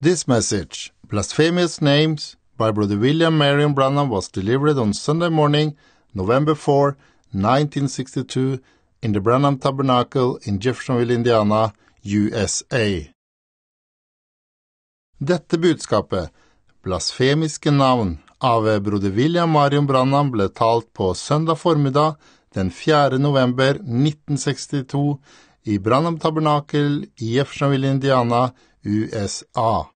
This message, Blasphemous Names, by Brother William Marion Branham, was delivered on Sunday morning, November 4, 1962, in the Branham Tabernacle in Jeffersonville, Indiana, USA. Dette budskapet, blasfemiske navn, av Broder William Marion Branham ble talt på søndag formiddag den 4. november 1962 i Branham Tabernacle i Jeffersonville, Indiana, USA.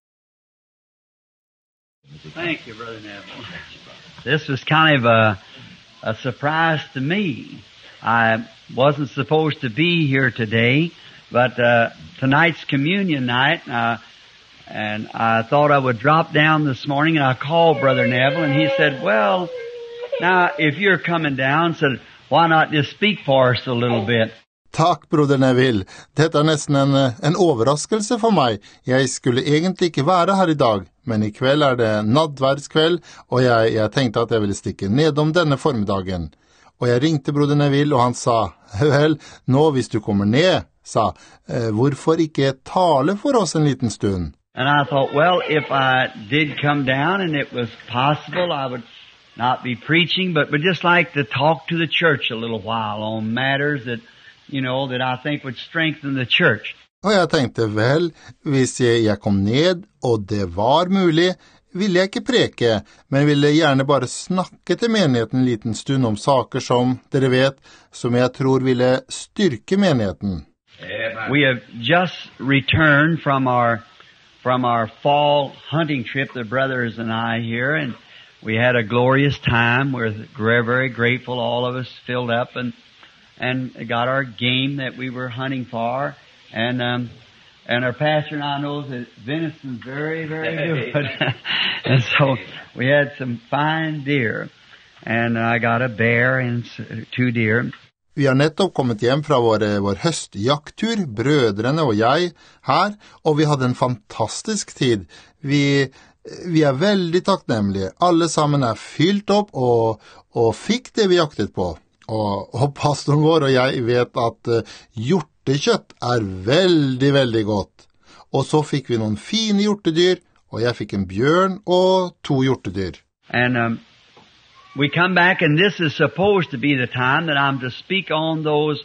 Thank you, Brother Neville. This was kind of a surprise to me. I wasn't supposed to be here today, but tonight's communion night, and I thought I would drop down this morning, and I called Brother Neville, and he said, well, now, if you're coming down, said, why not just speak for us a little bit? Takk, Broder Neville. Dette nesten en overraskelse for meg. Jeg skulle egentlig ikke være her i dag, men i kveld det nadverdskveld, og jeg tenkte at jeg ville stikke nedom denne formiddagen. Og jeg ringte Broder Neville, og han sa, vel, nå hvis du kommer ned, sa, hvorfor ikke tale for oss en liten stund? And I thought, well, if I did come down and it was possible, I would not be preaching, but would just like to talk to the church a little while on matters that, you know, that I think would strengthen the church. Og jeg tenkte, vel, hvis jeg kom ned, og det var mulig, ville jeg ikke preke, men ville gjerne bare snakke til menigheten en liten stund om saker som, dere vet, som jeg tror ville styrke menigheten. We have just returned from our fall hunting trip, the brothers and I here, and we had a glorious time. We're very grateful, all of us filled up, and got our game that we were hunting for, and our pastor and I knows that venison's very good, and so we had some fine deer, and I got a bear and 2 deer. Vi har nettopp kommet hjem fra vår høstjakttur, brødrene og jeg, her, og vi hadde en fantastisk tid. Vi veldig takknemlige. Alle sammen fylt opp og fikk det vi jaktet på. Og pastoren vår og jeg vet at hjortekjøtt veldig, veldig godt. Og så fikk vi noen fine hjortedyr, og jeg fikk en bjørn og 2 hjortedyr. And we come back, and this is supposed to be the time that I'm to speak on those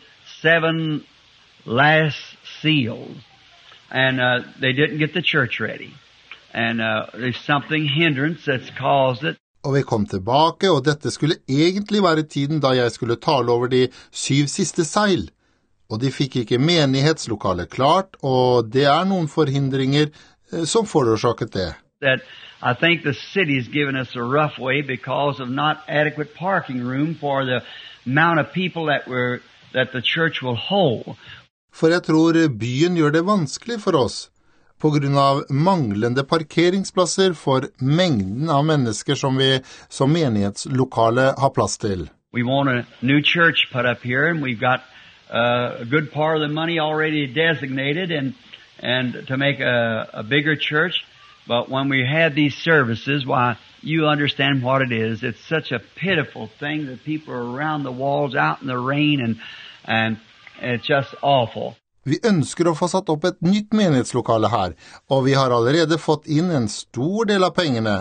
7 last seals. And they didn't get the church ready. And there's something hindrance that's caused it. Og vi kom tilbake, og dette skulle egentlig være tiden da jeg skulle tale over de 7 siste seil. Og de fikk ikke menighetslokale klart, og det noen forhindringer som forårsaket det. That I think the city's given us a rough way because of not adequate parking room for the amount of people that the church will hold. For jeg tror byen gjør det vanskelig for oss, på grunn av manglende parkeringsplasser for mengden av mennesker som vi som menighetslokale har plass til. We want a new church put up here, and we've got a good part of the money already designated and to make a bigger church. But when we have these services, why, you understand what it is. It's such a pitiful thing that people are around the walls out in the rain, and it's just awful. Vi ønsker å få satt opp et nytt menighetslokale her, og vi har allerede fått inn en stor del av pengene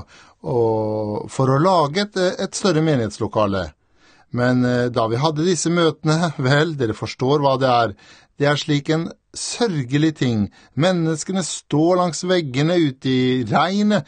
og for å lage et større menighetslokale. Men da vi hadde disse møtene, vel, dere forstår hva det slik en sørgelig ting. Menneskene står langs veggene ute i regnet,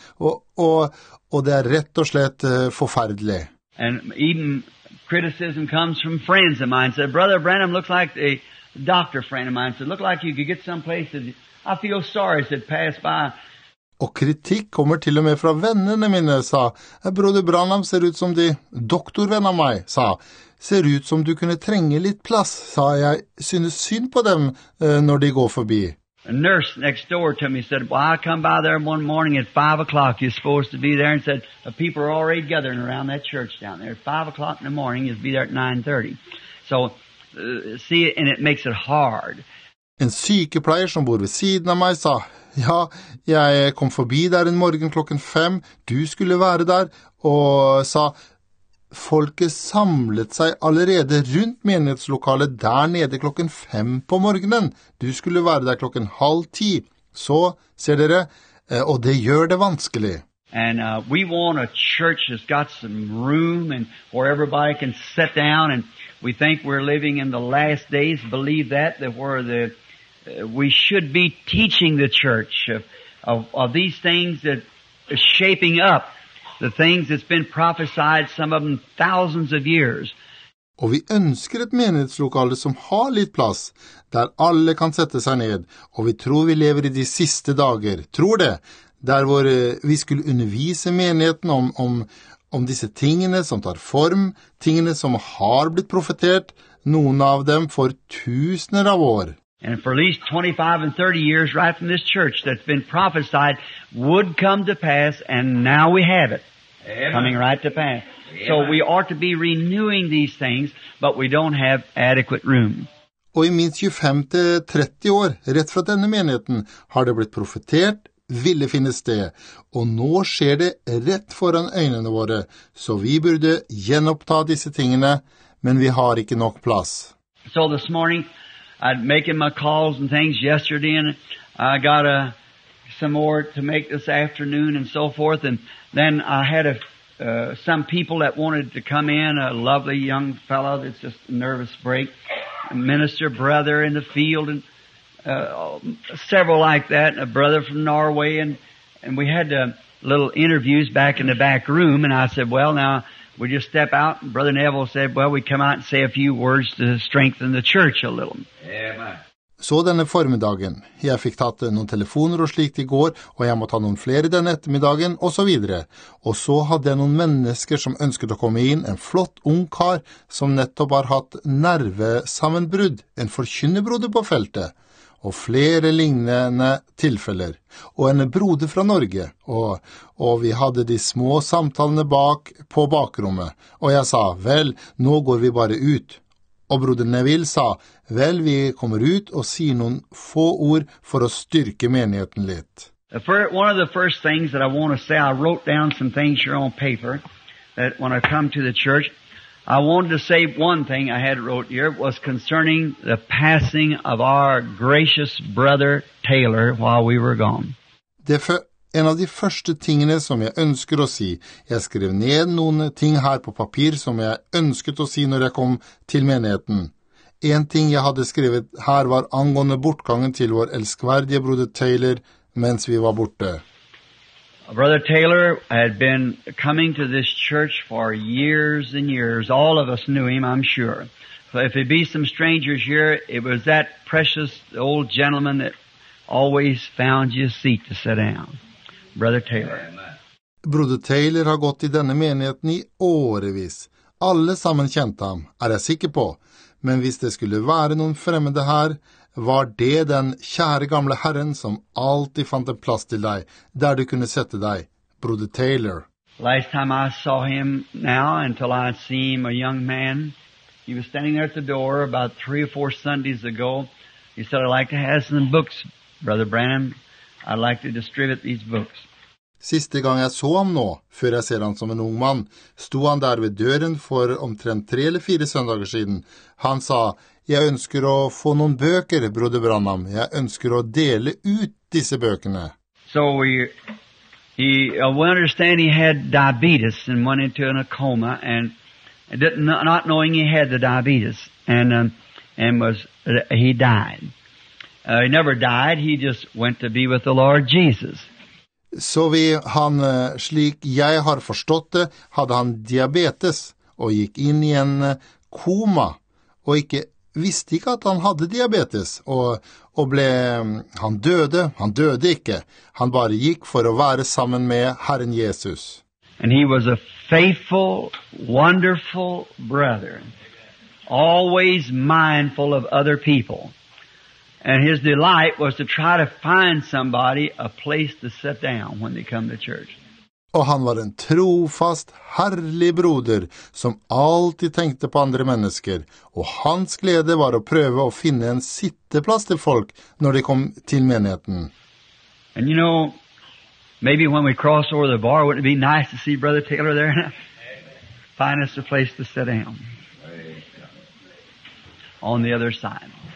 og det rett og slett forferdelig. And even criticism comes from friends of mine. Said, Brother Branham looks like a doctor friend of mine. Said, look like you could get someplace that I feel sorry, said, pass by. Og kritikk kommer til og med fra vennene mine, sa. Broder Branham ser ut som de doktorvenn av meg, sa. Ser ut som du kunne trenge litt plass, sa jeg. Synes synd på dem når de går forbi. A nurse next door to me said, well, I come by there one morning at 5 o'clock. You're supposed to be there, and said, people are already gathering around that church down there. At 5 o'clock in the morning, you'll be there at 9:30. So, see, and it makes it hard. En sykepleier som bor ved siden av meg sa, ja, jeg kom forbi der en morgen klokken 5, du skulle være der, og sa, folket samlet seg allerede rundt menighetslokalet der nede klokken 5 på morgenen. Du skulle være der klokken 9:30. Så, ser dere, og det gjør det vanskelig. And we want a church that's got some room and where everybody can sit down, and we think we're living in the last days. Believe that where we should be teaching the church of these things that are shaping up, the things that's been prophesied, some of them thousands of years. Og vi ønsker et menighetslokale som har litt plass, der alle kan sette seg ned, og vi tror vi lever i de siste dager, tror det, der hvor vi skulle undervise menigheten om disse tingene som tar form, tingene som har blitt profetert, noen av dem for tusener av år. And for at least 25 and 30 years right from this church that's been prophesied would come to pass, and now we have it. Amen. Coming right to pass. Amen. So we ought to be renewing these things, but we don't have adequate room. Og i minst 25-30 år, rett fra denne menigheten, har det blitt profetert, ville finne sted, og nå skjer det rett foran øynene våre, så vi burde gjenoppta disse tingene, men vi har ikke nok plass. So this morning, I'd making my calls and things yesterday, and I got some more to make this afternoon and so forth, and then I had some people that wanted to come in, a lovely young fellow that's just a nervous break, a minister brother in the field, and several like that, a brother from Norway, and we had little interviews back in the back room, and I said, well, now, we just step out, and Brother Neville said, well, we come out and say a few words to strengthen the church a little. Amen. Så denne formiddagen, jeg fikk tatt noen telefoner og slikt i går, og jeg må ta noen flere denne ettermiddagen, og så videre. Og så hadde jeg noen mennesker som ønsket å komme inn, en flott ung kar som nettopp har hatt nervesammenbrudd, en forkynnerbroder på feltet, og flere lignende tilfeller, og en broder fra Norge, og vi hadde de små samtalene på bakrommet, og jeg sa, vel, nå går vi bare ut. Og broder Neville sa, vel, vi kommer ut og sier noen få ord for å styrke menigheten litt. One of the first things that I want to say, I wrote down some things here on paper, that when I come to the church, I wanted to say one thing I had wrote here was concerning the passing of our gracious brother Taylor while we were gone. En av de første tingene som jeg ønsker å si, jeg skrev ned noen ting her på papir som jeg ønsket å si når jeg kom til menigheten. En ting jeg hadde skrevet her var angående bortgangen til vår elskverdige broder Taylor mens vi var borte. Brother Taylor had been coming to this church for years and years. All of us knew him, I'm sure. So if there be some strangers here, it was that precious old gentleman that always found you a seat to sit down. Brother Taylor. Broder Taylor har gått i denne menigheten i årevis. Alle sammen kjente ham, jeg sikker på. Men hvis det skulle være noen fremmede her, var det den kjære gamle herren som alltid fant en plass til deg, der du kunne sette deg, broder Taylor. Last time I saw him now, until I see him a young man, he was standing there at the door about 3 or 4 Sundays ago. He said, I'd like to have some books, Brother Branham. I'd like to distribute these books. Siste gang jeg så ham nå, før jeg ser han som en ung mann, sto han der ved døren for omtrent 3 eller 4 søndager siden. Han sa, jeg ønsker å få noen bøker, broder Branham. Jeg ønsker å dele ut disse bøkene. So we understand he had diabetes and went into a coma and not knowing he had the diabetes and he died. He never died, he just went to be with the Lord Jesus. Så slik jeg har forstått det, hadde han diabetes og gikk inn i en koma og visste ikke at han hadde diabetes og han døde ikke, han bare gikk for å være sammen med Herren Jesus. And he was a faithful, wonderful brother, always mindful of other people. And his delight was to try to find somebody a place to sit down when they come to church. Og han var en trofast, herlig broder som alltid tenkte på andre mennesker, og hans glede var å prøve å finne en sitteplass til folk når de kom til menigheten. And you know, maybe when we cross over the bar, wouldn't it be nice to see Brother Taylor there? Find us a place to sit down on the other side.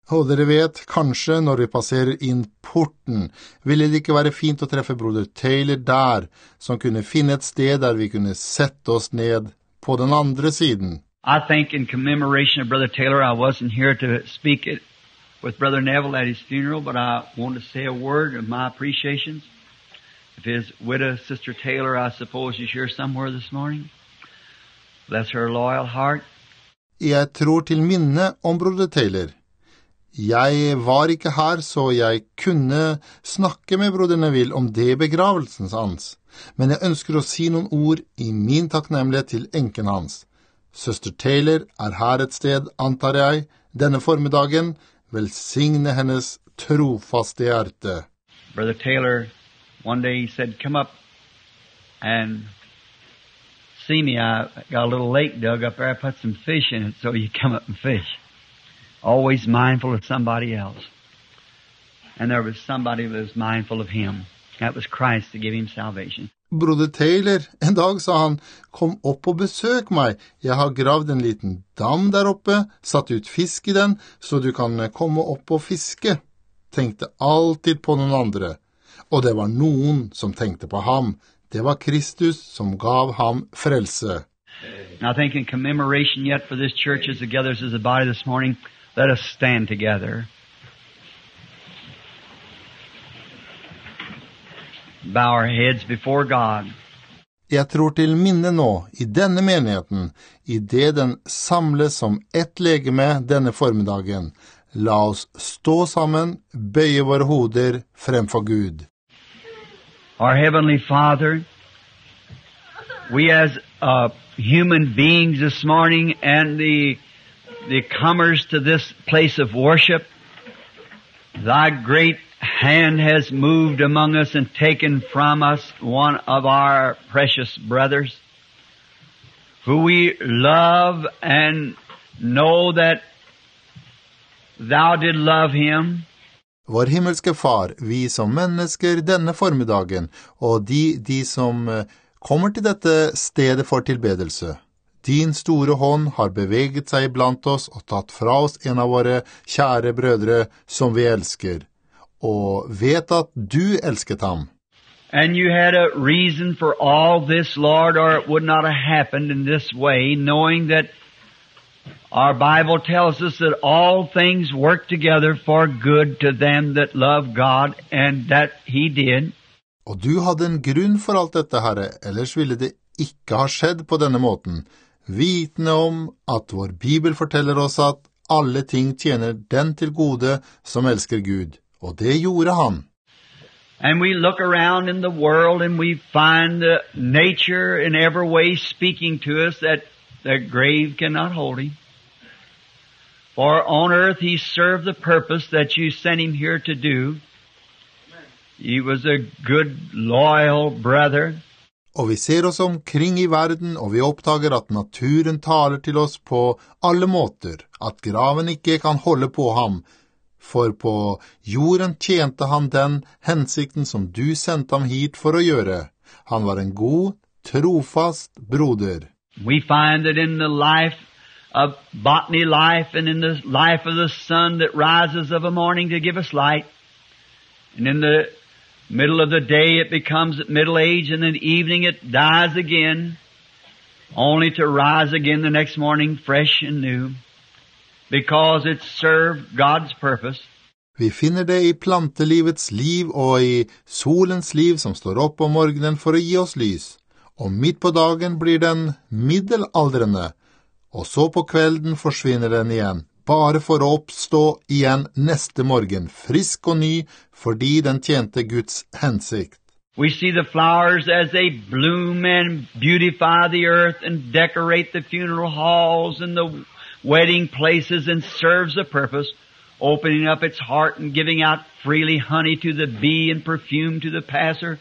Og dere vet, kanskje når vi passerer inn porten, ville det ikke være fint å treffe broder Taylor der, som kunne finne et sted der vi kunne sette oss ned på den andre siden. I think in commemoration of Brother Taylor, I wasn't here to speak it with Brother Neville at his funeral, but I want to say a word of my appreciations. If his widow, Sister Taylor, I suppose is here somewhere this morning. Bless her loyal heart. Jeg tror til minne om broder Taylor. Jeg var ikke her, så jeg kunne snakke med broder Neville om det begravelsen hans. Men jeg ønsker å si noen ord i min takknemlighet til enken hans. Søster Taylor er her et sted, antar jeg, denne formiddagen. Velsigne hennes trofaste hjerte. Brother Taylor, one day he said, come up and see me. I got a little lake dug up there. I put some fish in it, so you come up and fish. Always mindful of somebody else. And there was somebody that was mindful of him. That was Christ to give him salvation. Broder Taylor, en dag sa han, kom opp og besøk meg. Jeg har gravd en liten dam der oppe, satt ut fisk i den, så du kan komme opp og fiske. Tenkte alltid på noen andre. Og det var noen som tenkte på ham. Det var Kristus som gav ham frelse. And I think in commemoration yet for this church as it gathers as a body this morning, let us stand together. Bow our heads before God. Jeg tror til minne nå, i denne menigheten, i det den samles som ett legeme denne formiddagen. La oss stå sammen, bøye våre hoder fremfor Gud. Our Heavenly Father, we as human beings this morning and the comers to this place of worship, Thy great hand has moved among us and taken from us one of our precious brothers, who we love and know that Thou did love him. Vår himmelske Far, vi som mennesker denne formiddagen, og de som kommer til dette stedet for tilbedelse. Din store hånd har beveget seg blant oss og tatt fra oss en av våre kjære brødre som vi elsker, og vet at du elsket ham. And you had a reason for all this, Lord, or it would not have happened in this way, knowing that our Bible tells us that all things work together for good to them that love God, and that He did. Og du hadde en grunn for alt dette, Herre, ellers ville det ikke ha skjedd på denne måten. Vitende om at vår Bibel forteller oss at alle ting tjener den til gode som elsker Gud, og det gjorde han. And we look around in the world and we find the nature in every way speaking to us that the grave cannot hold him. For on earth he served the purpose that you sent him here to do. He was a good, loyal brother. Og vi ser oss omkring i verden, og vi oppdager at naturen taler til oss på alle måter, at graven ikke kan holde på ham, for på jorden tjente han den hensikten som du sendte ham hit for å gjøre. Han var en god, trofast broder. We find that in the life of botany life and in the life of the sun that rises of a morning to give us light, and in the middle of the day it becomes at middle age, and in the evening it dies again, only to rise again the next morning fresh and new, because it served God's purpose. Vi finner det i plantelivets liv og i solens liv som står opp om morgenen for å gi oss lys, og midt på dagen blir den middelaldrende, og så på kvelden forsvinner den igjen, bare for å oppstå igjen neste morgen, frisk og ny, fordi den tjente Guds hensikt. We see the flowers as they bloom and beautify the earth and decorate the funeral halls and the wedding places and serves a purpose, opening up its heart and giving out freely honey to the bee and perfume to the passer,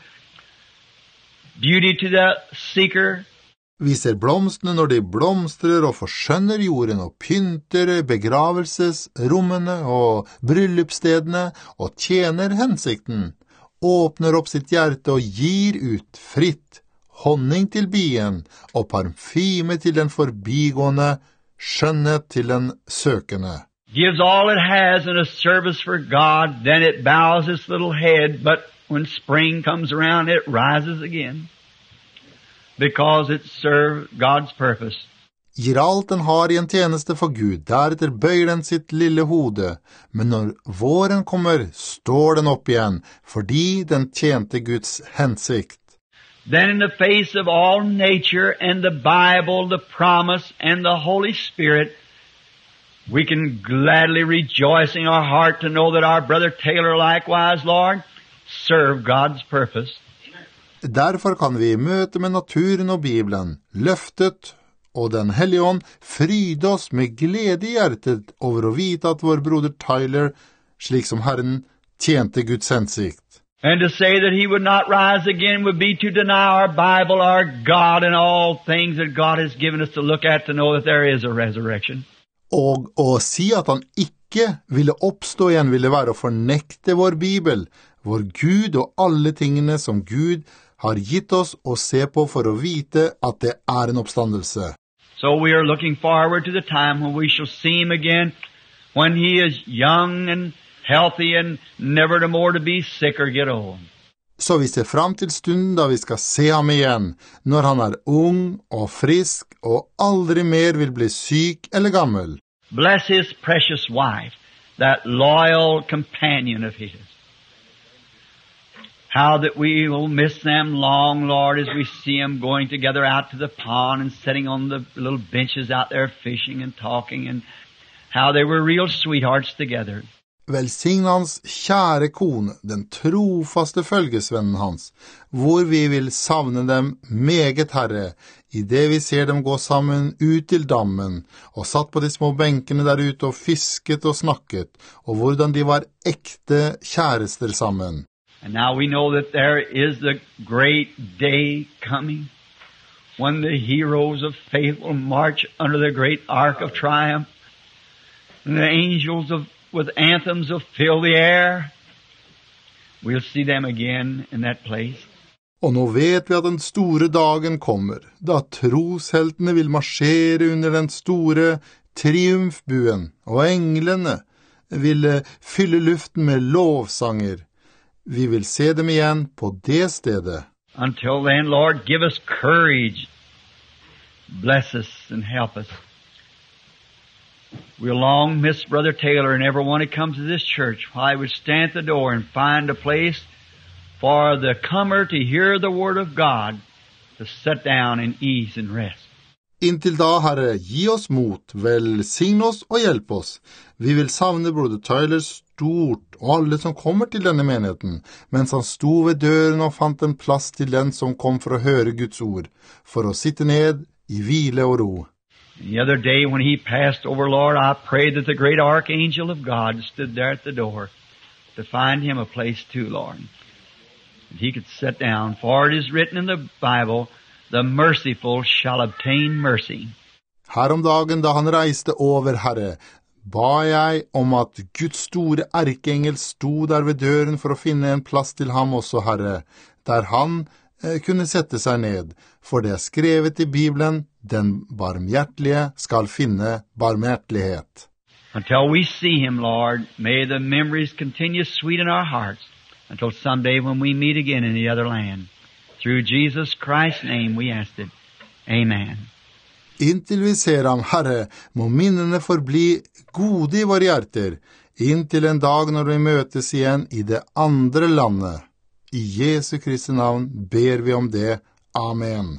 beauty to the seeker. Vi ser blomstene når de blomstrer og forskjønner jorden og pynter begravelsesrommene og bryllupsstedene og tjener hensikten, åpner opp sitt hjerte og gir ut fritt honning til bien og parfyme til den forbigående, skjønnhet til den søkende. gives all it has in a service for God, then it bows its little head, but when spring comes around, it rises again because it served God's purpose. Gir alt den har I en tjeneste for Gud, deretter bøyer den sitt lille hode, men når våren kommer, står den opp igjen, fordi den tjente Guds hensikt. Then in the face of all nature and the Bible, the promise and the Holy Spirit, we can gladly rejoice in our heart to know that our brother Taylor likewise, Lord, served God's purpose. Derfor kan vi I møte med naturen og Bibelen, løftet og den hellige ånd, fryde oss med glede I hjertet over å vite at vår broder Tyler, slik som Herren, tjente Guds hensikt. And to say that he would not rise again would be to deny our Bible, our God, and all things that God has given us to look at to know that there is a resurrection. Og å si at han ikke ville oppstå igjen ville være å fornekte vår Bibel, vår Gud og alle tingene som Gud har gitt oss å se på for å vite at det en oppstandelse. So we are looking forward to the time when we shall see him again, when he is young and healthy and never to more to be sick or get old. Så vi ser fram til stunden da vi skal se ham igjen, når han ung og frisk og aldri mer vil bli syk eller gammel. Bless his precious wife, that loyal companion of his. How that we will miss them long, Lord, as we see them going together out to the pond and sitting on the little benches out there fishing and talking, and how they were real sweethearts together. Velsign hans kjære kone, den trofaste følgesvennen hans, hvor vi vil savne dem meget, Herre, I det vi ser dem gå sammen ut til dammen, og satt på de små benkene der ute og fisket og snakket, og hvordan de var ekte kjærester sammen. And now we know that there is the great day coming when the heroes of faith will march under the great ark of triumph, and the angels with anthems will fill the air. We'll see them again in that place. Og nå vet vi at den store dagen kommer, da trosheltene vil marsjere under den store triumfbuen, og englene vil fylle luften med lovsanger. Vi vil se dem igjen på det stedet. Until then, Lord, give us courage. Bless us and help us. We'll long miss Brother Taylor and everyone who comes to this church. I would stand at the door and find a place for the comer to hear the word of God, to sit down in ease and rest. Inntil da, Herre, gi oss mot, velsign oss og hjelp oss. Vi vil savne broder Tyler stort, og alle som kommer til denne menigheten, mens han sto ved døren og fant en plass til den som kom for å høre Guds ord, for å sitte ned I hvile og ro. The other day when he passed over, Lord, I prayed that the great archangel of God stood there at the door to find him a place too, Lord. That he could sit down, for it is written in the Bible, the merciful shall obtain mercy. Her om dagen da han reiste over, Herre, ba jeg om at Guds store erkeengel sto der ved døren for å finne en plass til ham også, Herre, der han kunne sette seg ned, for det skrevet I Bibelen, den barmhjertelige skal finne barmhjertelighet. Until we see him, Lord, may the memories continue sweet in our hearts until someday when we meet again in the other land. Through Jesus Christ's name we ask it. Amen. Inntil vi ser ham, Herre, må minnene forbli gode I våre hjerter, inntil en dag når vi møtes igjen I det andre landet. I Jesu Kristi navn ber vi om det. Amen.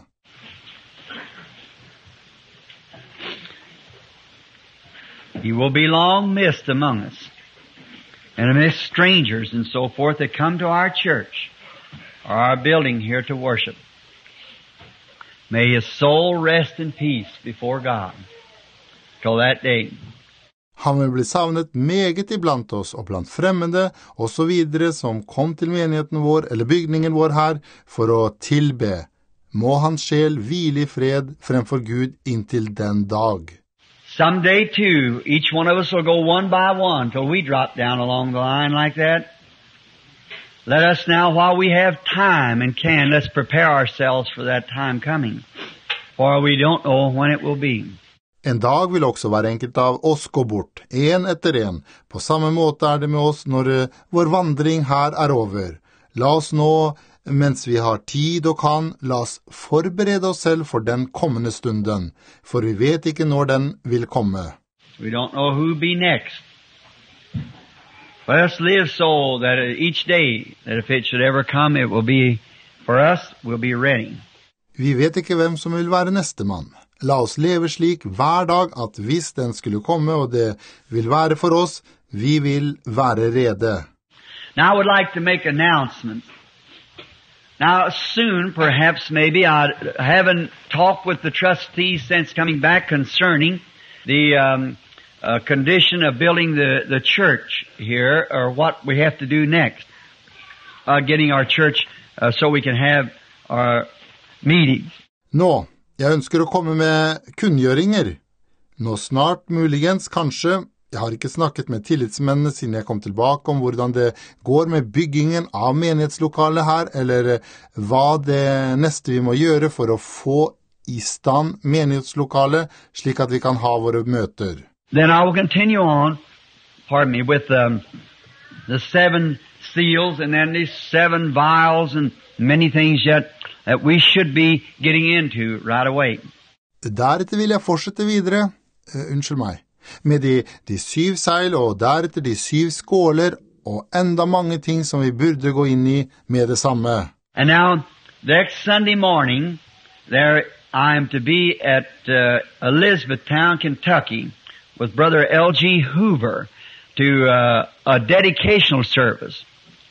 He will be long missed among us, and amidst strangers and so forth that come to our church or our building here to worship. May his soul rest in peace before God till that day. Han vil bli savnet meget iblant oss og blant fremmede og så videre som kom til menigheten vår eller bygningen vår her for å tilbe. Må hans sjel hvile I fred fremfor Gud inntil den dag. Someday too, each one of us will go one by one till we drop down along the line like that. Let us now, while we have time and can, let's prepare ourselves for that time coming, for we don't know when it will be. En dag vil også hver enkelt av oss gå bort, en etter en. På samme måte er det med oss når vår vandring her er over. La oss nå, mens vi har tid og kan, la oss forberede oss selv for den kommende stunden, for vi vet ikke når den vil komme. We don't know who be next. Let us live so that each day, that if it should ever come, it will be, for us, we'll be ready. Vi vet ikke hvem som vil være neste mann. La oss leve slik hver dag at hvis den skulle komme, og det vil være for oss, vi vil være rede. Now I would like to make announcements. Now soon, perhaps, maybe, I haven't talked with the trustees since coming back concerning the condition of building the church here, or what we have to do next, getting our church so we can have our meetings. Nå, jeg ønsker å komme med kunngjøringer. Nå snart, muligens, kanskje. Jeg har ikke snakket med tillitsmennene siden jeg kom tilbake om hvordan det går med byggingen av menighetslokalet her, eller hva det neste vi må gjøre for å få i stand menighetslokalet, slik at vi kan ha våre møter. Then I will continue on, with the 7 seals and then these 7 vials and many things yet that we should be getting into right away. Deretter vil jeg fortsette videre, med de 7 seil og deretter de 7 skåler og enda mange ting som vi burde gå inn i med det samme. And now, next Sunday morning, there I am to be at Elizabethtown, Kentucky, with Brother L.G. Hoover to a dedicational service.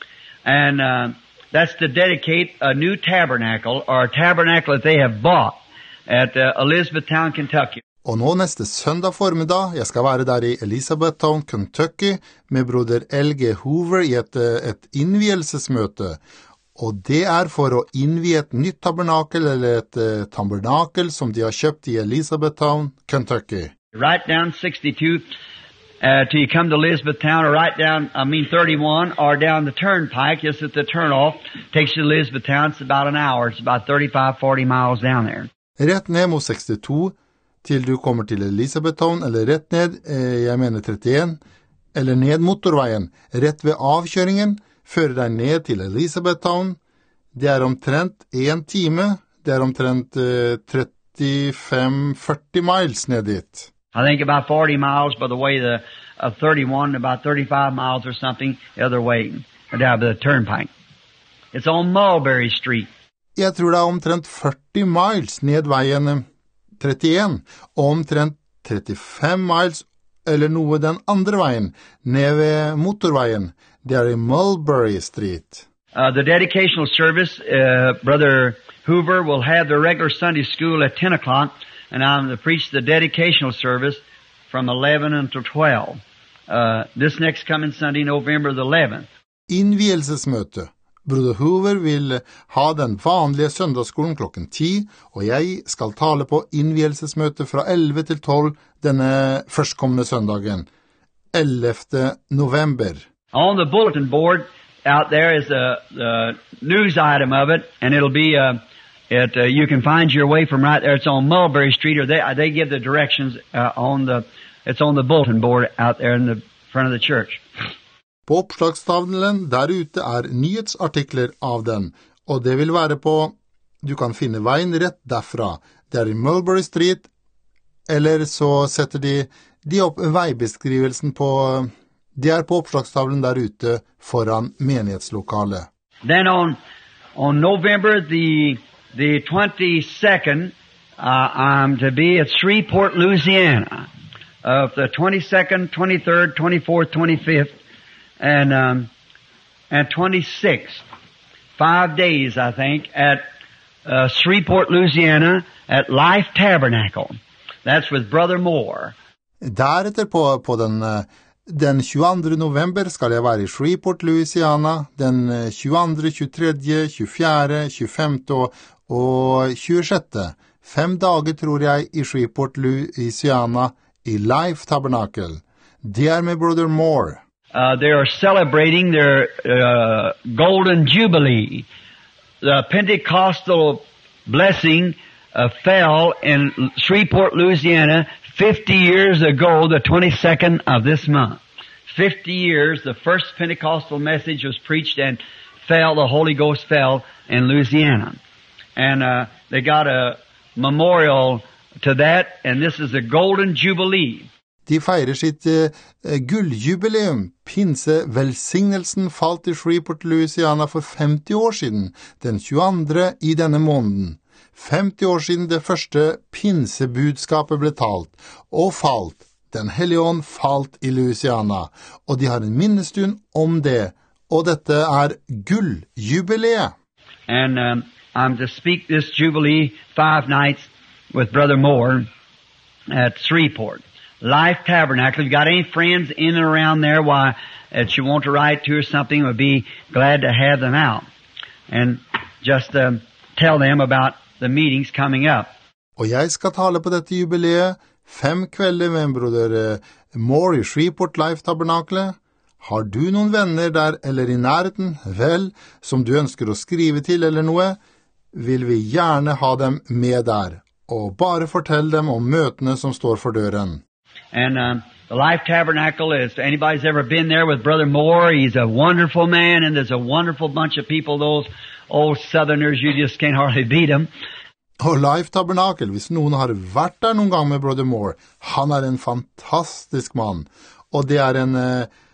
And that's to dedicate a new tabernacle, or a tabernacle that they have bought at Elizabethtown, Kentucky. Og nå neste søndag formiddag, jeg skal være der i Elizabethtown, Kentucky, med broder L.G. Hoover i et innvielsesmøte. Og det er for å innvie et nytt tabernakel, eller et tabernakel som de har kjøpt i Elizabethtown, Kentucky. Right down 62 till you come to Elizabethtown, or right down, 31, or down the turnpike, just at the turnoff, takes you to Elizabethtown. It's about an hour. It's about 35-40 miles down there. Rett ned mot 62, til du kommer til Elizabethtown, eller rett ned, jeg mener 31, eller ned motorveien, rett ved avkjøringen, fører deg ned til Elizabethtown. Det er omtrent 1 time, det er omtrent 35-40 miles ned dit. I think about 40 miles by the way of 31, about 35 miles or something the other way, down the turnpike. It's on Mulberry Street. Jeg tror det er omtrent 40 miles ned veien 31, og omtrent 35 miles eller noe den andre veien, ned ved motorveien. Det er i Mulberry Street. The dedicational service, Brother Hoover will have the regular Sunday school at 10 o'clock, and I'm to preach the dedicational service from 11 until 12. This next coming Sunday, November the 11th. Innvielsesmøte. Broder Hoover vil ha den vanlige søndagsskolen klokken 10, og jeg skal tale på innvielsesmøte fra 11 til 12 denne førstkommende søndagen, 11. november. On the bulletin board out there is the news item of it, and it'll be you can find your way from right there. It's on Mulberry Street, or they give the directions it's on the bulletin board out there in the front of the church. På oppslagstavlen der ute er nyhetsartikler av den, og det vil være du kan finne veien rett derfra. Det er i Mulberry Street, eller så setter de opp veibeskrivelsen det er på oppslagstavlen der ute foran menighetslokalet. Then on November the 22nd, I'm to be at Shreveport, Louisiana, of the 22nd, 23rd, 24th, 25th, and 26th. 5 days, I think, at Shreveport, Louisiana, at Life Tabernacle. That's with Brother Moore. Deretter på den 22. november skal jeg være i Shreveport, Louisiana, den 22., 23., 24., 25. og 26. 5 dager tror jeg i Shreveport, Louisiana, i Life Tabernacle. Det er med Brother Moore. They are celebrating their Golden Jubilee, the Pentecostal blessing fell in Shreveport, Louisiana 50 years ago, the 22nd of this month. 50 years, the first Pentecostal message was preached and the Holy Ghost fell in Louisiana. And they got a memorial to that, and this is a Golden Jubilee. De feirer sitt gulljubileum. Pinsevelsignelsen falt i Shreveport, Louisiana for 50 år siden, den 22. i denne måneden. 50 år siden det første pinsebudskapet ble talt, og falt. Den Hellige Ånd falt i Louisiana, og de har en minnestund om det, og dette er gulljubileet. And I'm to speak this Jubilee 5 nights with Brother Moore at Shreveport. Life Tabernacle. If you got any friends in and around there that you want to write to or something, would be glad to have them out. And just tell them about the meetings coming up. Og jeg skal tale på dette jubileet 5 kvelder med en broder Moore i Shreveport Life Tabernacle. Har du noen venner der eller i nærheten, vel, som du ønsker å skrive til eller noe, vil vi gjerne ha dem med der, og bare fortell dem om møtene som står for døren. And the Life Tabernacle, if anybody's ever been there with Brother Moore, he's a wonderful man, and there's a wonderful bunch of people, those old Southerners, you just can't hardly beat them. Og Life Tabernacle, hvis noen har vært der noen gang med Brother Moore, han er en fantastisk mann, og det er en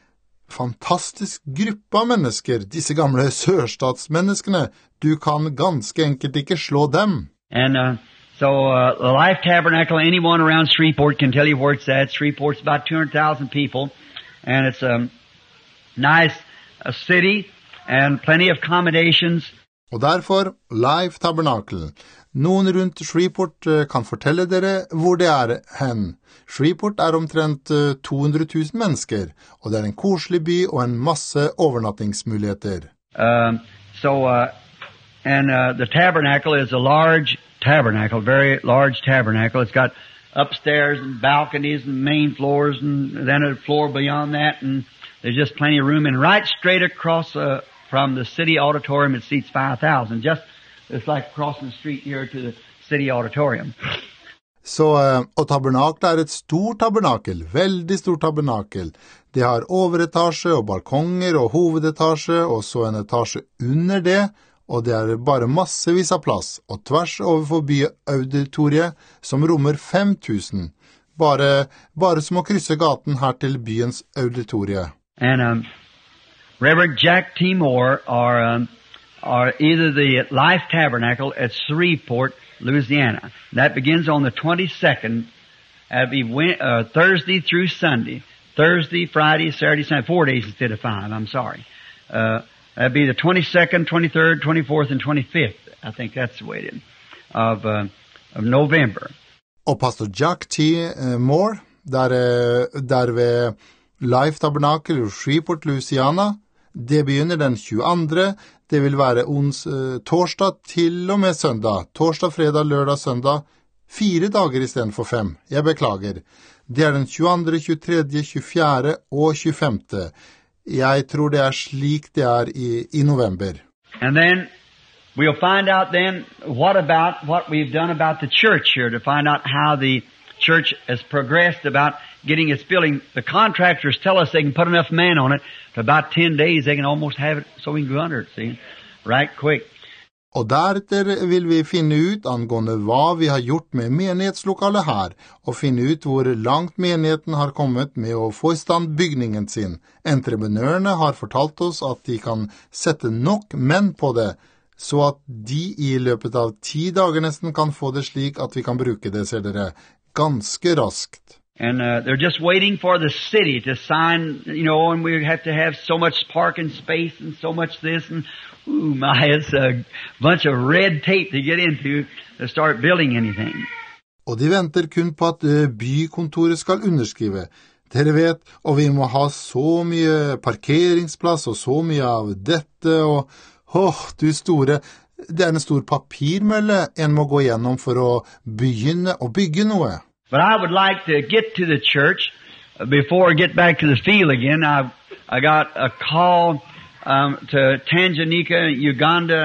fantastisk gruppe av mennesker, disse gamle sørstatsmenneskene. Du kan ganske enkelt ikke slå dem. And so the Life Tabernacle, anyone around Shreveport can tell you where it's at. Shreveport's about 200,000 people, and it's a nice city and plenty of accommodations. Og derfor, Life Tabernacle. Noen rundt Shreveport kan fortelle dere hvor det er hen. Shreveport er omtrent 200 000 mennesker, og det er en koselig by og en masse overnattingsmuligheter. The tabernacle is a large tabernacle, very large tabernacle. It's got upstairs and balconies and main floors and then a floor beyond that, and there's just plenty of room. And right straight across from the city auditorium, it seats 5,000. It's like crossing the street here to the city auditorium. Og tabernaklet er et stort tabernakel, veldig stort tabernakel. Det har overetasje og balkonger og hovedetasje, og så en etasje under det, og det er bare massevis av plass, og tvers overfor byauditoriet som rommer 5,000. Bare som å krysse gaten her til byens auditorie. And Reverend Jack T. Moore are either the Life Tabernacle at Shreveport, Louisiana. That begins on the 22nd. That'll be Thursday through Sunday. Thursday, Friday, Saturday, Sunday. 4 days instead of 5, I'm sorry. That'd be the 22nd, 23rd, 24th, and 25th. I think that's the way it is, of November. Og pastor Jack T. Moore, der ved Life Tabernacle i Shreveport, Louisiana, det begynner den 22. Det vil være torsdag til og med søndag. Torsdag, fredag, lørdag, søndag. 4 dager i stedet for 5. Jeg beklager. Det er den 22., 23., 24. og 25. Jeg tror det er slik det er i november. And then we'll find out then what we've done about the church here, to find out how the church has progressed about getting its building. The contractors tell us they can put enough men on it. For about 10 days they can almost have it so we can go under it, see, right quick. Og deretter vil vi finne ut angående hva vi har gjort med menighetslokalet her, og finne ut hvor langt menigheten har kommet med å få i stand bygningen sin. Entreprenørene har fortalt oss at de kan sette nok menn på det, så at de i løpet av 10 dager nesten kan få det slik at vi kan bruke det, ser dere, ganske raskt. And they're just waiting for the city to sign, and we have to have so much parking space and so much this, and it's a bunch of red tape to get into to start building anything. Og de venter kun på at bykontoret skal underskrive. Dere vet, og vi må ha så mye parkeringsplass og så mye av dette, og du store, det er en stor papirmølle en må gå gjennom for å begynne å bygge noe. But I would like to get to the church before I get back to the field again. I got a call to Tanganyika, Uganda,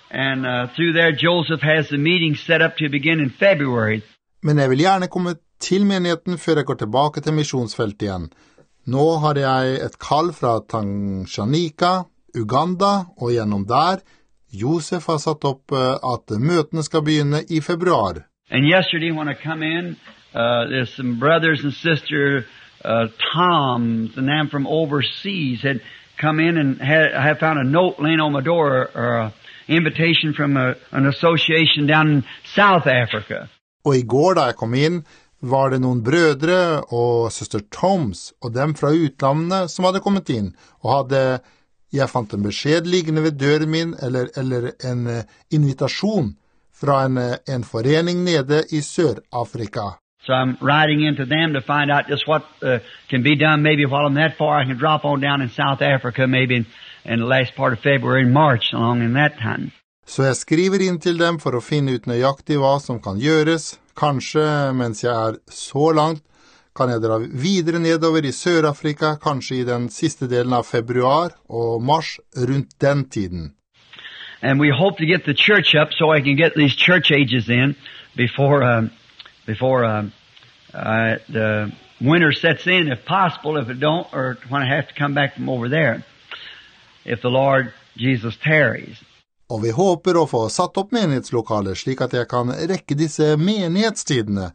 And through there, Joseph has the meeting set up to begin in February. Men jeg vil gjerne komme til menigheten før jeg går tilbake til misjonsfeltet igjen. Nå har jeg et kall fra Tanganyika, Uganda, og gjennom der. Josef har satt opp at møtene skal begynne i februar. And yesterday when I come in, there's some brothers and sisters, Toms and them from overseas had come in and had found a note laying on my door, or an invitation from an association down in South Africa. Og i går da jeg kom inn, var det noen brødre og søster Toms og dem fra utlandet som hadde kommet inn, og jeg fant en beskjed liggende ved døren min, eller en invitasjon fra en forening nede i Sør-Afrika. So I'm writing into them to find out just what can be done. Maybe while I'm that far, I can drop on down in South Africa, maybe in the last part of February and March, along in that time. Så jeg skriver inn til dem for å finne ut nøyaktig hva som kan gjøres. Kanskje mens jeg så langt, kan jeg dra videre nedover i Sør-Afrika, kanskje i den siste delen av februar og mars rundt den tiden. And we hope to get the church up so I can get these church ages in before the winter sets in, if possible, if it don't, or when I have to come back from over there, if the Lord Jesus tarries. Og vi håper å få satt opp menighetslokaler, slik at jeg kan rekke disse menighetstidene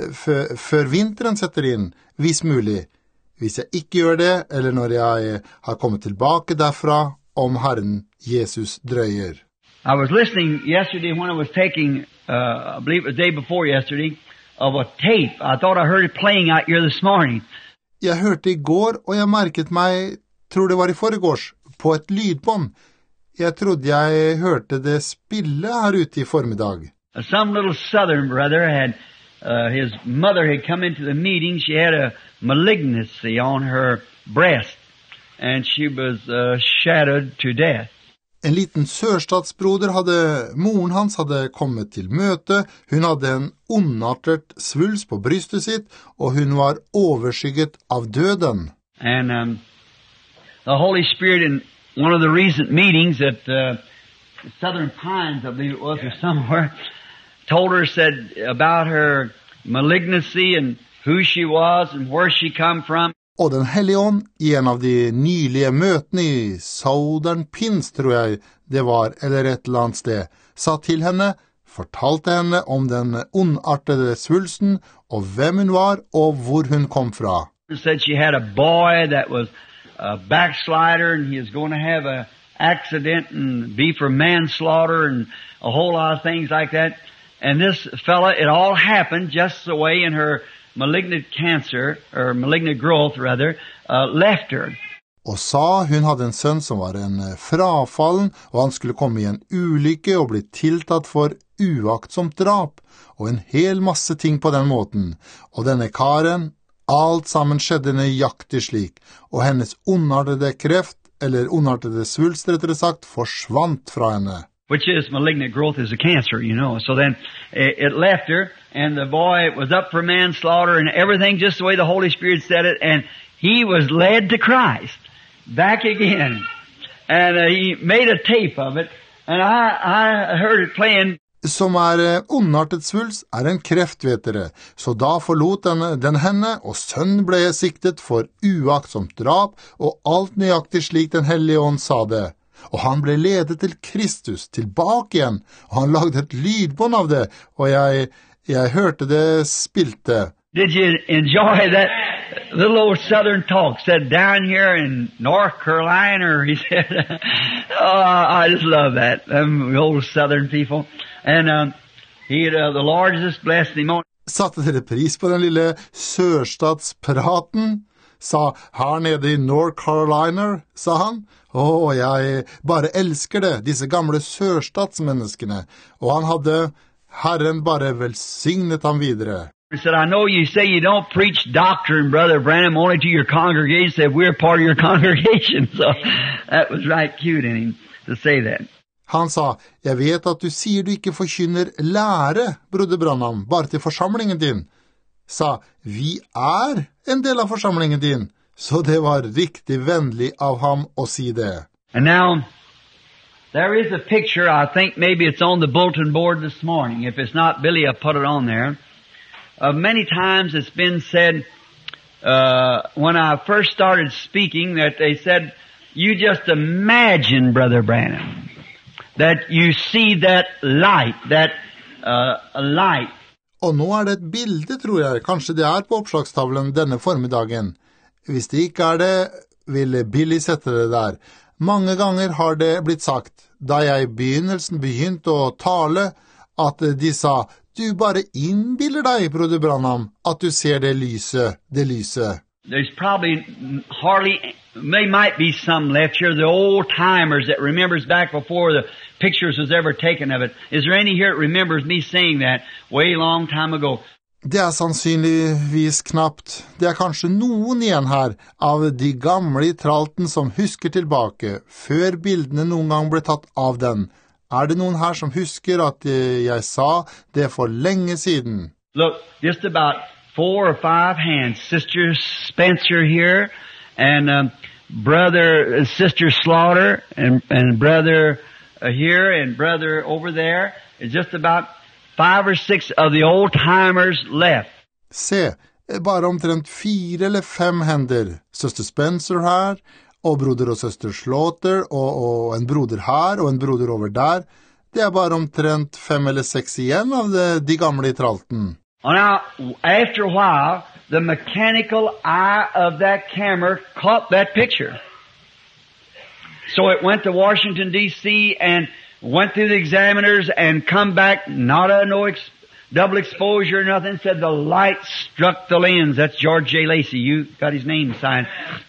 før vinteren setter inn, hvis mulig. Hvis jeg ikke gjør det, eller når jeg har kommet tilbake derfra, om Herren Jesus drøyer. I was listening yesterday when I was taking, I believe it was the day before yesterday, of a tape. I thought I heard it playing out here this morning. Jeg hørte i går, og jeg merket meg, tror det var i forgårs, på et lydbånd. Jeg trodde jeg hørte det spille her ute i formiddag. Some little southern brother had, his mother had come into the meeting. She had a malignancy on her breast, and she was shattered to death. En liten sørstatsbroder moren hans hadde kommet til møte. Hun hadde en ondartet svulst på brystet sitt, og hun var overskygget av døden. And the Holy Spirit in one of the recent meetings at Southern Pines, I believe it was, or somewhere, told her, said about her malignancy and who she was and where she come from. Og den hellige ånd, i en av de nylige møtene i Southern Pines, tror jeg det var, eller et eller annet sted, sa til henne, fortalte henne om den ondartede svulsten, og hvem hun var, og hvor hun kom fra. She said she had a boy that was a backslider, and he was going to have an accident and be for manslaughter and a whole lot of things like that. And this fella, it all happened just the way in her malignant cancer, or malignant growth rather, left her. Og sa hun hadde en sønn som var en frafallen, og han skulle komme i en ulykke og bli tiltatt for uaktsomt drap, og en hel masse ting på den måten. Og denne karen, alt sammen skjedde nøyaktig slik, og hennes ondartede kreft, eller ondartede svulst rettere sagt, forsvant fra henne. Which is malignant growth is a cancer, you know. So then it left her, and the boy was up for manslaughter and everything just the way the Holy Spirit said it, and he was led to Christ back again. And he made a tape of it, and I heard it playing. Som ondartet svulst en kreft, vet dere. Så da forlot den henne, og sønnen ble siktet for uaktsomt drap, og alt nøyaktig slik den hellige ånd sa det. Og han ble ledet til Kristus, tilbake igjen, og han lagde et lydbånd av det, og jeg hørte det spilte. Did you enjoy that little old southern talk? Said down here in North Carolina, he said, I just love that, them old southern people. And the Lord just blessed him on. Satte dere pris på den lille sørstatspraten? Sa her nede i North Carolina, sa han. Jeg bare elsker det, disse gamle sørstatsmenneskene. Og han hadde Herren bare velsignet ham videre. He said, I know you say you don't preach doctrine, Brother Branham, only to your congregation. He said, we're part of your congregation. So that was right cute in him to say that. Han sa, jeg vet at du sier du ikke forkynner lære, Broder Branham, bare til forsamlingen din. Sa, vi en del av forsamlingen din. Så det var riktig vennlig av ham å si det. And now, There is a picture, I think maybe it's on the bulletin board this morning. If it's not, Billy will put it on there. Many times it's been said, when I first started speaking, that they said, you just imagine, Brother Branham, that you see that light, light. Og nå det et bilde, tror jeg. Kanskje det på oppslagstavlen denne formiddagen. Hvis det ikke det, vil Billy sette det der. Mange ganger har det blitt sagt, da jeg I begynnelsen begynte å tale, at de sa, du bare innbiller deg, Broder Branham, at du ser det lyset. There's probably there might be some left here, the old timers that remembers back before the pictures was ever taken of it. Is there any here that remembers me saying that way long time ago? Det sannsynligvis knapt. Det kanskje noen igjen her av de gamle I tralten som husker tilbake, før bildene noen gang ble tatt av den. Det noen her som husker at jeg sa det for lenge siden? Look, just about 4 or 5 hands. Sister Spencer here, and Sister Slaughter, and brother here, and brother over there. It's just about 5 or 6 of the old-timers left. Se, bare omtrent 4 eller 5 hender. Søster Spencer her, og broder og søster Slaughter, og en broder her, og en broder over der. Det bare omtrent 5 eller 6 igjen av de gamle I tralten. Now, after a while, the mechanical eye of that camera caught that picture. So it went to Washington, D.C., and went through the examiners and come back, not double exposure, nothing, said the light struck the lens. That's George J. Lacey. You got his name signed.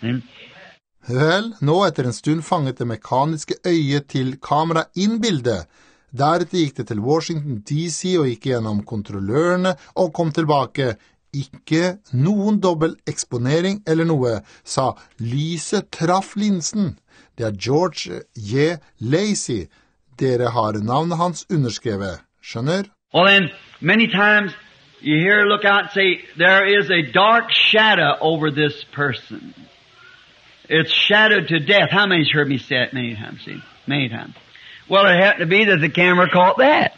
Vel, nå etter en stund fanget det mekaniske øyet til kamera inn bildet. Deretter gikk det til Washington, D.C. og gikk gjennom kontrollørene og kom tilbake. Ikke noen dobbel eksponering eller noe, sa lyset traff linsen. Det George J. Lacey. Dere har navnet hans underskrevet. Skjønner? Well then, many times you hear look out and say, there is a dark shadow over this person. It's shadowed to death. How many's heard me say it many times? See? Many times. Well, it happened to be that the camera caught that.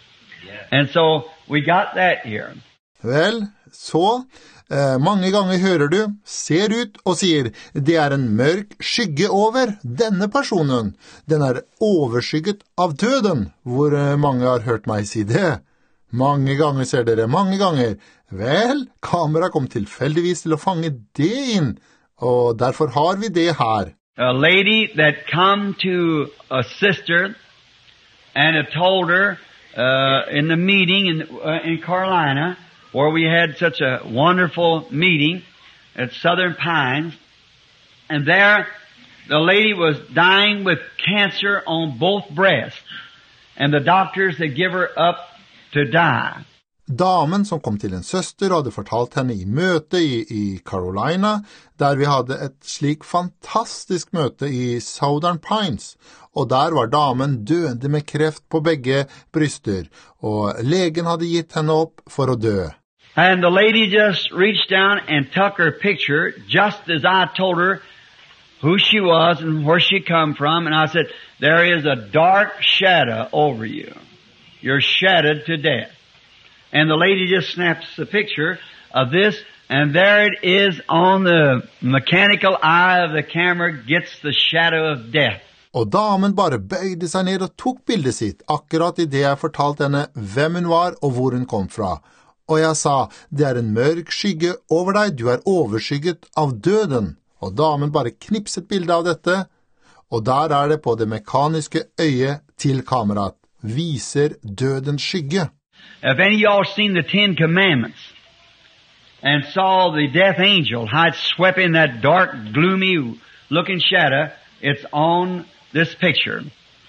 And so we got that here. Vel, så mange ganger hører du, ser ut og sier, det en mørk skygge over denne personen. Den overskygget av døden, hvor mange har hørt meg si det. Mange ganger ser dere, mange ganger. Vel, kamera kom tilfeldigvis til å fange det inn, og derfor har vi det her. A lady that come to a sister and had told her in the meeting in Carolina, where we had such a wonderful meeting at Southern Pines, and there the lady was dying with cancer on both breasts, and the doctors had give her up to die. Damen som kom til en søster hadde fortalt henne I møte I Carolina, der vi hadde et slik fantastisk møte I Southern Pines, og der var damen døende med kreft på begge bryster, og legen hadde gitt henne opp for å dø. And the lady just reached down and took her picture, just as I told her who she was and where she come from, and I said, there is a dark shadow over you. You're shadowed to death. And the lady just snaps a picture of this, and there it is on the mechanical eye of the camera, gets the shadow of death. Og damen bare bøyde seg ned og tok bildet sitt, akkurat I det jeg fortalte henne hvem hun var og hvor hun kom fra. Og jeg sa, det en mørk skygge over deg, du overskygget av døden. Og damen bare knipset bildet av dette, og der det på det mekaniske øyet til kameraet, viser dødens skygge. If any of y'all seen the 10 Commandments and saw the death angel, how it swept in that dark, gloomy looking shadow, it's on this picture.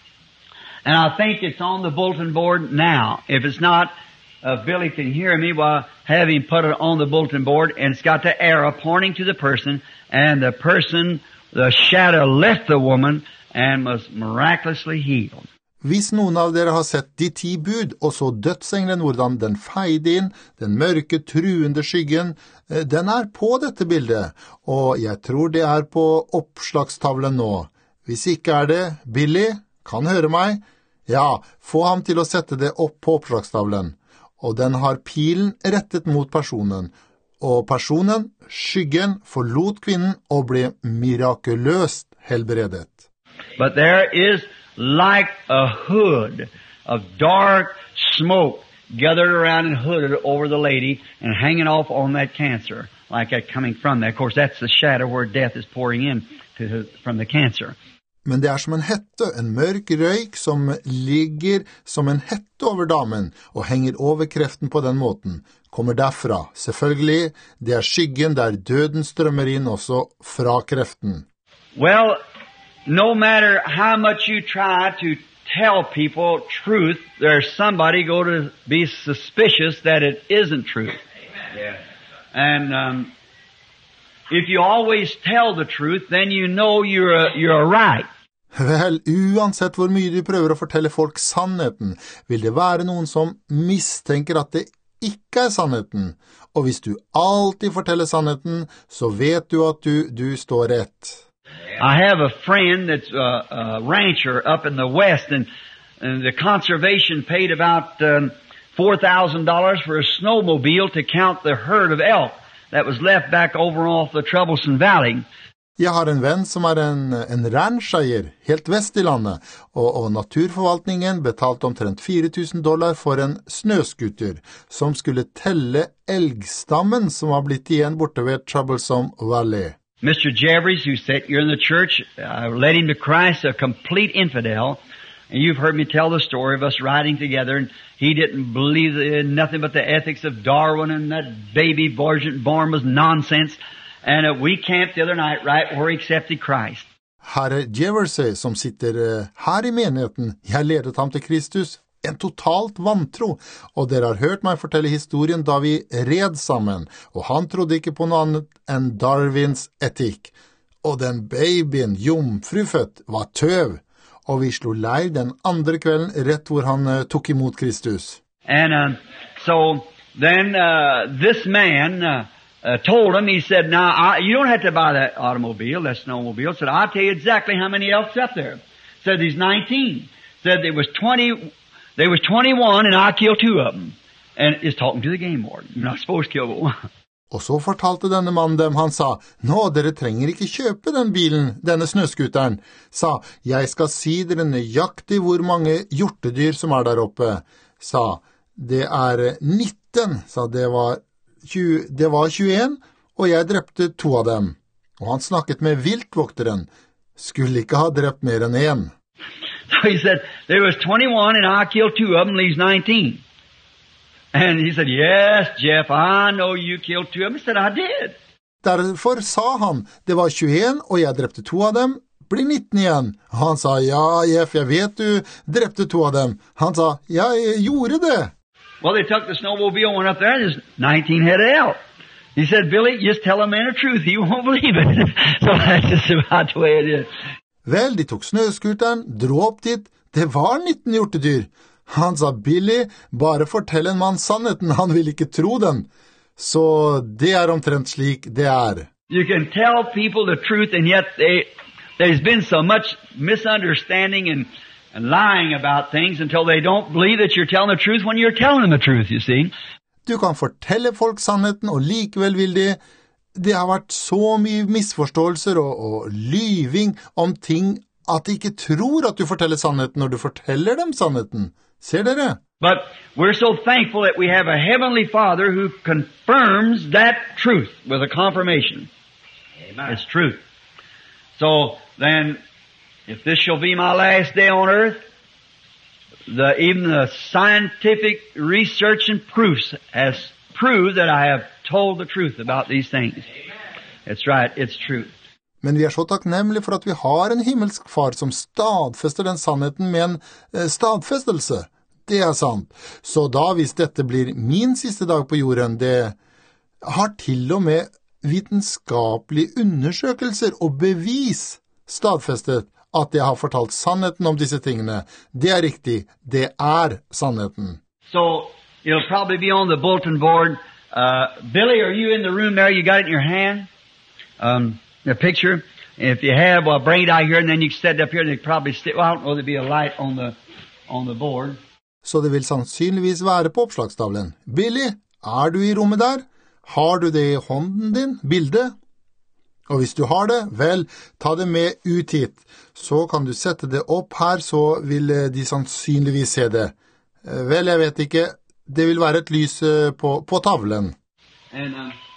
And I think it's on the bulletin board now. If it's not, Billy can hear me while have him put it on the bulletin board, and it's got the arrow pointing to the person, and the person, the shadow left the woman and was miraculously healed. Hvis noen av dere har sett de 10 bud, og så dødsenglen, hvordan den feide inn, den mørke, truende skyggen, den på dette bildet, og jeg tror det på oppslagstavlen nå. Hvis ikke det, Billy, kan høre meg? Ja, få ham til å sette det opp på oppslagstavlen. Og den har pilen rettet mot personen. Og personen, skyggen, forlot kvinnen og ble mirakuløst helbredet. But there is like a hood of dark smoke gathered around and hooded over the lady and hanging off on that cancer, like that coming from that. Of course, that's the shadow where death is pouring in from the cancer. Men det som en hette, en mørk røyk som ligger som en hette over damen og henger over kreften på den måten, kommer derfra. Selvfølgelig, det skyggen der døden strømmer inn også fra kreften. Well, no matter how much you try to tell people truth, there's somebody going to be suspicious that it isn't truth. Yeah. And if you always tell the truth, then you know you're right. Vel, uansett hvor mye du prøver å fortelle folk sannheten, vil det være noen som mistenker at det ikke sannheten. Og hvis du alltid forteller sannheten, så vet du at du står rett. I have a friend that's a rancher up in the west, and the conservation paid about $4,000 for a snowmobile to count the herd of elk that was left back over off the Troublesome Valley. Jeg har en venn som en rancheier helt vest i landet, og naturforvaltningen betalte omtrent $4,000 for en snøskuter som skulle telle elgstammen som var blitt igjen borte ved Troublesome Valley. Mr. Jeffries, who sat here in the church, led him to Christ, a complete infidel. And you've heard me tell the story of us riding together, and he didn't believe in nothing but the ethics of Darwin, and that baby born was nonsense. And we camped the other night right where he accepted Christ. Herre Jeversey, som sitter her i menigheten, jeg ledet ham til Kristus, en totalt vantro, og dere har hørt meg fortelle historien da vi red sammen, og han trodde ikke på noe annet enn Darwins etikk. Og den babyen, jomfrufødt, var tøv, og vi slo leir den andre kvelden rett hvor han tok imot Kristus. And so then this man told him, he said, now, you don't have to buy that automobile, that snowmobile. Said, I'll tell you exactly how many elks up there. Said, there's 19. Said, there was 21, and I killed 2 of them. And is talking to the game warden. You're not supposed to kill but 1. Og så fortalte denne mannen dem, han sa, nå, dere trenger ikke kjøpe den bilen, denne snøskuteren. Sa, jeg skal si dere nøyaktig hvor mange hjortedyr som der oppe. Sa, det 19. Sa, det var 21, og jeg drepte 2 av dem. Og han snakket med viltvokteren. Skulle ikke ha drept mer enn 1. So he said, there was 21 and I killed 2 of them, leaves 19. And he said, yes, Jeff, I know you killed 2 of them. He said, I did. Derfor sa han, det var 21, og jeg drepte 2 av dem, blir 19 igjen. Han sa, ja, Jeff, jeg vet du drepte 2 av dem. Han sa, jeg gjorde det. Well, they took the snowmobile, went up there, and there's 19 head of elk. He said, Billy, just tell a man the truth. He won't believe it. So that's just about the way it is. Vel, de tok snøskuteren, dro opp dit. Det var 19 hjortedyr. Han sa, Billy, bare fortell en mann sannheten. Han vil ikke tro den. Så det omtrent slik det You can tell people the truth, and yet there's been so much misunderstanding and lying about things until they don't believe that you're telling the truth when you're telling them the truth, you see. Du kan fortelle folk sannheten, og likevel vil det har vært så mye misforståelser og lyving om ting at de ikke tror at du forteller sannheten når du forteller dem sannheten. Ser dere? But we're so thankful that we have a heavenly Father who confirms that truth with a confirmation. Amen. It's truth. So then, if this shall be my last day on earth, even the scientific research and proofs has proved that I have told the truth about these things. It's right, it's truth. Men vi så takknemlige for at vi har en himmelsk far som stadfester den sannheten med en stadfestelse. Det sant. Så da, hvis dette blir min siste dag på jorden, det har til og med vitenskapelige undersøkelser og bevis stadfestet at jeg har fortalt sannheten om disse tingene. Det riktig, det sannheten. So, it'll probably be on the bulletin board. Billy, are you in the room there? You got it in your hand? The picture. If you have, well, bring it out here and then you can set it up here and it probably well, I don't know, there'd be a light on the board. Så det vil sannsynligvis være på oppslagstavlen. Billy, du I rommet der? Har du det I hånden din, bildet? Og hvis du har det, vel, ta det med ut hit. Så kan du sette det opp her, så vil de sannsynligvis se det. Vel, jeg vet ikke. Det vil være et lys på tavlen. And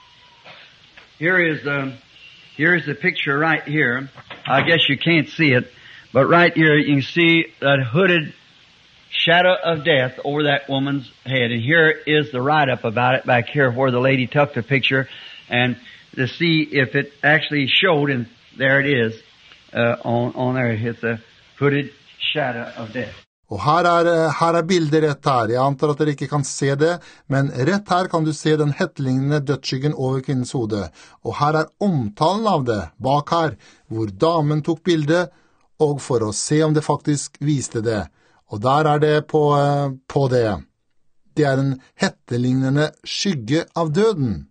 here's the picture right here. I guess you can't see it, but right here you can see that hooded shadow of death over that woman's head. And here is the write-up about it back here where the lady took the picture and to see if it actually showed, and there it is on there. It's a hooded shadow of death. Og her bildet rett her. Jeg antar at dere ikke kan se det, men rett her kan du se den hettelignende dødsskyggen over kvinnens hode. Og her omtalen av det, bak her, hvor damen tok bildet, og for å se om det faktisk viste det. Og der det på det. Det en hettelignende skygge av døden.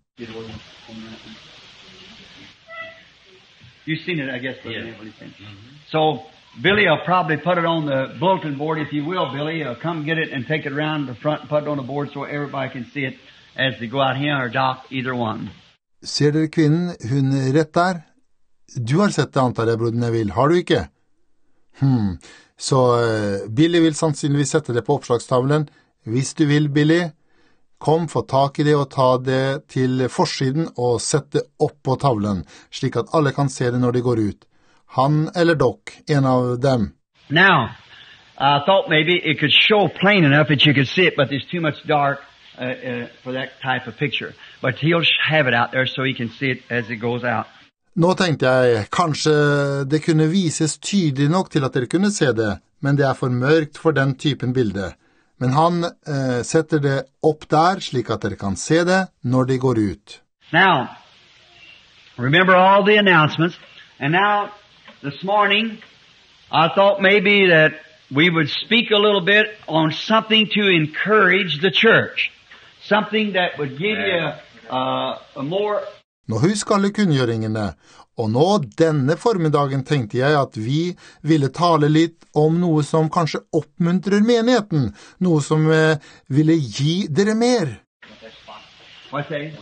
You've seen it, I guess. Yeah. So, Billy will probably put it on the bulletin board, if you will, Billy. Come get it and take it around the front and put it on the board so everybody can see it as they go out here, or Doc, either one. Ser dere kvinnen, hun rett der? Du har sett det, antar jeg, broder Neville. Har du ikke? Så Billy vil sannsynligvis sette det på oppslagstavlen. Hvis du vil, Billy, kom, få tak I det og ta det til forsiden og sette det opp på tavlen, slik at alle kan se det når de går ut. Han eller Doc, en av dem. Now, I thought maybe it could show plain enough that you could see it, but there's too much dark for that type of picture. But he'll have it out there so he can see it as it goes out. Nå tenkte jeg, kanskje det kunne vises tydelig nok til at dere kunne se det, men det for mørkt for den typen bilde. Men han setter det opp der, slik at dere kan se det når de går ut. Now, remember all the announcements, and now, this morning, I thought maybe that we would speak a little bit on something to encourage the church. Something that would give you a more... Nå husk alle kunngjøringene, og nå denne formiddagen tenkte jeg at vi ville tale litt om noe som kanskje oppmuntrer menigheten, noe som ville gi dere mer. What's that?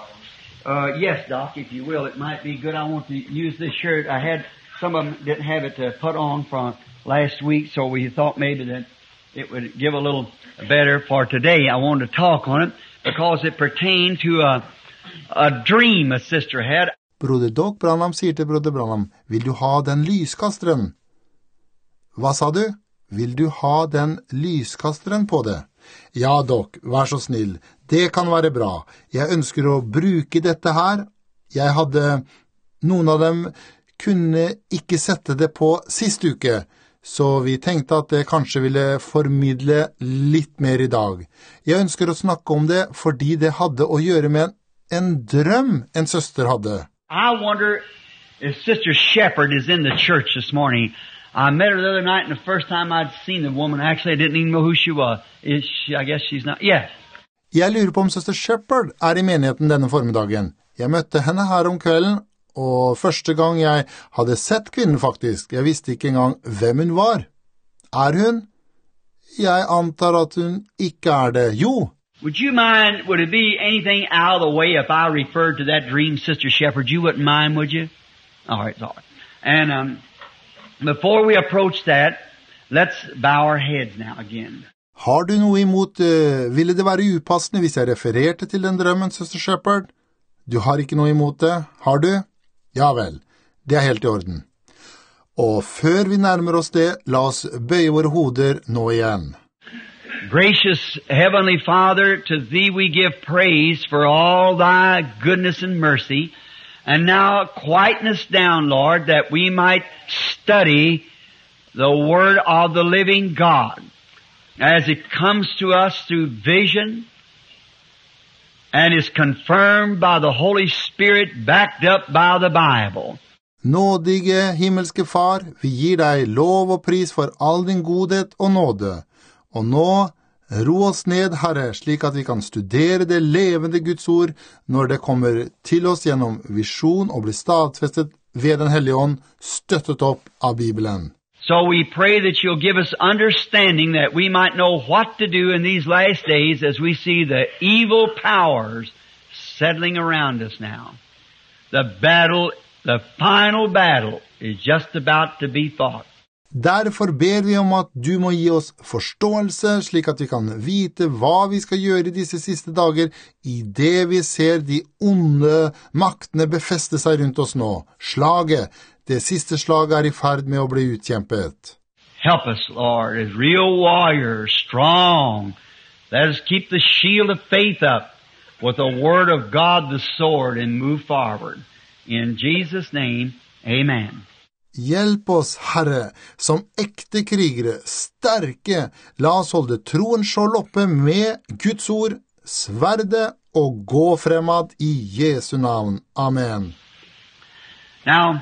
Yes, Doc, if you will, it might be good. I want to use this shirt. I had some of them didn't have it to put on from last week, so we thought maybe that it would give a little better for today. I wanted to talk on it because it pertained to a dream a sister had. Broder Doc Branham sier til broder Branham, vil du ha den lyskasteren? Hva sa du? Vil du ha den lyskasteren på det? Ja, Doc, vær så snill. Det kan være bra. Jeg ønsker å bruke dette her. Jeg hadde noen av dem kunne ikke sette det på sist uke, så vi tenkte at det kanskje ville formidle litt mer I dag. Jeg ønsker å snakke om det fordi det hadde å gjøre med en drøm en søster hadde. I wonder if Sister Shepherd is in the church this morning. I met her the other night, and the first time I'd seen the woman, actually I didn't even know who she was. I guess she's not. Yes. Jeg lurer på om Sister Shepherd I menigheten denne formiddagen. Jeg møtte henne her om kvelden, og første gang jeg hadde sett kvinnen faktisk. Jeg visste ikke engang hvem hun var. Hun? Jeg antar at hun ikke det. Jo. Would it be anything out of the way if I referred to that dream, Sister Shepherd? You wouldn't mind, would you? All right. And before we approach that, let's bow our heads now again. Har du noe imot, ville det være upassende hvis jeg refererte til den drømmen, Sister Shepherd? Du har ikke noe imot det, har du? Ja vel, det helt I orden. Og før vi nærmer oss det, la oss bøye våre hoder nå igjen. Gracious Heavenly Father, to Thee we give praise for all Thy goodness and mercy, and now quieten us down, Lord, that we might study the Word of the living God as it comes to us through vision and is confirmed by the Holy Spirit, backed up by the Bible. Nådige himmelske Far, vi gir deg lov og pris for all din godhet og nåde. Og nå, ro oss ned, Herre, slik at vi kan studere det levende Guds ord når det kommer til oss gjennom visjon og blir stadfestet ved den hellige ånd, støttet opp av Bibelen. So we pray that you'll give us understanding that we might know what to do in these last days as we see the evil powers settling around us now. The final battle is just about to be fought. Derfor ber vi om at du må gi oss forståelse, slik at vi kan vite hva vi skal gjøre i disse siste dager, i det vi ser de onde maktene befeste seg rundt oss nå. Slaget, det siste slaget i ferd med å bli utkjempet. Help us, Lord, as real warriors, strong. Let us keep the shield of faith up with the word of God, the sword, and move forward. In Jesus' name, amen. Hjelp oss, Herre, som ekte krigere, sterke, la oss holde troen skjold oppe med Guds ord, sverde og gå fremad i Jesu navn. Amen. Now,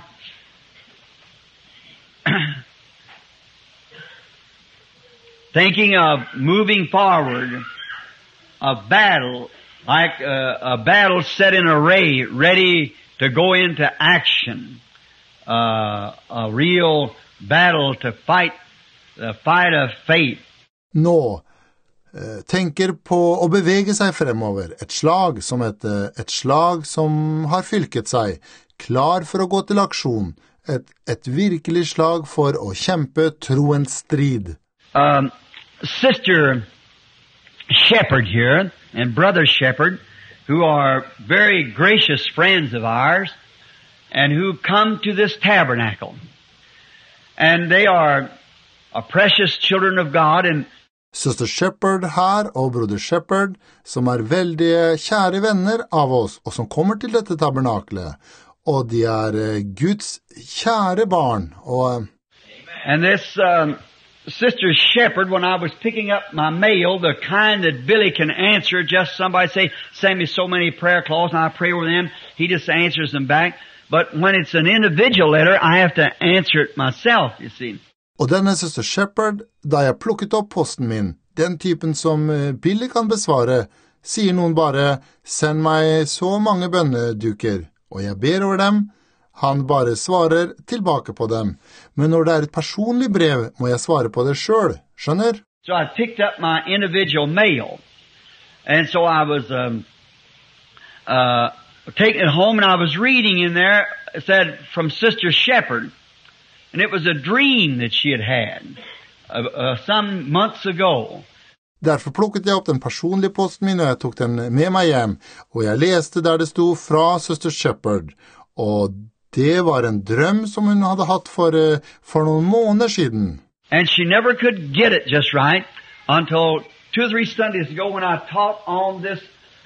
thinking of moving forward, a battle, like a battle set in array, ready to go into action. A real battle to fight, the fight of faith. Nå tenker på å bevege seg fremover, et slag som har fylket seg, klar for å gå til aksjon, et virkelig slag for å kjempe troens strid. Sister Shepherd here, and Brother Shepherd, who are very gracious friends of ours, and who come to this tabernacle. And they are precious children of God. And Sister Shepherd her og Brother Shepherd, som veldig kjære venner av oss, og som kommer til dette tabernaklet. Og de Guds kjære barn. And this Sister Shepherd, when I was picking up my mail, the kind that Billy can answer, just somebody say, send me so many prayer clauses, and I pray over them. He just answers them back. But when it's an individual letter, I have to answer it myself, you see. Og denne Sister Shepherd, da jeg plukket opp posten min, den typen som Billy kan besvare, sier noen bare, send meg så mange bønneduker, og jeg ber over dem. Han bare svarer tilbake på dem. Men når det et personlig brev, må jeg svare på det selv, skjønner? So I picked up my individual mail, and so I was taking it home, and I was reading in there, it said, from Sister Shepherd, and it was a dream that she had some months ago. Derfor plukket jeg opp den personlige posten min, og jeg tok den med meg hjem, og jeg leste der det sto fra Sister Shepherd, og det var en drøm som hun hadde hatt for noen måneder siden. And she never could get it just right until 2 or 3 Sundays ago when I taught on this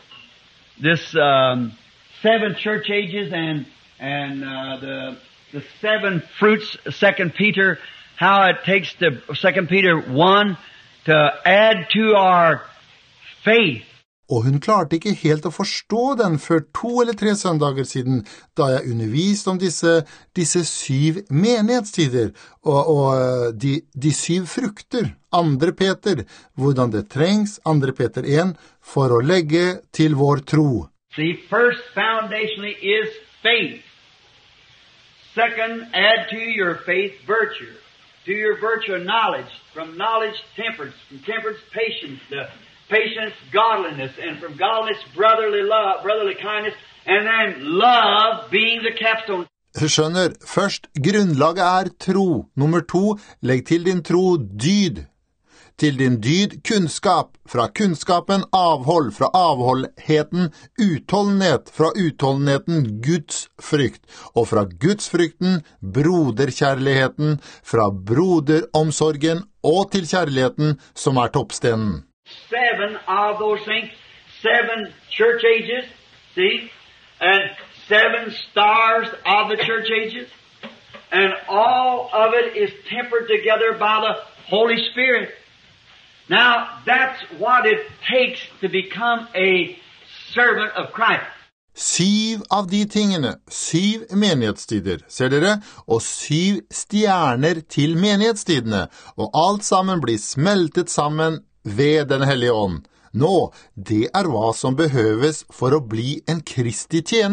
7 church ages and the 7 fruits, 2 Peter, how it takes the 2 Peter 1 to add to our faith. Og hun klarte ikke helt å forstå den før 2 eller 3 søndager siden, da jeg underviste om disse 7 menighetstider, og de 7 frukter, 2. Peter, hvordan det trengs, 2. Peter 1, for å legge til vår tro. See, first foundationally is faith. Second, add to your faith virtue. To your virtue knowledge. From knowledge, temperance. From temperance, patience. Patience, godliness. And from godliness, brotherly love, brotherly kindness. And then love being the capstone. Skjønner, først, grunnlaget tro. Nummer 2, legg til din tro dyd. Til din dyd kunnskap, fra kunnskapen avhold, fra avholdheten utholdenhet, fra utholdenheten Guds frykt, og fra Guds frykten broderkjærligheten, fra broderomsorgen og til kjærligheten som toppstenen. 7 of those things, 7 church ages, see, and 7 stars of the church ages, and all of it is tempered together by the Holy Spirit. Now, that's what it takes to become a servant of Christ. 7 av de tingene, 7 menighetstider, ser dere, og 7 stjerner til menighetstidene, og alt sammen blir smeltet sammen ved den hellige ånd. Nå, det hva som behøves for å bli en Kristi tjener.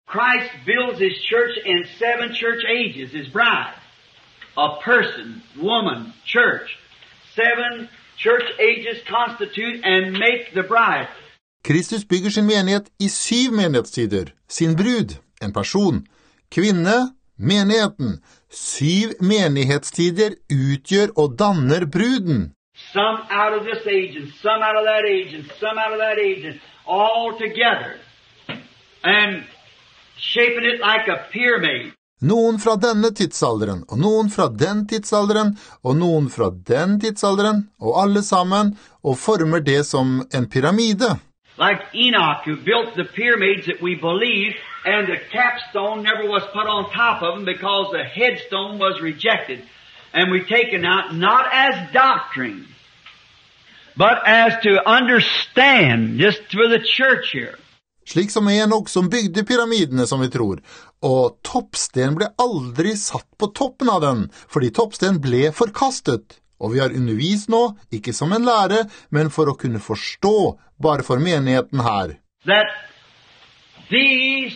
Christ builds His church in 7 church ages, His bride. A person, woman, church. 7 church ages constitute and make the bride. Kristus bygger sin menighet i 7 menighetstider. Sin brud, en person. Kvinne, menigheten. 7 menighetstider utgjør og danner bruden. Some out of this age, and some out of that age, and some out of that age, and all together. And shaping it like a pyramid. Noen fra denne tidsalderen, og noen fra den tidsalderen, og noen fra den tidsalderen, og alle sammen, og former det som en pyramide. Like Enoch, who built the pyramids that we believe, and the capstone never was put on top of them because the headstone was rejected. And we taken out not as doctrine, but as to understand, just for the church here. Slik som Enoch som bygde pyramidene som vi tror, og toppsten ble aldri satt på toppen av den, fordi toppsten ble forkastet. Og vi har undervist nå, ikke som en lære, men for å kunne forstå, bare for menigheten her. That these,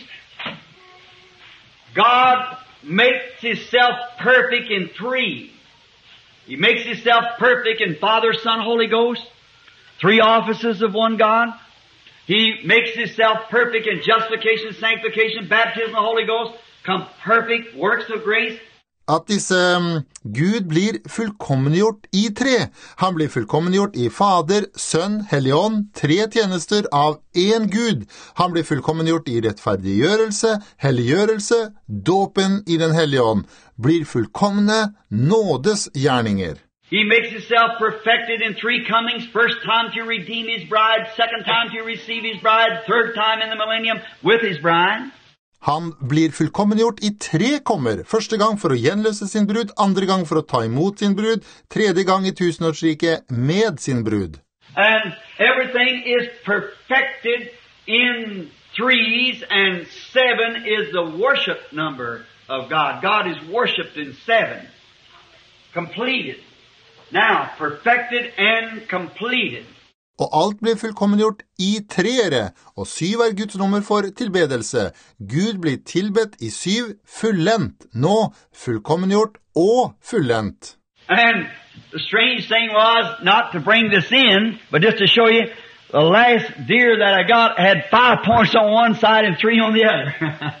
God makes Himself perfect in 3. He makes Himself perfect in Father, Son, Holy Ghost. 3 offices of one God. He makes Himself perfect in justification, sanctification, baptism of the Holy Ghost. Come perfect works of grace. At Gud blir fullkommengjort i 3. Han blir fullkommengjort i Fader, Sønn, Hellig Ånd, 3 tjenester av en Gud. Han blir fullkommengjort i rettferdiggjørelse, helliggjørelse, dåpen i den Hellige Ånd. Blir fullkomne nådes gjerninger. He makes Himself perfected in 3 comings. First time to redeem His bride, second time to receive His bride, third time in the millennium with His bride. Han blir fullkommengjort i 3 kommer. Første gang for å gjenløse sin brud, andre gang for å ta imot sin brud, tredje gang i tusenårsriket med sin brud. And everything is perfected in 3s, and 7 is the worship number of God. God is worshipped in 7. Completed. Now, perfected and completed. Og alt blir fullkommengjort i 3, og 7 er Guds nummer for tilbedelse. Gud blir tilbedt i 7 fullendt, nå fullkommengjort og fullendt. And the strange thing was, not to bring this in, but just to show you, the last deer that I got had 5 points on one side and 3 on the other.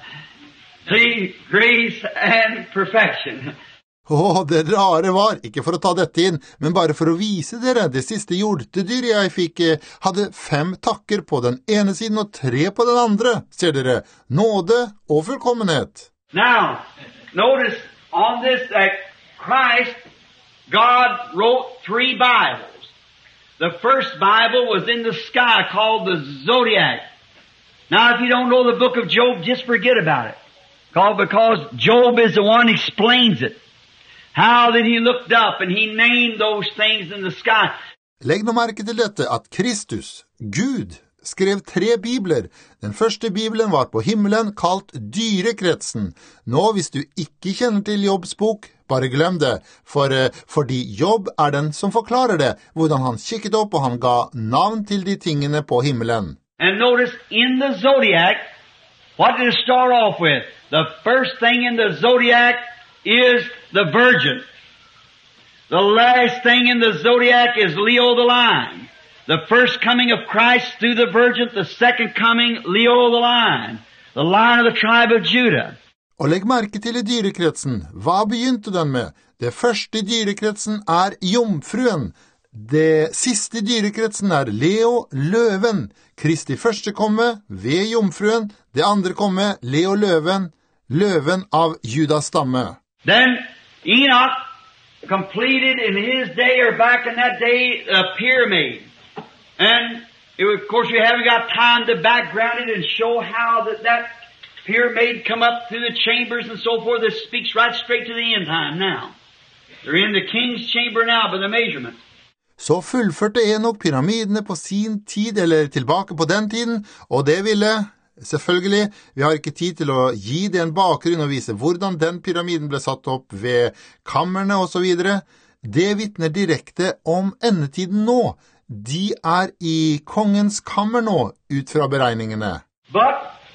See, grace and perfection. Det rare var, ikke for å ta dette inn, men bare for å vise dere, det siste hjortedyr jeg fikk hadde 5 takker på den ene siden og 3 på den andre, ser dere, nåde og fullkommenhet. Now, notice on this that Christ, God wrote 3 Bibles. The first Bible was in the sky called the Zodiac. Now, if you don't know the book of Job, just forget about it. Because Job is the one who explains it. How that he looked up and he named those things in the sky. Legg nå merke til dette, at Kristus, Gud, skrev 3 bibler. Den første bibelen var på himmelen, kalt dyrekretsen. Nå, hvis du ikke kjenner til Jobbs bok, bare glem det, fordi Jobb er den som forklarer det, hvordan han kikket opp og han ga navn til de tingene på himmelen. And notice, in the zodiac, what did it start off with? The first thing in the zodiac is the virgin. The last thing in the zodiac is Leo the lion. The first coming of Christ through the virgin, the second coming, Leo the lion of the tribe of Judah. Og legg merke til i dyrekretsen. Hva begynte den med? Det første i dyrekretsen er jomfruen. Det siste i dyrekretsen er Leo, løven. Kristi første komme ved jomfruen. Det andre komme, Leo løven, løven av Judas stamme. Then Enoch completed in his day, or back in that day, a pyramid. And of course we haven't got time to background it and show how that pyramid come up through the chambers and so forth. It speaks right straight to the end time now. They're in the king's chamber now by the measurement. Så fullførte Enoch pyramidene på sin tid, eller tilbake på den tiden, og det ville... Selvfølgelig, vi har ikke tid til å gi det en bakgrunn og vise hvordan den pyramiden ble satt opp ved kammerne og så videre. Det vittner direkte om endetiden nå. De er i kongens kammer nå, ut fra beregningene. But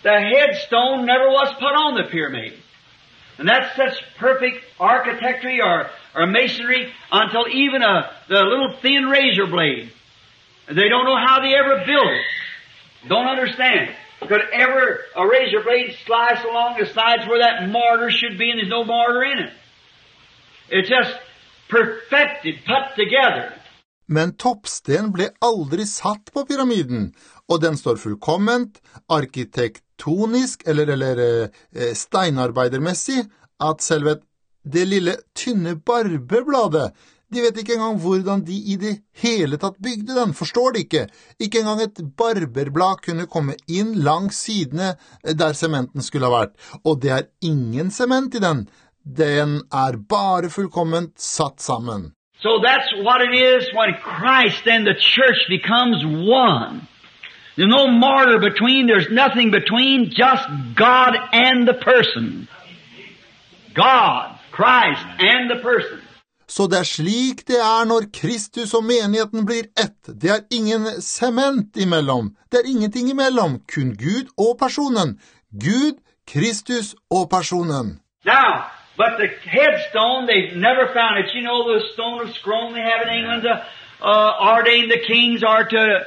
the headstone never was put on the pyramid. And that's such perfect architecture or masonry until even the little thin razor blade. They don't know how they ever built it. Don't understand. Could ever a razor blade slice along the sides where that mortar should be and there's no mortar in it? It's just perfected, put together. Men toppsten ble aldri satt på pyramiden, og den står fullkomment, arkitektonisk eller steinarbeidermessig, at selve det lille tynne barberbladet, de vet ikke engang hvordan de i det hele tatt bygde den, forstår de ikke. Ikke engang et barberblad kunne komme inn langs sidene der sementen skulle ha vært, og det ingen sement i den. Den bare fullkomment satt sammen. So that's what it is when Christ and the church becomes one. There's no mortar between, there's nothing between, just God and the person. God, Christ and the person. Så det slik det når Kristus og menigheten blir ett. Det ingen sement imellom. Det ingenting imellom, kun Gud og personen. Gud, Kristus og personen. Now, but the headstone, they've never found it. You know the stone of Scrone they have in England to ordain the kings or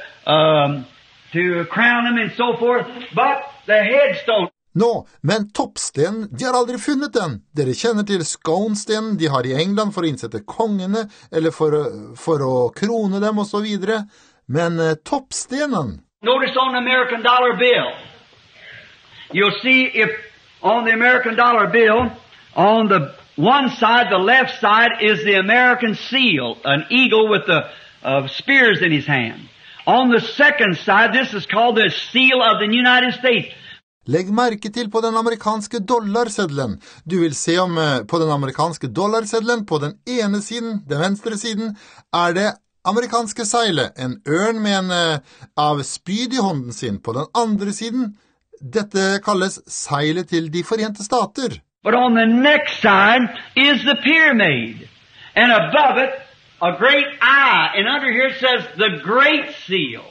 to crown them and so forth. But the headstone. Nå, men toppstenen, de har aldri funnet den. Dere kjenner til Scone-stenen de har i England for å innsette kongene, eller for å krone dem og så videre. Men toppstenen. Notice on the American dollar bill. You'll see if on the American dollar bill, on the one side, the left side, is the American seal, an eagle with the spears in his hand. On the second side, this is called the seal of the United States. Legg merke til på den amerikanske dollarseddelen. Du vil se om på den amerikanske dollarseddelen, på den ene siden, den venstre siden, det amerikanske seilet, en ørn med en av spyd i hånden sin. På den andre siden, dette kalles seilet til de forente stater. But on the next side is the pyramid. And above it, a great eye. And under here it says the Great Seal.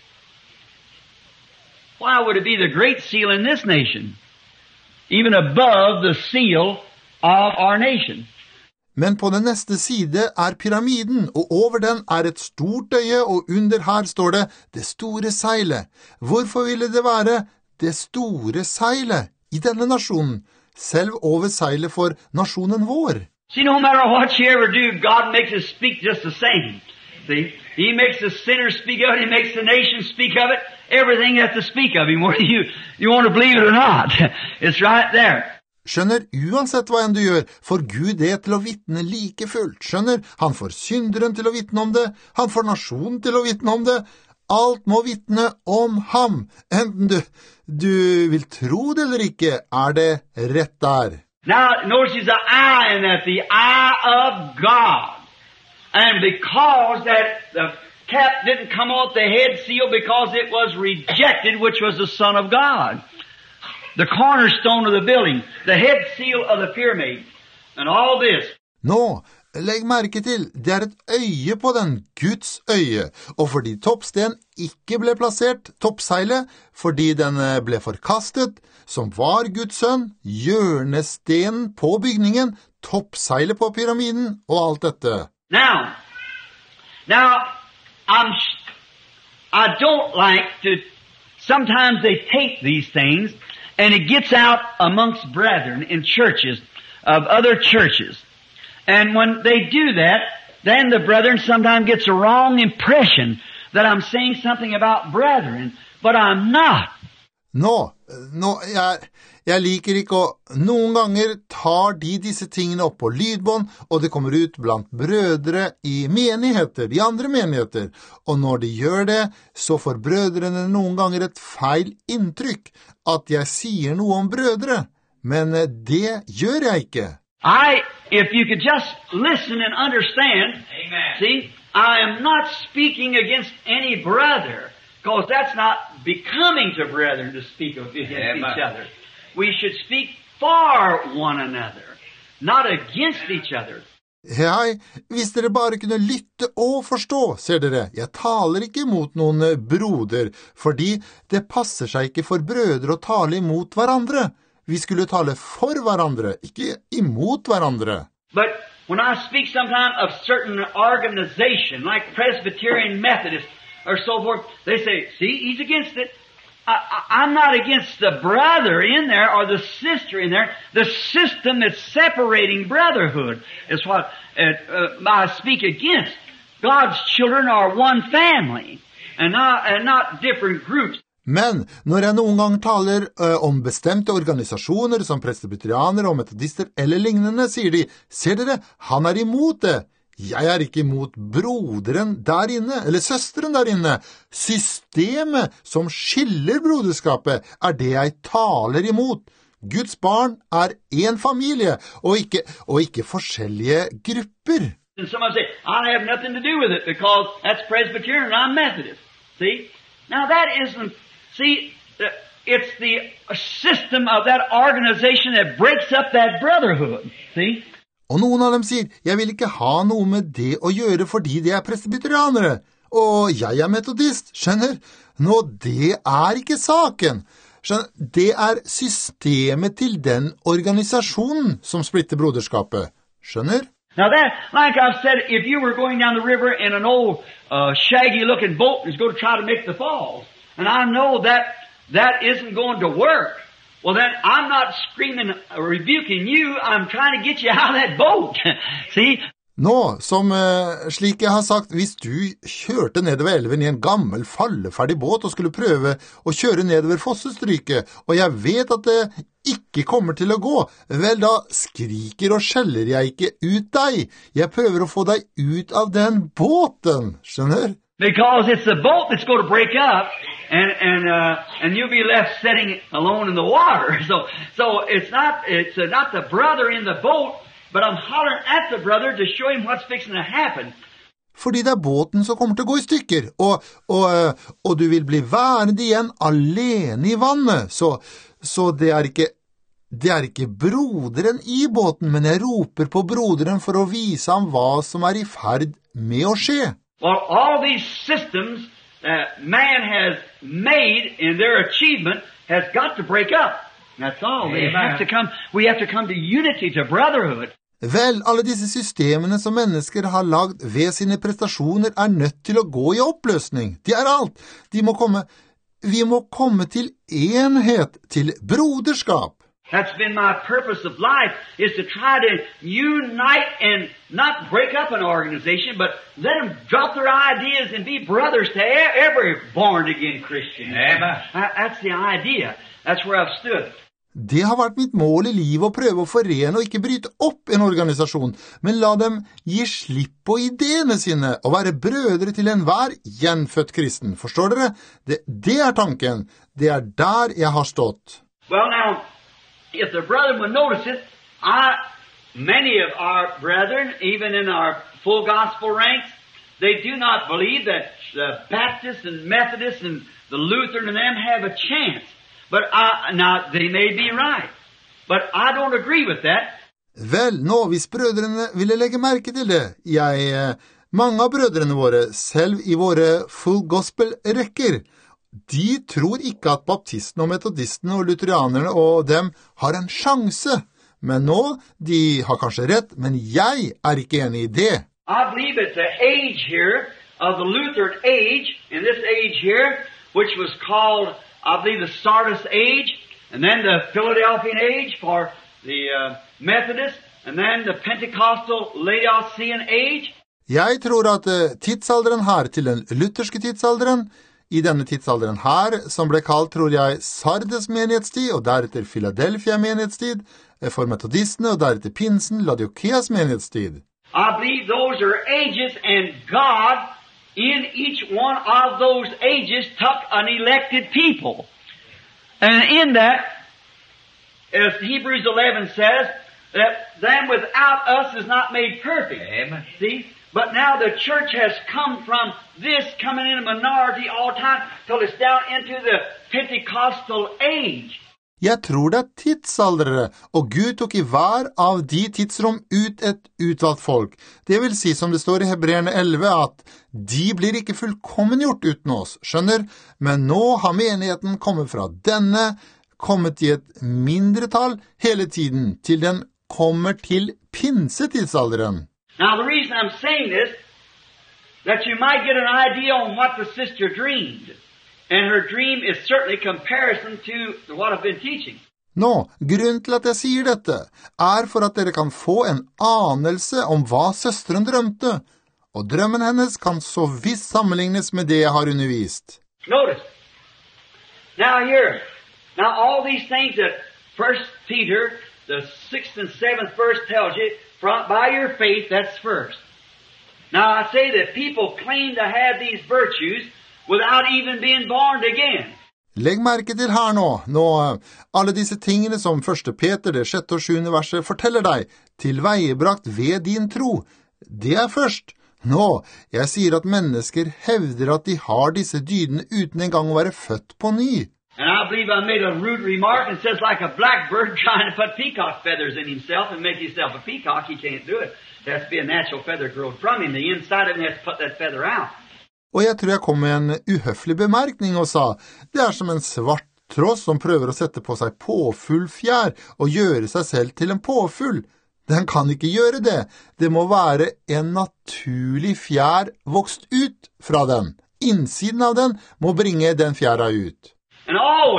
Why would it be the Great Seal in this nation? Even above the seal of our nation. Men på den neste side pyramiden, og over den et stort øye, og under her står det store seilet. Hvorfor ville det være det store seilet i denne nasjonen, selv over seilet for nasjonen vår? See, no matter what you ever do, God makes us speak just the same. See? He makes the sinner speak of it, He makes the nation speak of it. Everything has to speak of Him, whether you want to believe it or not. It's right there. Skjønner, uansett hva enn du gjør, får Gud det til å vitne like fullt. Skjønner, han får synderen til å vitne om det, han får nasjonen til å vitne om det. Alt må vitne om ham. Enten du vil tro det eller ikke, det rett der. Now, notice there's an eye in that, the eye of God. And because that the cap didn't come off the head seal because it was rejected, which was the Son of God. The cornerstone of the building, the head seal of the pyramid, and all this. Nå, legg merke til, det et øye på den, Guds øye, og fordi toppsten ikke ble plassert, toppseilet, fordi den ble forkastet, som var Guds sønn, hjørnestenen på bygningen, toppseilet på pyramiden og alt dette. Now, I don't like to, sometimes they take these things and it gets out amongst brethren in churches, of other churches. And when they do that, then the brethren sometimes gets a wrong impression that I'm saying something about brethren, but I'm not. Nå, jeg liker ikke noen ganger tar disse tingene opp på lydbånd, og det kommer ut blant brødre i menigheter, i andre menigheter. Og når de gjør det, så får brødrene noen ganger et feil inntrykk, at jeg sier noe om brødre. Men det gjør jeg ikke. If you could just listen and understand, Amen. See, I am not speaking against any brother. Because that's not becoming to brethren to speak against each other. We should speak for one another, not against each other. Hei, hvis dere bare kunne lytte og forstå, ser dere, jeg taler ikke imot noen broder, fordi det passer seg ikke for brødre å tale imot hverandre. Vi skulle tale for hverandre, ikke imot hverandre. But when I speak sometimes of certain organization, like Presbyterian Methodist or so forth, they say, see, he's against it. I'm not against the brother in there or the sister in there. The system that's separating brotherhood is what I speak against. God's children are one family and not different groups. Men når jeg noen gang taler om bestemte organisasjoner som presbyterianere og metodister eller lignende, sier de, ser dere, han er imot det. Jeg er ikke imot broderen der inne, eller søsteren der inne. Systemet som skiller broderskapet er det jeg taler imot. Guds barn er en familie, og ikke forskjellige grupper. And someone say, I have nothing to do with it because that's Presbyterian and I'm Methodist. See? Now that isn't, it's the system of that organization that breaks up that brotherhood. See? Og noen av dem sier, jeg vil ikke ha noe med det å gjøre fordi de er presbyterianere, og jeg er metodist, skjønner? Nå, det er ikke saken. Skjønner? Det er systemet til den organisasjonen som splitter broderskapet. Skjønner? Now that, like I've said, if you were going down the river in an old shaggy-looking boat and was going to try to make the falls, and I know that isn't going to work, well then I'm not screaming, rebuking you, I'm trying to get you out of that boat. See? Nå, som slik jeg har sagt, hvis du kjørte nedover elven i en gammel, falleferdig båt og skulle prøve å kjøre nedover fossestryket, og jeg vet at det ikke kommer til å gå, vel da skriker og skjeller jeg ikke ut deg. Jeg prøver å få deg ut av den båten, skjønner? Because it's the boat that's going to break up, and you'll be left sitting alone in the water. So it's not the brother in the boat, but I'm hollering at the brother to show him what's fixing to happen. Fordi det er båten som kommer til å gå i stykker, og du vil bli værende igjen alene i vannet. Så det er ikke broderen i båten, men jeg roper på broderen for å vise ham hva som er i ferd med å skje. Well, all these systems that man has made in their achievement has got to break up. That's all. We have to come to unity, to brotherhood. Vel, alle disse systemene som mennesker har lagd ved sine prestasjoner er nødt til å gå i oppløsning. Det er alt. Vi må komme til enhet, til broderskap. That's been my purpose of life, is to try to unite and not break up an organization, but let them drop their ideas and be brothers to every born-again Christian. Amen. That's the idea. That's where I've stood. Det har vært mitt mål i livet å prøve å forene og ikke bryte opp en organisasjon, men la dem gi slipp på ideene sine og være brødre til enhver gjenfødt kristen. Forstår dere? Det er tanken. Det er der jeg har stått. Well now, if the brethren would notice it, many of our brethren, even in our full gospel ranks, they do not believe that the Baptists and Methodists and the Lutheran and them have a chance. But now they may be right, but I don't agree with that. Vel, nå, hvis brødrene ville legge merke til det, mange av brødrene våre, selv i våre full gospel-rekker, de tror ikke at baptistene og metodistene og lutherianerne og dem har en sjanse. Men nå, de har kanskje rett, men jeg er ikke enig i det. I believe it's the age here of the Lutheran age, in this age here, which was called, I believe, the Sardis age, and then the Philadelphian age for the Methodist, and then the Pentecostal Laodicean age. Jeg tror at tidsalderen her til den lutherske tidsalderen, i denne tidsalderen her, som ble kalt, tror jeg, Sardes menighetstid, og deretter Philadelphia menighetstid, for metodistene, og deretter Pinsen, Laodikeas menighetstid. I believe those are ages, and God, in each one of those ages, took an elected people. And in that, as Hebrews 11 says, that them without us is not made perfect. Amen. See? But now the church has come from this coming in a minority all the time till it's down into the Pentecostal age. Jeg tror det tidsaldrere, og Gud tok I hver av de tidsrom ut et utvalgt folk. Det vil si, som det står I Hebreerne 11, at de blir ikke fullkommengjort uten oss, skjønner? Men nå har menigheten kommet fra denne, kommet I et mindretall hele tiden, til den kommer til pinsetidsalderen. Now the reason I'm saying this, that you might get an idea on what the sister dreamed. And her dream is certainly comparison to what I've been teaching. Nå, grunnen til at jeg sier dette, for at dere kan få en anelse om hva søsteren drømte, og drømmen hennes kan så visst sammenlignes med det jeg har undervist. Notice, now here, now all these things that 1 Peter, the 6th and 7th verse tells you, by your faith, that's first. Now I say that people claim to have these virtues without even being born again. Legg merke til her nå alle disse tingene som 1. Peter, det 6. og 7. verset forteller deg, tilveiebrakt ved din tro. Det først. Nå, jeg sier at mennesker hevder at de har disse dydene uten engang å være født på ny. And I believe I made a rude remark and says like a blackbird trying to put peacock feathers in himself and make himself a peacock, he can't do it. There has to be a natural feather grown from him. The inside of him has to put that feather out. Og jeg tror jeg kom med en uhøflig bemerkning og sa, det som en svart tross som prøver å sette på seg påfull fjær og gjøre seg selv til en påfull. Den kan ikke gjøre det. Det må være en naturlig fjær vokst ut fra den. Innsiden av den må bringe den fjæra ut. And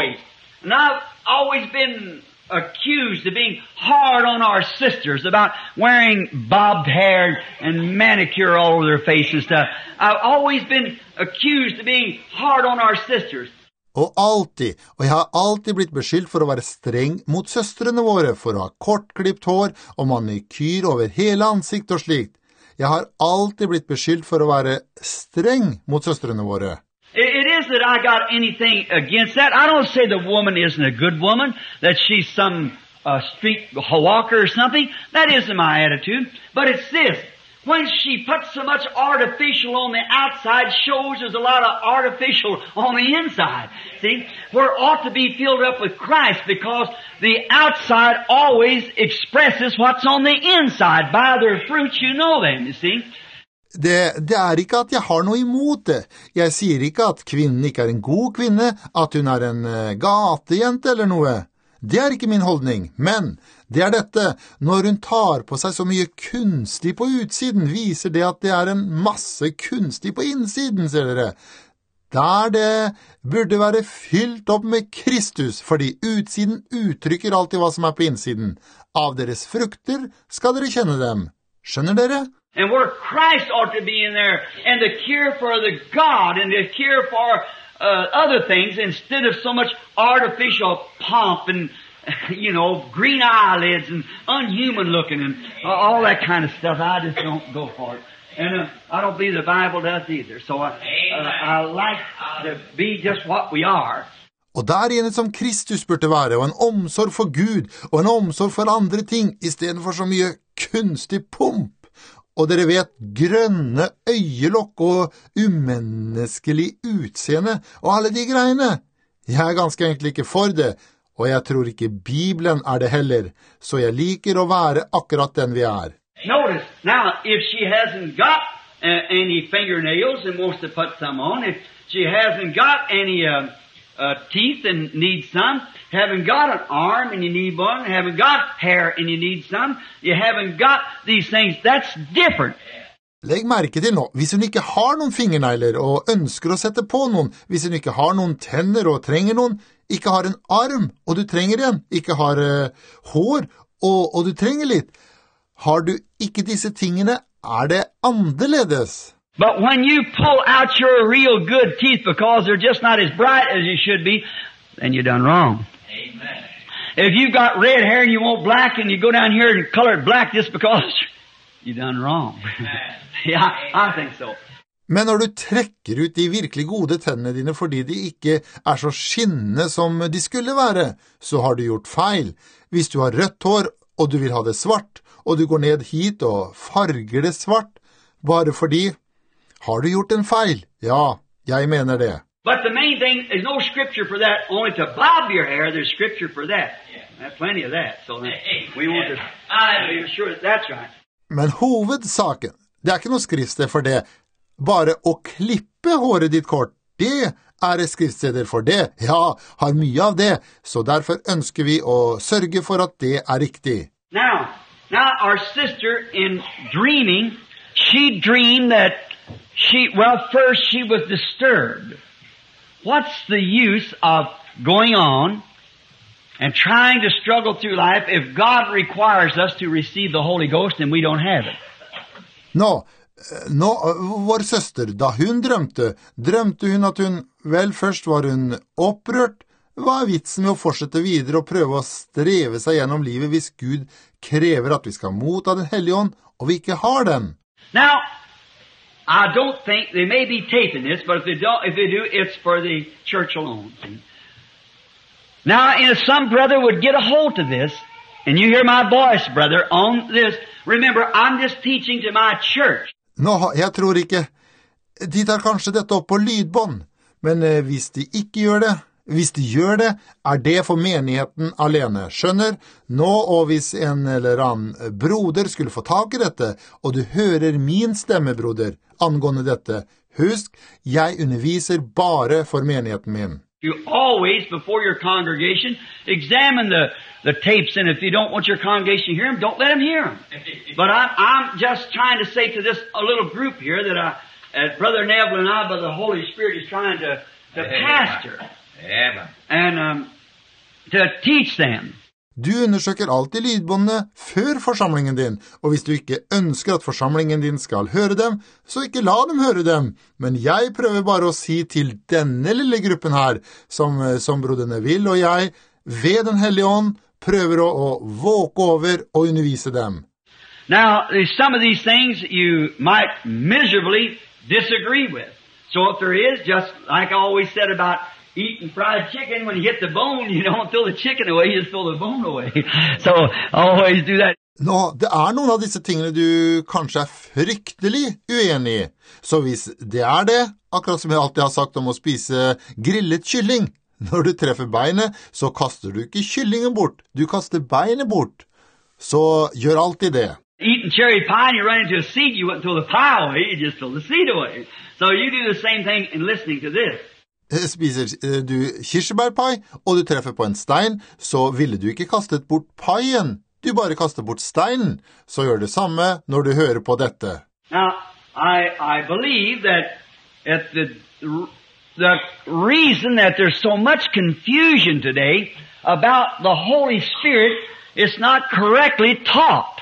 I've always been accused of being hard on our sisters about wearing bobbed hair and manicure all over their face and stuff. I've always been accused of being hard on our sisters. Og jeg har alltid blitt beskyldt for å være streng mot søstrene våre, for å ha kortklipt hår og manikyr over hele ansiktet og slikt. Jeg har alltid blitt beskyldt for å være streng mot søstrene våre. It is that I got anything against that. I don't say the woman isn't a good woman, that she's some street walker or something. That isn't my attitude. But it's this. When she puts so much artificial on the outside, shows there's a lot of artificial on the inside. See? Where it ought to be filled up with Christ, because the outside always expresses what's on the inside. By their fruits you know them, you see. Det ikke at jeg har noe imot det. Jeg sier ikke at kvinnen ikke en god kvinne, at hun en gatejente eller noe. Det ikke min holdning, men det dette, når hun tar på seg så mye kunstig på utsiden, viser det at det en masse kunstig på innsiden, ser dere. Der det burde være fylt opp med Kristus, fordi utsiden uttrykker alltid hva som på innsiden. Av deres frukter skal dere kjenne dem. Skjønner dere? And where Christ ought to be in there, and the cure for the God, and the cure for other things, instead of so much artificial pomp and, green eyelids and unhuman looking and all that kind of stuff. I just don't go for it. And I don't believe the Bible does either. So I like to be just what we are. Og der igjen som Kristus burde være, og en omsorg for Gud, og en omsorg for andre ting, I stedet for så mye kunstig pomp. Og dere vet, grønne øyelokk og umenneskelig utseende og alle de greiene. Jeg ganske enkelt ikke for det, og jeg tror ikke Bibelen det heller, så jeg liker å være akkurat den vi Notice, now, if she hasn't got any fingernails and wants to put some on, if she hasn't got any teeth and needs some, haven't got an arm and you need one, haven't got hair and you need some, you haven't got these things, that's different. Legg merke til nå, hvis hun ikke har noen fingernegler og ønsker å sette på noen, hvis hun ikke har noen tenner og trenger noen, ikke har en arm og du trenger en, ikke har hår og du trenger litt, har du ikke disse tingene, det annerledes. But when you pull out your real good teeth because they're just not as bright as you should be, then you're done wrong. Amen. If you've got red hair and you want black and you go down here and color it black just because, you're done wrong. Yeah, I think so. Men når du trekker ut de virkelig gode tennene dine fordi de ikke så skinnende som de skulle være, så har du gjort feil. Hvis du har rødt hår og du vil ha det svart, og du går ned hit og farger det svart, bare fordi har du gjort en feil? Ja, jeg mener det. But the main thing, there's no scripture for that, only to bob your hair, there's scripture for that. There's plenty of that. So we want to be sure that that's right. Men hovedsaken, det ikke noe skriftsted for det. Bare å klippe håret ditt kort, det et skriftsteder for det. Ja, har mye av det, så derfor ønsker vi å sørge for at det riktig. Now our sister in dreaming, she dreamed that first she was disturbed. What's the use of going on and trying to struggle through life if God requires us to receive the Holy Ghost and we don't have it? Nå, vår søster, da hun drømte hun at først var hun opprørt. Hva vitsen med å fortsette videre og prøve å streve seg gjennom livet hvis Gud krever at vi skal motta den hellige ånd, og vi ikke har den? Now, I don't think they may be taping this, but if they do, it's for the church alone. Now, if some brother would get a hold of this, and you hear my voice, brother, on this, remember, I'm just teaching to my church. Nå, jeg tror ikke. De tar kanskje dette opp på lydbånd, men hvis de ikke gjør det, hvis de gjør det, det for menigheten alene. Skjønner? Nå, og hvis en eller annen broder skulle få tak i dette, og du hører min stemme, broder, angående dette, husk, jeg underviser bare for menigheten min. You always, before your congregation, examine the tapes, and if you don't want your congregation to hear them, don't let them hear them. But I'm just trying to say to this a little group here that Brother Neville and I, by the Holy Spirit, is trying to pastor and to teach them. Du undersøker alltid lydbåndene før forsamlingen din, og hvis du ikke ønsker at forsamlingen din skal høre dem, så ikke la dem høre dem. Men jeg prøver bare å si til denne lille gruppen her, som broderne vil, og jeg, ved den hellige ånd, prøver å våke over og undervise dem. Now, some of these things you might miserably disagree with. So if there is, just like I always said about eating fried chicken, when you hit the bone, you don't throw the chicken away, you just throw the bone away. So always do that. Nå, det noen av disse tingene du kanskje fryktelig uenig i. Så hvis det det, akkurat som jeg alltid har sagt om å spise grillet kylling, når du treffer beinet, så kaster du ikke kyllingen bort, du kaster beinet bort. Så gjør alltid det. Eating cherry pie and you run into a seed, you wouldn't throw the pie away, you just throw the seed away. So you do the same thing in listening to this. Spiser du kirsebærpai, og du treffer på en stein, så ville du ikke kastet bort paien. Du bare kaster bort steinen. Så gjør det samme når du hører på dette. Now, I believe that the reason that there's so much confusion today about the Holy Spirit is not correctly taught.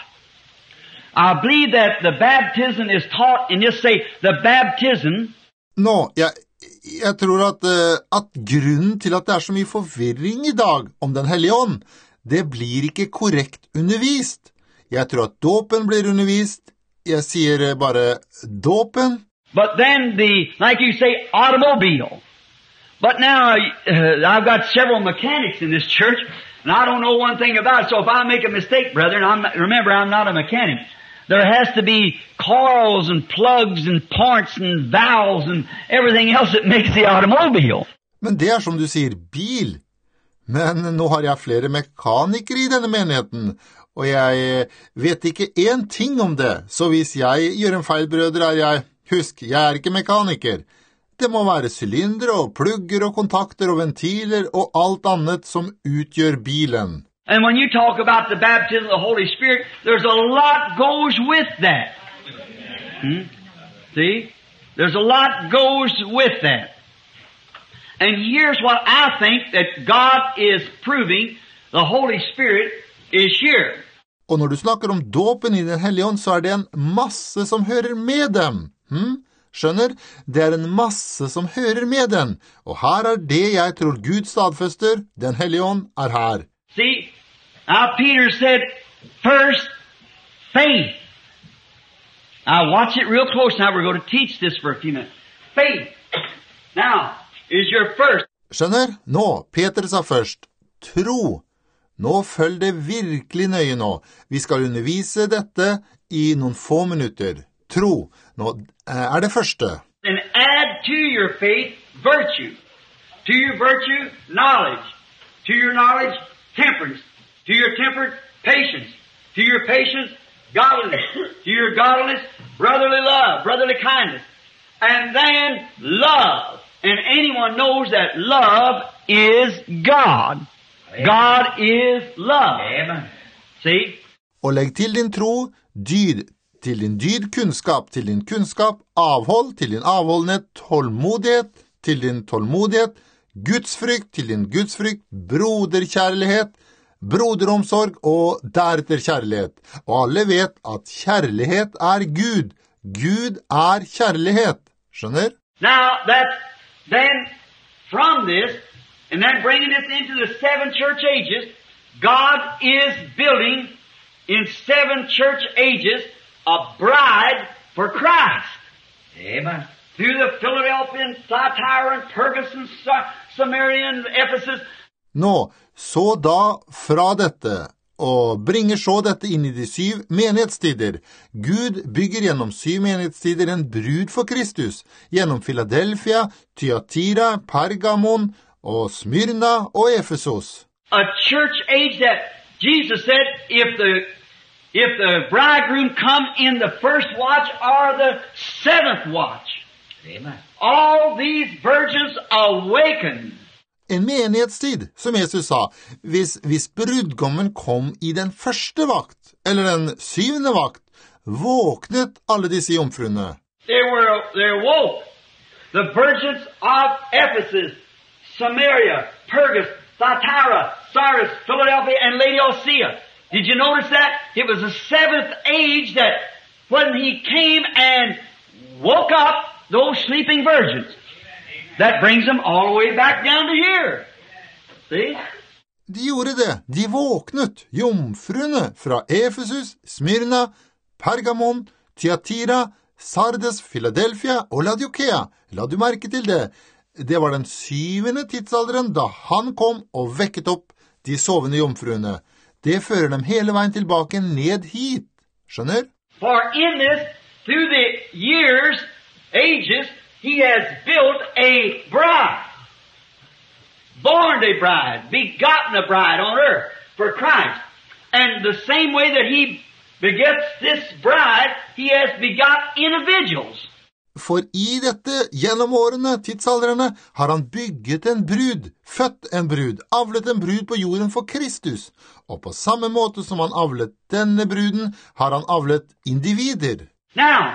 I believe that the baptism is taught, and just say the baptism. Nå, jeg tror at grunnen til at det så mye forvirring i dag om den hellige ånd, det blir ikke korrekt undervist. Jeg tror at dåpen blir undervist. Jeg sier bare dåpen. But then like you say, automobile. But now, I've got several mechanics in this church, and I don't know one thing about it. So if I make a mistake, brethren, remember, I'm not a mechanic. There has to be coils and plugs and parts and valves and everything else that makes the automobile. Men det som du sier, bil. Men nå har jeg flere mekanikere i denne menigheten, og jeg vet ikke en ting om det. Så hvis jeg gjør en feil, brødre, husk, jeg ikke mekaniker. Det må være sylindere og plugger og kontakter og ventiler og alt annet som utgjør bilen. And when you talk about the baptism of the Holy Spirit, there's a lot goes with that. See? There's a lot goes with that. And here's what I think that God is proving the Holy Spirit is here. Og når du snakker om dåpen i den hellige ånd, så det en masse som hører med dem. Skjønner? Det en masse som hører med den. Og her det jeg tror Gud stadfester, den hellige ånd her. See, now Peter said, first, faith. Now watch it real close now. We're going to teach this for a few minutes. Faith. Now, is your first. Skjønner? Nå, Peter sa først, tro. Nå følg det virkelig nøye nå. Vi skal undervise dette i noen få minutter. Tro. Nå det første. And add to your faith virtue. To your virtue, knowledge. To your knowledge, temperance. To your temperance, patience. To your patience, godliness. To your godliness, brotherly love, brotherly kindness. And then love. And anyone knows that love is God. God is love. Amen. See? Og legg til din tro dyd, til din dyd kunnskap, til din kunnskap avhold, til din avholdenhet tålmodighet, til din tålmodighet gudsfrykt, til din gudsfrykt broderkjærlighet, broderomsorg og deretter kjærlighet. Og alle vet at kjærlighet er Gud. Gud er kjærlighet. Skjønner? Now then from this, and then bringing this into the 7 church ages, God is building in 7 church ages a bride for Christ. Amen. Through the Philadelphian, Thyatira, Pergamum, Samaria, Ephesus. Nå, så da fra dette, og bringer så dette inn i de 7 menighetstider. Gud bygger gjennom 7 menighetstider en brud for Kristus, gjennom Philadelphia, Thyatira, Pergamon, og Smyrna og Efesos. A church age that Jesus said, if the bridegroom come in the first watch or the 7th watch, amen, all these virgins awaken. En menighetstid, som Jesus sa, hvis brudgommen kom i den første vakt, eller den 7. vakt, våknet alle disse jomfruene. They woke. The virgins of Ephesus, Samaria, Pergus, Thyatira, Sardis, Philadelphia, and Laodicea. Did you notice that? It was the 7th age that when he came and woke up those sleeping virgins. That brings them all the way back down to here. See? De gjorde det. De våknet, jomfruene fra Efesus, Smyrna, Pergamon, Thyatira, Sardes, Philadelphia og Laodicea. La du merke til det? Det var den 7. tidsalderen da han kom og vekket opp de sovende jomfruene. Det fører dem hele veien tilbake ned hit. Skjønner? For in this, through the years, ages, he has built a bride. Born a bride, begotten a bride on earth for Christ. And the same way that he begets this bride, he has begot individuals. For i dette, gjennom årene, tidsaldrene, har han bygget en brud, født en brud, avlet en brud på jorden for Kristus. Og på samme måte som han avlet denne bruden, har han avlet individer. Now,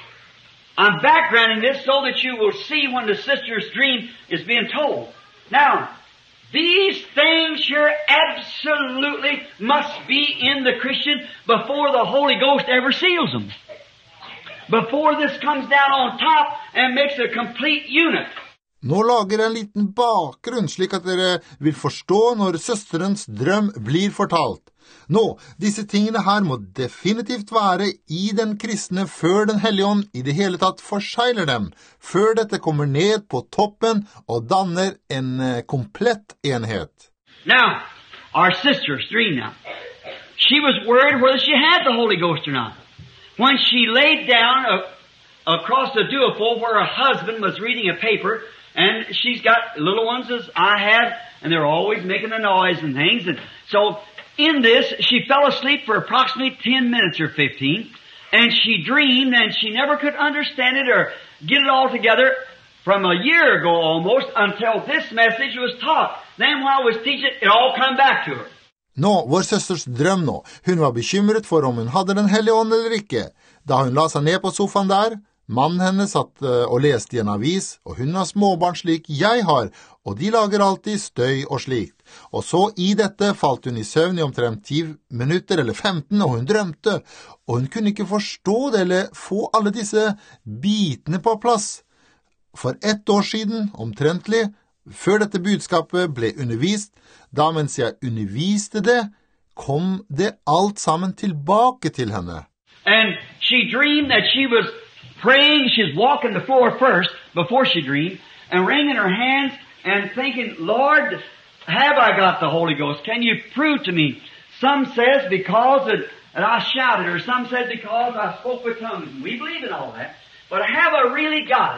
I'm backgrounding this so that you will see when the sister's dream is being told. Now, these things here absolutely must be in the Christian before the Holy Ghost ever seals them. Before this comes down on top and makes a complete unit. Nå lager jeg en liten bakgrunn slik at dere vil forstå når søsterens drøm blir fortalt. Nå, disse tingene her må definitivt være i den kristne før den hellige ånd i det hele tatt forsegler dem, før dette kommer ned på toppen og danner en komplett enhet. Now, our sister's dream now. She was worried whether she had the Holy Ghost or not. When she laid down across the duophone where her husband was reading a paper, and she's got little ones as I have, and they're always making a noise and things, and so in this, she fell asleep for approximately 10 minutes or 15, and she dreamed, and she never could understand it or get it all together from a year ago almost until this message was taught. Then while I was teaching, it all come back to her. Nå, vår søsters drøm nå. Hun var bekymret for om hun hadde den hellige ånd eller ikke. Da hun la seg ned på sofaen der, mannen hennes satt og leste i en avis, og hun har småbarn slik jeg har, og de lager alltid støy og slikt. Og så i dette falt hun i søvn i omtrent 10 minutter eller 15, og hun drømte, og hun kunne ikke forstå det eller få alle disse bitene på plass. For 1 år siden, omtrentlig, før dette budskapet ble undervist, da mens jeg underviste det, kom det alt sammen tilbake til henne. And she dreamed that she was praying, she's walking the floor first, before she dreamed, and wringing her hands and thinking, Lord, have I got the Holy Ghost? Can you prove to me? Some says because that I shouted, or some said because I spoke with tongues. We believe in all that. But have I really got it?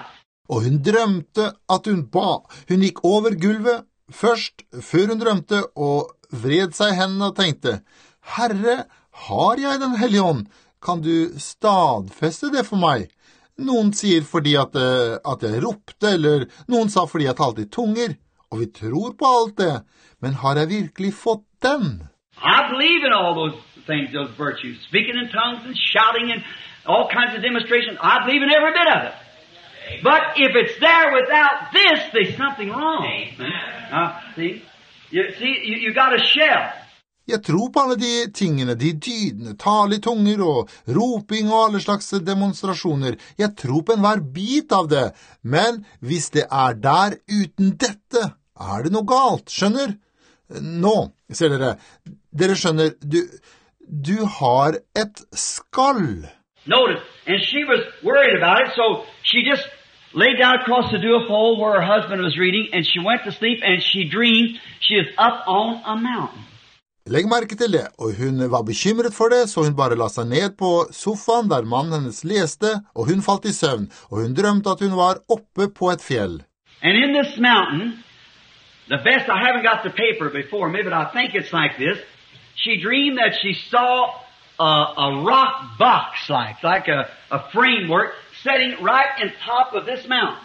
Og hun drømte at hun ba. Hun gikk over gulvet først, før hun drømte, og vred seg i hendene og tenkte, Herre, har jeg den hellige ånd? Kan du stadfeste det for meg? Noen sier fordi at jeg ropte, eller noen sa fordi jeg talte i tunger. Og vi tror på alt det, men har jeg virkelig fått den? I believe in all those things, those virtues, speaking in tongues and shouting and all kinds of demonstrations. I believe in every bit of it. But if it's there without this, there's something wrong. See, you got a shell. Jeg tror på alle de tingene, de dydene, tale i tunger og roping og alle slags demonstrasjoner. Jeg tror på enhver bit av det, men hvis det er der uten dette, er det noe galt, skjønner? Nå, ser dere skjønner, du har et skall. Notice, and she was worried about it, so she just laid down across the duofold where her husband was reading, and she went to sleep, and she dreamed she was up on a mountain. Legg merke til det, og hun var bekymret for det, så hun bare la seg ned på sofaen der mannen hennes leste, og hun falt i søvn, og hun drømte at hun var oppe på et fjell. And in this mountain, the best, I haven't got the paper before me, but I think it's like this. She dreamed that she saw a rock box like a framework setting right on top of this mountain.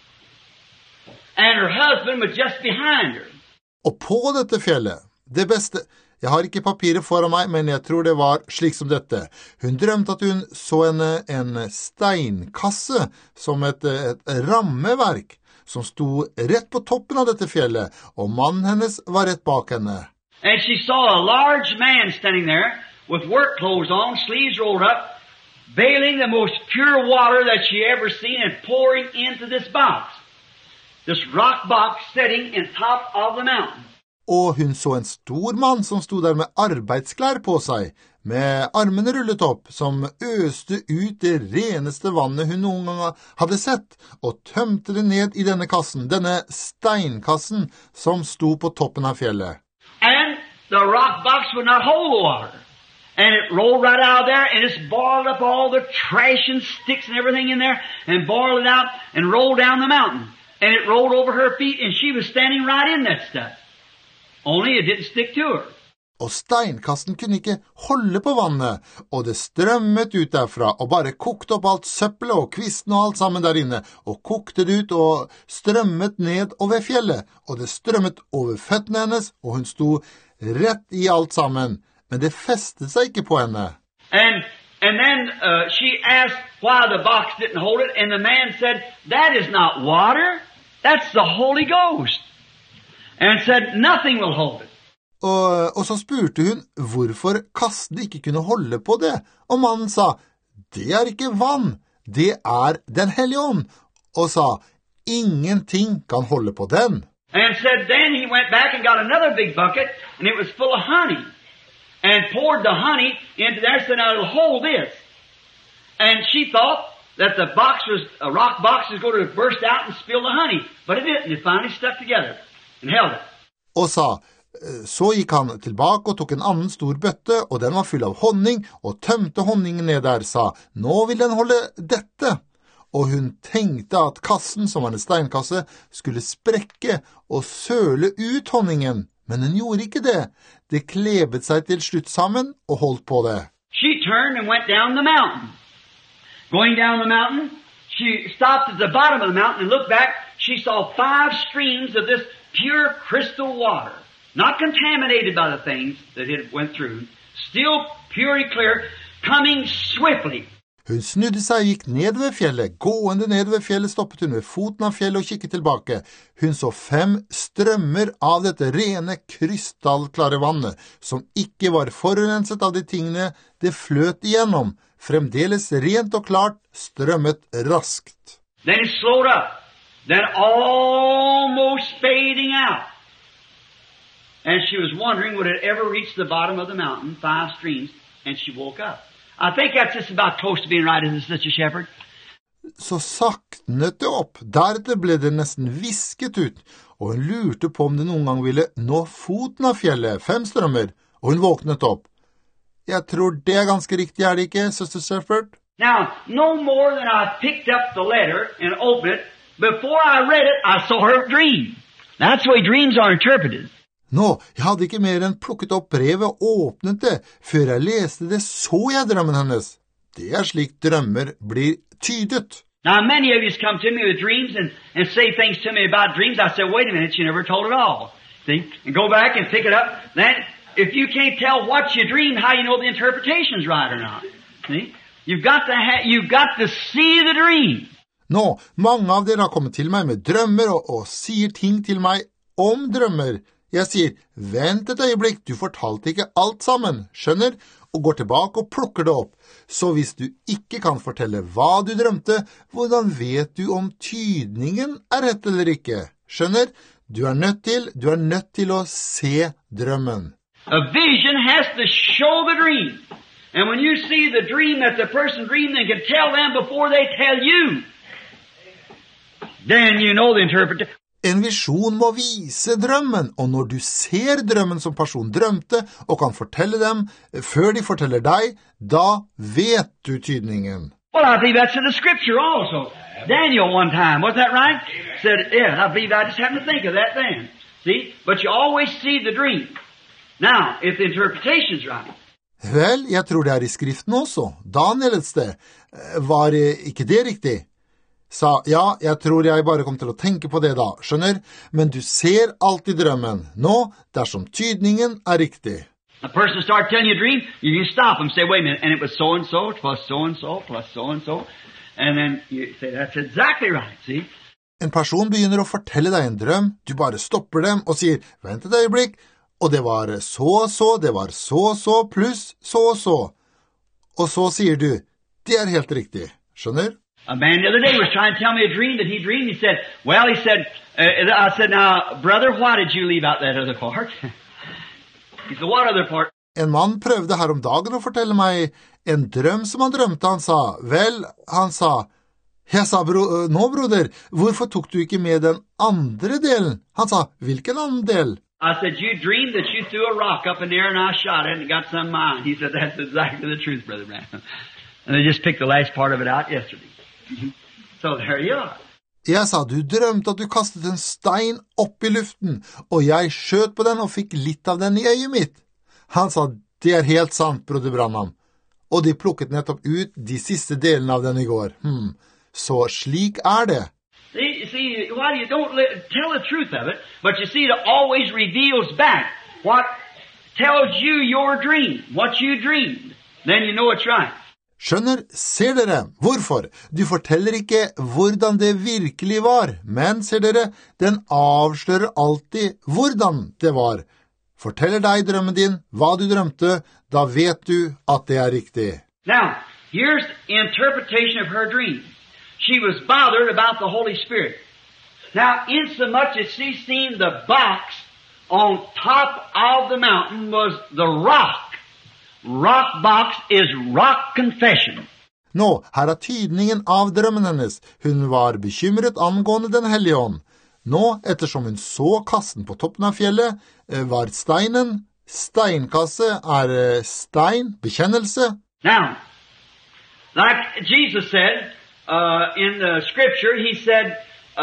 And her husband was just behind her. Og på dette fjellet, det beste, jeg har ikke papiret foran meg, men jeg tror det var slik som dette. Hun drømte at hun så en steinkasse som et rammeverk som sto rett på toppen av dette fjellet, og mannen hennes var rett bak henne. And she saw a large man standing there with work clothes on, sleeves rolled up, bailing the most pure water that she ever seen and pouring into this box. This rock box sitting in top of the mountain. Og hun så en stor mann som sto der med arbeidsklær på seg, med armene rullet opp, som øste ut det reneste vannet hun noen gang hadde sett, og tømte det ned i denne kassen, denne steinkassen som sto på toppen av fjellet. And the rock box would not hold the water. And it rolled right out of there, and it's boiled up all the trash and sticks and everything in there, and boiled it out, and rolled down the mountain. And it rolled over her feet, and she was standing right in that stuff. Only it didn't stick to her. Og steinkassen kunne ikke holde på vannet, og det strømmet ut derfra, og bare kokte opp alt søppelet og kvisten og alt sammen der inne, og kokte det ut og strømmet ned over fjellet, og det strømmet over føttene hennes, og hun sto rett i alt sammen. Men det festet seg ikke på henne. And then she asked why the box didn't hold it, and the man said, that is not water, that's the Holy Ghost. And said, nothing will hold it. Og så spurte hun hvorfor kassen ikke kunne holde på det, og mannen sa, det er ikke vann, det er den hellige ånd, og sa, ingenting kan holde på den. And said, then he went back and got another big bucket, and it was full of honey. And poured the honey into there, so now it'll hold this. And she thought that the rock box was going to burst out and spill the honey. But it didn't. It finally stuck together and held it. Og sa, så gikk han tilbake og tok en annen stor bøtte, og den var full av honning, og tømte honningen ned der, sa, nå vil den holde dette. Og hun tenkte at kassen, som var en steinkasse, skulle sprekke og søle ut honningen. Men den gjorde ikke det. Det klebet seg til slutt sammen og holdt på det. She turned and went down the mountain. Going down the mountain, she stopped at the bottom of the mountain and looked back. She saw 5 streams of this pure crystal water, not contaminated by the things that it went through, still pure and clear, coming swiftly. Hun snudde seg og gikk ned ved fjellet. Gående ned ved fjellet stoppet hun ved foten av fjellet og kikket tilbake. Hun så 5 strømmer av dette rene, krystallklare vannet, som ikke var forurenset av de tingene det fløt igjennom. Fremdeles rent og klart, strømmet raskt. Then it slowed up. Then almost fading out. And she was wondering, would it ever reach the bottom of the mountain, 5 streams, and she woke up. I think that's just about close to being right, isn't it, Sister Shepherd? Så saknet det opp. Deretter ble det nesten visket ut, og hun lurte på om det noen gang ville nå foten av fjellet, 5 strømmer, og hun våknet opp. Jeg tror det er ganske riktig, er det ikke, Sister Shepherd? Now, no more than I picked up the letter and opened it, before I read it, I saw her dream. That's the way dreams are interpreted. Nå, jeg hadde ikke mer enn plukket opp brevet og åpnet det. Før jeg leste det, så jeg drømmen hennes. Det er slik drømmer blir tydet. Now, many of you come to me with dreams and say things to me about dreams. I say, wait a minute, you never told it all. See? And go back and pick it up. Then, if you can't tell what you dreamed, how you know the interpretation's right or not? See? You've got to see the dream. Nå, mange av dere har kommet til meg med drømmer og sier ting til meg om drømmer. Jeg sier, vent et øyeblikk, du fortalte ikke alt sammen, skjønner? Og går tilbake og plukker det opp. Så hvis du ikke kan fortelle hva du drømte, hvordan vet du om tydningen er rett eller ikke? Skjønner? Du er nødt til å se drømmen. A vision has to show the dream. And when you see the dream that the person dreamed and can tell them before they tell you, then you know the interpretation. En visjon må vise drømmen, og når du ser drømmen som personen drømte, og kan fortelle dem før de forteller deg, da vet du tydningen. Well, I believe that's in the scripture also. Daniel one time, was that right? Said, yeah, I believe I just happened to think of that then. See? But you always see the dream. Now, if the interpretation's right. Vel, jeg tror det er i skriften også. Daniel et sted. Var ikke det riktig? Sa, ja, jeg tror jeg bare kom til å tenke på det da, skjønner? Men du ser alltid drømmen. Nå, dersom tydningen er riktig. A person starts telling you a dream, you can stop them, say, wait a minute, and it was so-and-so, plus so-and-so, plus so-and-so. And then you say, that's exactly right, see? En person begynner å fortelle deg en drøm, du bare stopper dem og sier, vent et øyeblikk, og det var så, det var så, pluss så. Og så sier du, det er helt riktig, skjønner? A man the other day was trying to tell me a dream that he dreamed. He said, I said, now, brother, why did you leave out that other part? He said, what other part? En mann prøvde her om dagen å fortelle meg en drøm som han drømte. Han sa, jeg sa, nå broder, hvorfor tok du ikke med den andre delen? Han sa, hvilken annen del? I said, you dreamed that you threw a rock up in the air and I shot it and it got some mine. He said, that's exactly the truth, Brother Branham. And they just picked the last part of it out yesterday. So there you are. Jeg sa, du drømte at du kastet en stein opp i luften, og jeg skjøt på den og fikk litt av den i øyet mitt. Han sa, det er helt sant, Broder Branham. Og de plukket nettopp ut de siste delene av den i går. Så slik er det. See, why you don't tell the truth of it, but you see it always reveals back what tells you your dream, what you dreamed. Then you know it's right. Skjønner, ser dere, hvorfor? Du forteller ikke hvordan det virkelig var, men ser dere, den avslører alltid hvordan det var. Forteller deg drømmen din, hva du drømte, da vet du at det er riktig. Now, here's the interpretation of her dream. She was bothered about the Holy Spirit. Now, insomuch as she seen the box on top of the mountain was the rock. Rock box is rock confession. Nå, her er tydningen av drømmen hennes. Hun var bekymret angående den hellige ånd. Nå, ettersom hun så kassen på toppen av fjellet, var steinen, steinkasse er stein, bekjennelse. Now, like Jesus said in the scripture, he said,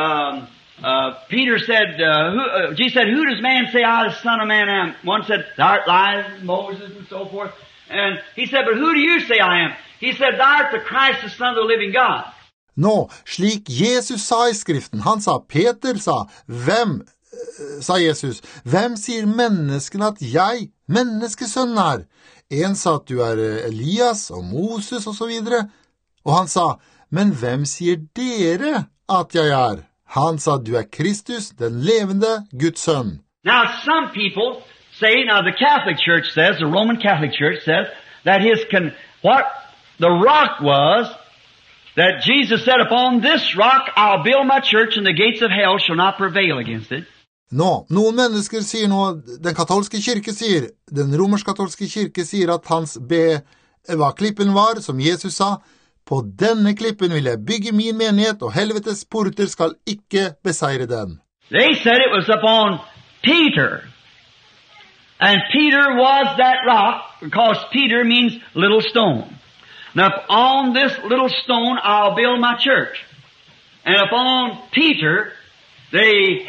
Peter said, Jesus said, who does man say I, the Son of Man, am? One said, thou art Elias, Moses, and so forth. And he said, but who do you say I am? He said, thou art the Christ, the Son of the living God. Nå, slik Jesus sa i skriften, han sa, Peter sa, sa Jesus, hvem sier menneskene at jeg, menneskesønnen er? En sa at du er Elias og Moses og så videre. Og han sa, men hvem sier dere at jeg er? Han sa, du er Kristus, den levende Guds sønn. Now, some people say, now the Catholic Church says, the Roman Catholic Church says, that what the rock was, that Jesus said, upon this rock I'll build my church and the gates of hell shall not prevail against it. Nå, noen mennesker sier nå, den katolske kirke sier, den romersk-katolske kirke sier at hva klippen var, som Jesus sa, på denne klippen vil jeg bygge min menighet, og helvetes porter skal ikke beseire den. They said it was upon Peter. And Peter was that rock, because Peter means little stone. Now, on this little stone, I'll build my church. And upon Peter, the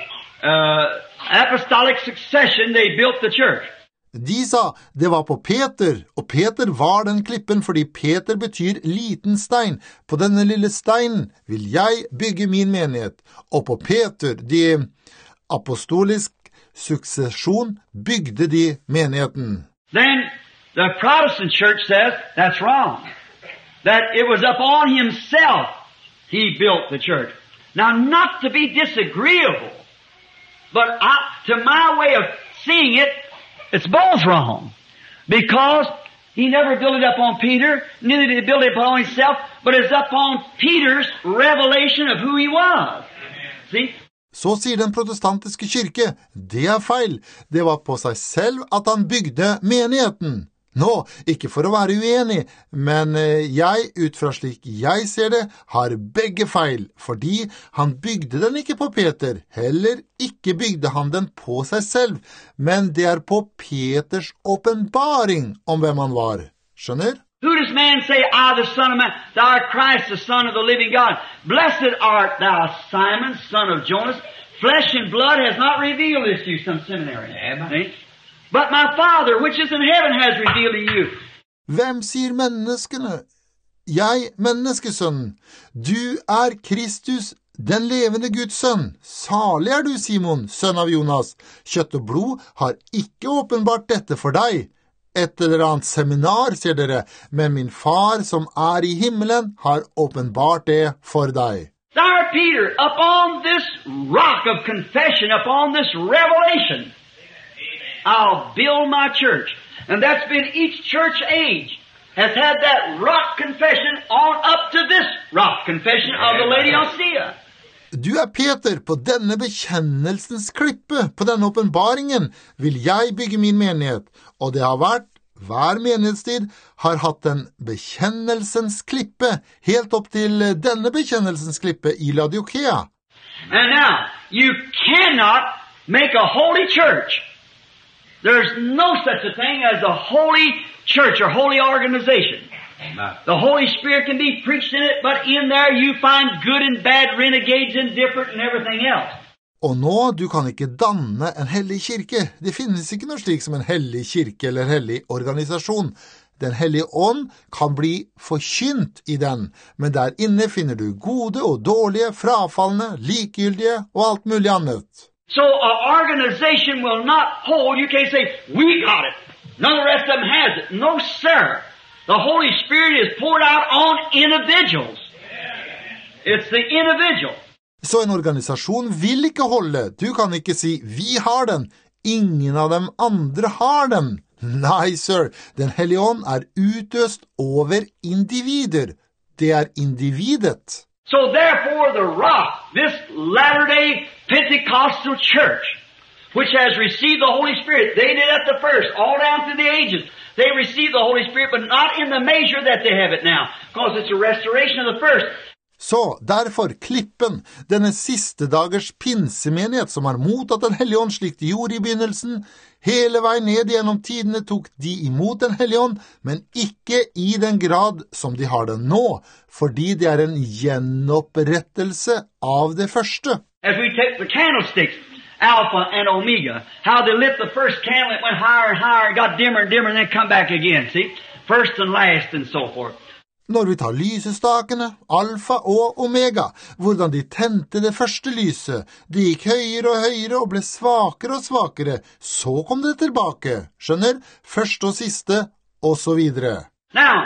apostolic succession, they built the church. De sa, det var på Peter, og Peter var den klippen fordi Peter betyr liten stein. På denne lille steinen vil jeg bygge min menighet. Og på Peter, de apostolisk suksesjon, bygde de menigheten. Then the Protestant church says that's wrong. That it was upon himself he built the church. Now, not to be disagreeable, but to my way of seeing it, it's both wrong. Because he never built it upon Peter, neither did he build it upon himself, but it's upon Peter's revelation of who he was. See? Så sier den protestantiske kirke, det er feil. Det var på seg selv at han bygde menigheten. Nå, ikke for å være uenig, men jeg, ut fra slik jeg ser det, har begge feil, fordi han bygde den ikke på Peter, heller ikke bygde han den på seg selv, men det er på Peters åpenbaring om hvem han var. Skjønner? Who does man say, I, the Son of Man, thou art Christ, the Son of the living God? Blessed art thou, Simon, son of Jonas. Flesh and blood has not revealed this to you, some seminary. Amen. But my Father, which is in heaven, has revealed to you. Hvem sier menneskene? Jeg, menneskesønnen. Du er Kristus, den levende Guds sønn. Salig er du, Simon, sønn av Jonas. Kjøtt og blod har ikke åpenbart dette for deg. Et eller annet seminar, sier dere, men min far som er i himmelen har åpenbart det for deg. Thou, Peter, upon this rock of confession, upon this revelation, I'll build my church. And that's been each church age has had that rock confession on up to this rock confession of the Laodicea. Du er Peter, på denne bekjennelsens klippe, på denne åpenbaringen vil jeg bygge min menighet, og det har vært, hver menighetstid har hatt en bekjennelsens klippe, helt opp til denne bekjennelsens klippe i Laodicea. And now, you cannot make a holy church. There's no such a thing as a holy church or holy organization. The Holy Spirit can be preached in it, but in there you find good and bad, renegades, indifferent, and everything else. Og nå, du kan ikke danne en hellig kirke. Det finnes ikke noe slik som en hellig kirke eller hellig organisasjon. Den hellige ånd kan bli forkynt i den, men der inne finner du gode og dårlige, frafallende, likegyldige og alt mulig annet. So an organization will not hold, you can't say, we got it. None of the rest of them has it. No, sir. The Holy Spirit is poured out on individuals. It's the individual. Så en organisasjon vil ikke holde. Du kan ikke si, vi har den. Ingen av dem andre har den. Nei, sir. Den hellige ånd er utøst over individer. Det er individet. So therefore the rock, this Latter-day Pentecostal church, which has received the Holy Spirit, they did at the first, all down through the ages. They received the Holy Spirit, but not in the measure that they have it now, because it's a restoration of the first. Så derfor klippen, denne siste dagers pinsemenighet som har mottatt den hellige ånd slik de gjorde i begynnelsen, hele veien ned gjennom tidene tok de imot den hellige ånd, men ikke i den grad som de har den nå, fordi det er en gjenopprettelse av det første. As we take the candlesticks, Alpha and Omega, how they lit the first candle, it went higher and higher, got dimmer and dimmer, and then come back again, see? First and last and so forth. Når vi tar lysestakene, alfa og omega, hvordan de tente det første lyset, de gikk høyere og høyere og ble svakere og svakere, så kom det tilbake, skjønner? Første og siste, og så videre. Now,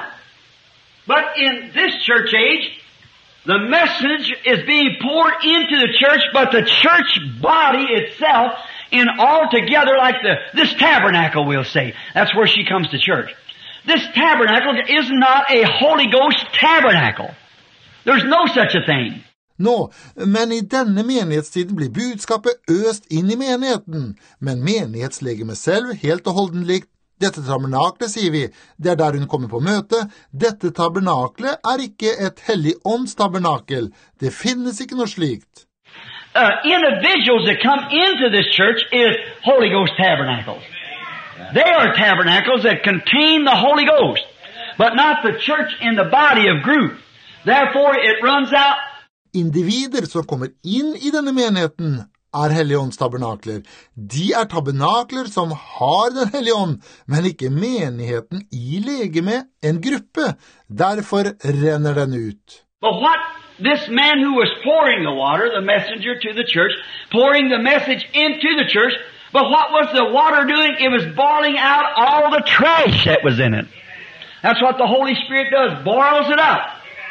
but in this church age, the message is being poured into the church, but the church body itself, in all together like this tabernacle, we'll say. That's where she comes to church. This tabernacle is not a Holy Ghost tabernacle. There's no such a thing. Nå, men i denne menighetstiden blir budskapet øst inn i menigheten, men menighetslegemet selv helt og holden likt. Dette tabernaklet, sier vi, det er der hun kommer på møte. Dette tabernaklet er ikke et hellig åndstabernakel. Det finnes ikke noe slikt. Individuals that come into this church is Holy Ghost tabernacles. They are tabernacles that contain the Holy Ghost, but not the church in the body of group. Therefore, it runs out. individer som kommer inn I denne menigheten Helligånds tabernakler. De tabernakler som har den Hellige Ånd, men ikke menigheten I legeme, en gruppe. Derfor renner den ut. But what this man who was pouring the water, the messenger to the church, pouring the message into the church, but what was the water doing? It was boiling out all the trash that was in it. That's what the Holy Spirit does, boils it up.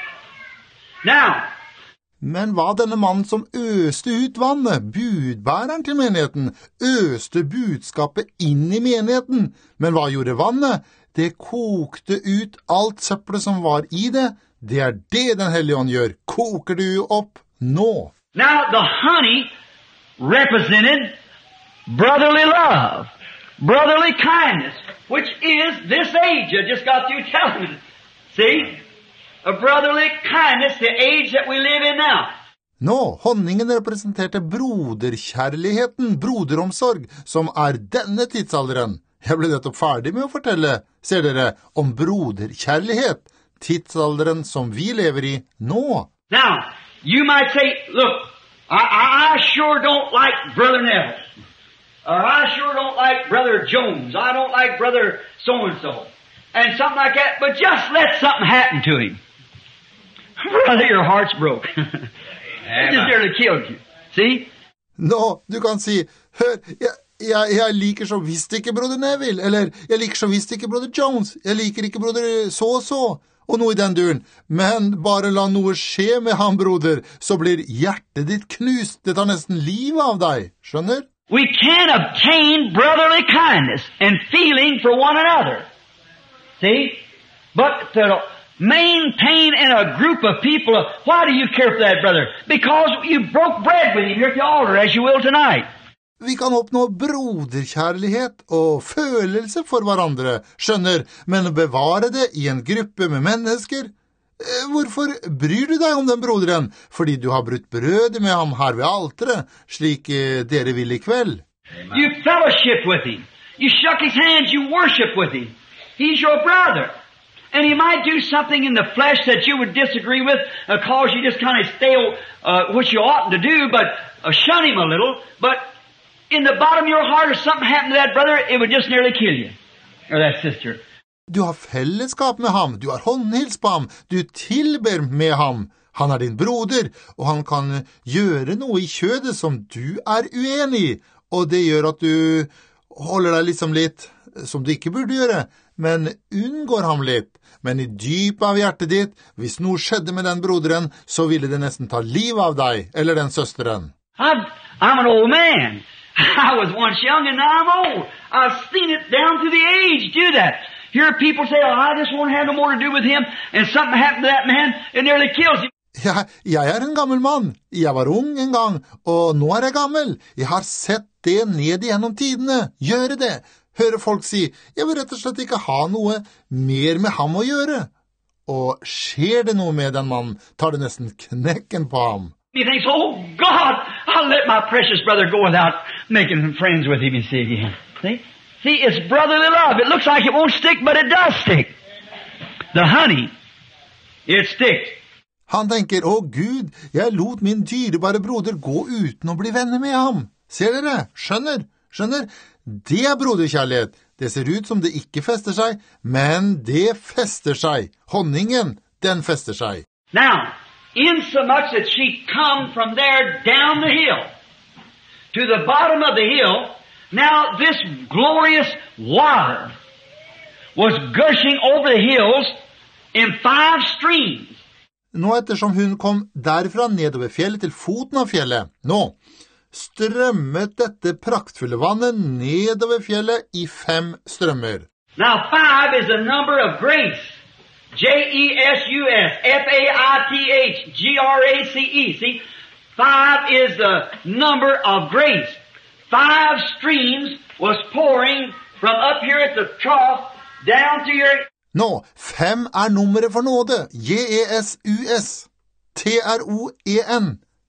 Now, men hva denne mannen som øste ut vannet, budbæreren til menigheten, øste budskapet inn I menigheten. Men hva gjorde vannet? Det kokte ut alt søpplet som var I det. Det det den Hellige Ånd gjør. Koker du opp nå. Now the honey represented brotherly love, brotherly kindness, which is this age. I just got through telling you. See? A brotherly kindness, the age that we live in now. Nå, honningen representerte broderkjærligheten, broderomsorg, som denne tidsalderen. Jeg ble nettopp ferdig med å fortelle, ser dere, om broderkjærlighet, tidsalderen som vi lever I nå. Now, you might say, look, I sure don't like Brother Neville. Or I sure don't like Brother Jones. I don't like Brother so-and-so. And something like that, but just let something happen to him. Brother, your heart's broke. It just nearly killed you. See? Nå, du kan si, hør, jeg liker så visst ikke Brother Neville, eller jeg liker så visst ikke Brother Jones, jeg liker ikke Brother så, og noe I den duren. Men bare la noe skje med han, broder, så blir hjertet ditt knust. Det tar nesten livet av deg, skjønner? We can't obtain brotherly kindness and feeling for one another. See? But to maintain in a group of people, why do you care for that brother? Because you broke bread with him here at the altar, as you will tonight. Vi kan oppnå broderkjærlighet og følelse for hverandre, skjønner, men å bevare det I en gruppe med mennesker. Hvorfor bryr du deg om den broderen? Fordi du har brutt brødet med ham her ved alteret, slik dere vil I kveld. You fellowship with him. You shook his hands, you worship with him. He's your brother. And he might do something in the flesh that you would disagree with, cause you just kind of stay, which you oughtn't to do, but shun him a little. But in the bottom of your heart, if something happened to that brother, it would just nearly kill you. Or that sister. Du har fellesskap med ham, du har håndhils på ham, du tilber med ham. Han din broder, og han kan gjøre noe I kjødet som du uenig I, og det gjør at du holder deg liksom litt, som du ikke burde gjøre, men unngår ham litt. Men I dypet av hjertet ditt, hvis noe skjedde med den broderen, så ville det nesten ta livet av deg, eller den søsteren. I'm an old man. I was once young and now I'm old. I've seen it down through the age do that. Hear people say, oh, I just won't have no more to do with him, and something happened to that man, it nearly kills him. Ja, jeg en gammel mann. Jeg var ung en gang, og nå jeg gammel. Jeg har sett det ned igjennom tidene. Gjøre det. Hører folk si, jeg vil rett og slett ikke ha noe mer med ham å gjøre. Og skjer det noe med den mannen, tar det nesten knekken på ham. He thinks, oh God, I'll let my precious brother go without making friends with him, you see again. See, it's brotherly love. It looks like it won't stick, but it does stick. The honey, it sticks. Han tenker, å Gud, jeg lot min dyrebare broder gå uten å bli venner med ham. Ser dere? Skjønner? Det broderkjærlighet. Det ser ut som det ikke fester seg, men det fester seg. Honningen, den fester seg. Now, insomuch that she come from there down the hill to the bottom of the hill, now this glorious water was gushing over the hills in 5 streams. Nå ettersom hun kom derfra nedover fjellet til foten av fjellet, nå strømmet dette praktfulle vannet nedover fjellet I 5 strømmer. Now 5 is a number of grace. J-E-S-U-S, F-A-I-T-H, G-R-A-C-E. See, 5 is the number of grace. 5 streams was pouring from up here at the trough down to your... Nå, 5 nummeret for nåde. J-E-S-U-S, T-R-O-E-N,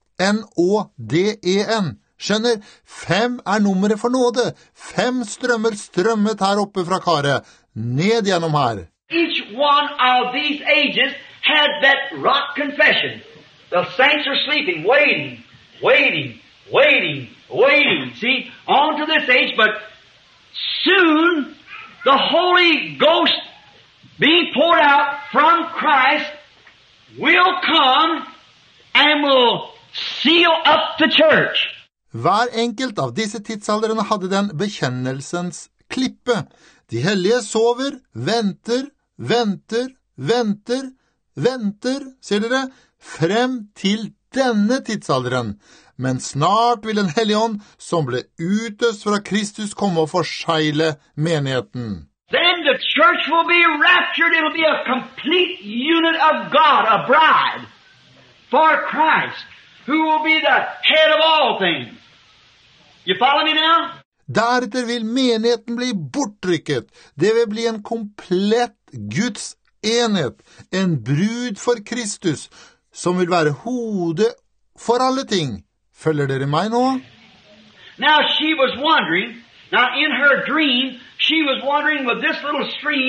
N-O-D-E-N. Skjønner, 5 nummeret for nåde. 5 strømmer strømmet her oppe fra karet, ned gjennom her. Each one of these ages had that rock confession. The saints are sleeping, waiting, waiting, waiting, waiting. See, on to this age, but soon the Holy Ghost being poured out from Christ will come and will seal up the church. Hver enkelt av disse tidsalderne hadde den bekjennelsens klippe. De hellige sover, venter, venter, venter, venter, ser dere, frem til denne tidsalderen. Men snart vil den hellige ånd, som ble utøst fra Kristus, komme og forsegle menigheten. Then the church will be raptured. It'll be a complete unit of God, a bride for Christ, who will be the head of all things. You follow me now? Deretter vil menigheten bli bortrykket. Det vil bli en komplett Guds enhet, en brud for Kristus, som vil være hodet for alle ting. Følger dere meg nå? Now she was wondering, now in her dream, she was wondering, will this little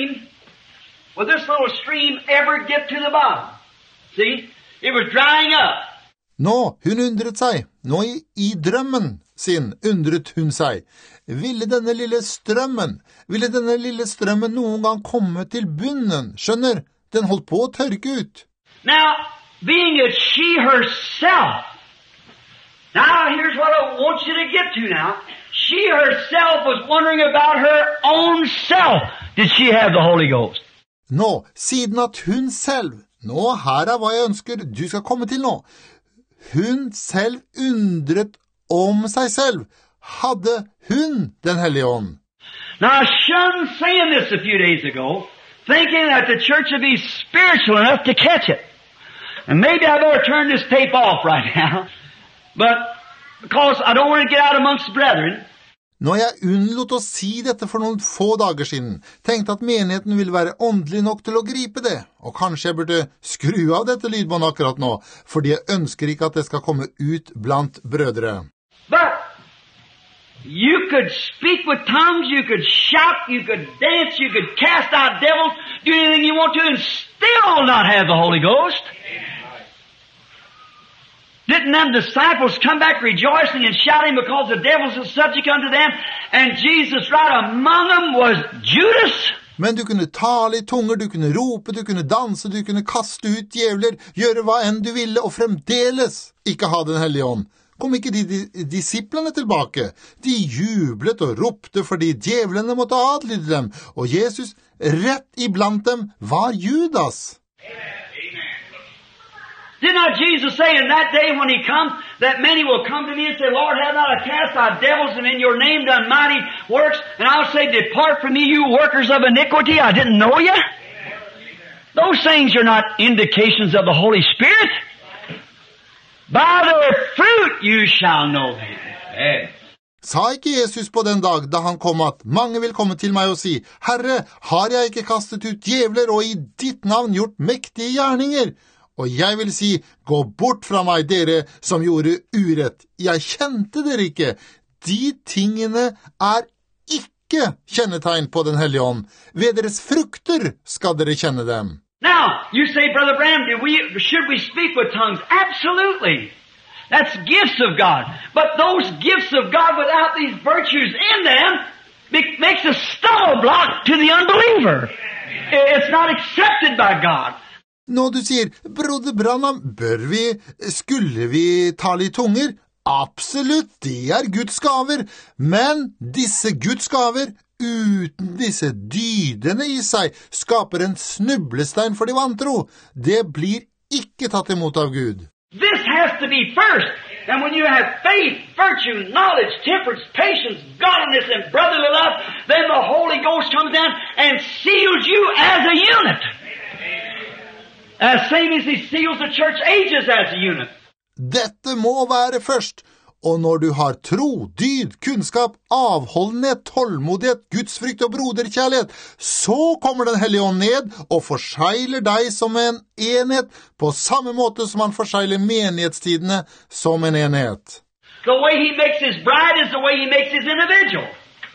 stream ever get to the bottom? See, it was drying up. Nå, hun undret seg. Nå i drømmen sin undret hun seg. Ville denne lille strømmen noen gang komme til bunnen? Skjønner, den holdt på å tørke ut. Now, being as she herself, now here's what I want you to get to now. She herself was wondering about her own self. Did she have the Holy Ghost? Nå, siden at hun selv, her hva jeg ønsker du skal komme til nå. Hun selv undret om seg selv. Hadde hun den hellige ånd? Now, I shunned saying this a few days ago, thinking that the church would be spiritual enough to catch it. And maybe I better turn this tape off right now. But because I don't want to get out amongst the brethren. Når jeg unnlot å si dette for noen få dager siden, tenkte at menigheten ville være åndelig nok til å gripe det, og kanskje jeg burde skru av dette lydbåndet akkurat nå, fordi jeg ønsker ikke at det skal komme ut blant brødre. But you could speak with tongues, you could shout, you could dance, you could cast out devils, do anything you want to, and still not have the Holy Ghost. Didn't them disciples come back rejoicing and shouting because the devils are subject unto them, and Jesus right among them was Judas? Men du kunne tale i tunger, du kunne rope, du kunne danse, du kunne kaste ut djevler, gjøre hva enn du ville, og fremdeles ikke ha den hellige ånd. Kom ikke de disiplene tilbake? De jublet og ropte fordi djevlene måtte adlyde dem, og Jesus rett iblant dem var Judas. Did not Jesus say in that day when he comes, that many will come to me and say, Lord, have not I cast out devils and in your name done mighty works? And I'll say, depart from me, you workers of iniquity, I didn't know you. Those things are not indications of the Holy Spirit. By their fruit you shall know them. Sa ikke Jesus på den dag da han kom at mange vil komme til meg og si, Herre, har jeg ikke kastet ut djevler og i ditt navn gjort mektige gjerninger? Og jeg vil si, gå bort fra meg, dere som gjorde urett. Jeg kjente dere ikke. De tingene ikke kjennetegn på den hellige ånd. Ved deres frukter skal dere kjenne dem. Now, you say, Brother Bram, should we speak with tongues? Absolutely. That's gifts of God. But those gifts of God without these virtues in them makes a stumbling block to the unbeliever. It's not accepted by God. Når du sier, Broder Branham, skulle vi tale i tunger? Absolutt, det Guds gaver. Men disse Guds gaver, uten disse dydene i seg, skaper en snublestein for de vantro. Det blir ikke tatt imot av Gud. This has to be first. And when you have faith, virtue, knowledge, temperance, patience, godliness, and brotherly love, then the Holy Ghost comes down and seals you as a unit. As same as he seals the church ages as a unit. Dette må være først, og når du har tro, dyd, kunnskap, avholdenhet, tålmodighet, gudsfrykt og broderkjærlighet, så kommer den hellige ånd ned og forsegler deg som en enhet, på samme måte som han forsegler menighetstidene som en enhet. The way he makes his bride is the way he makes his individual.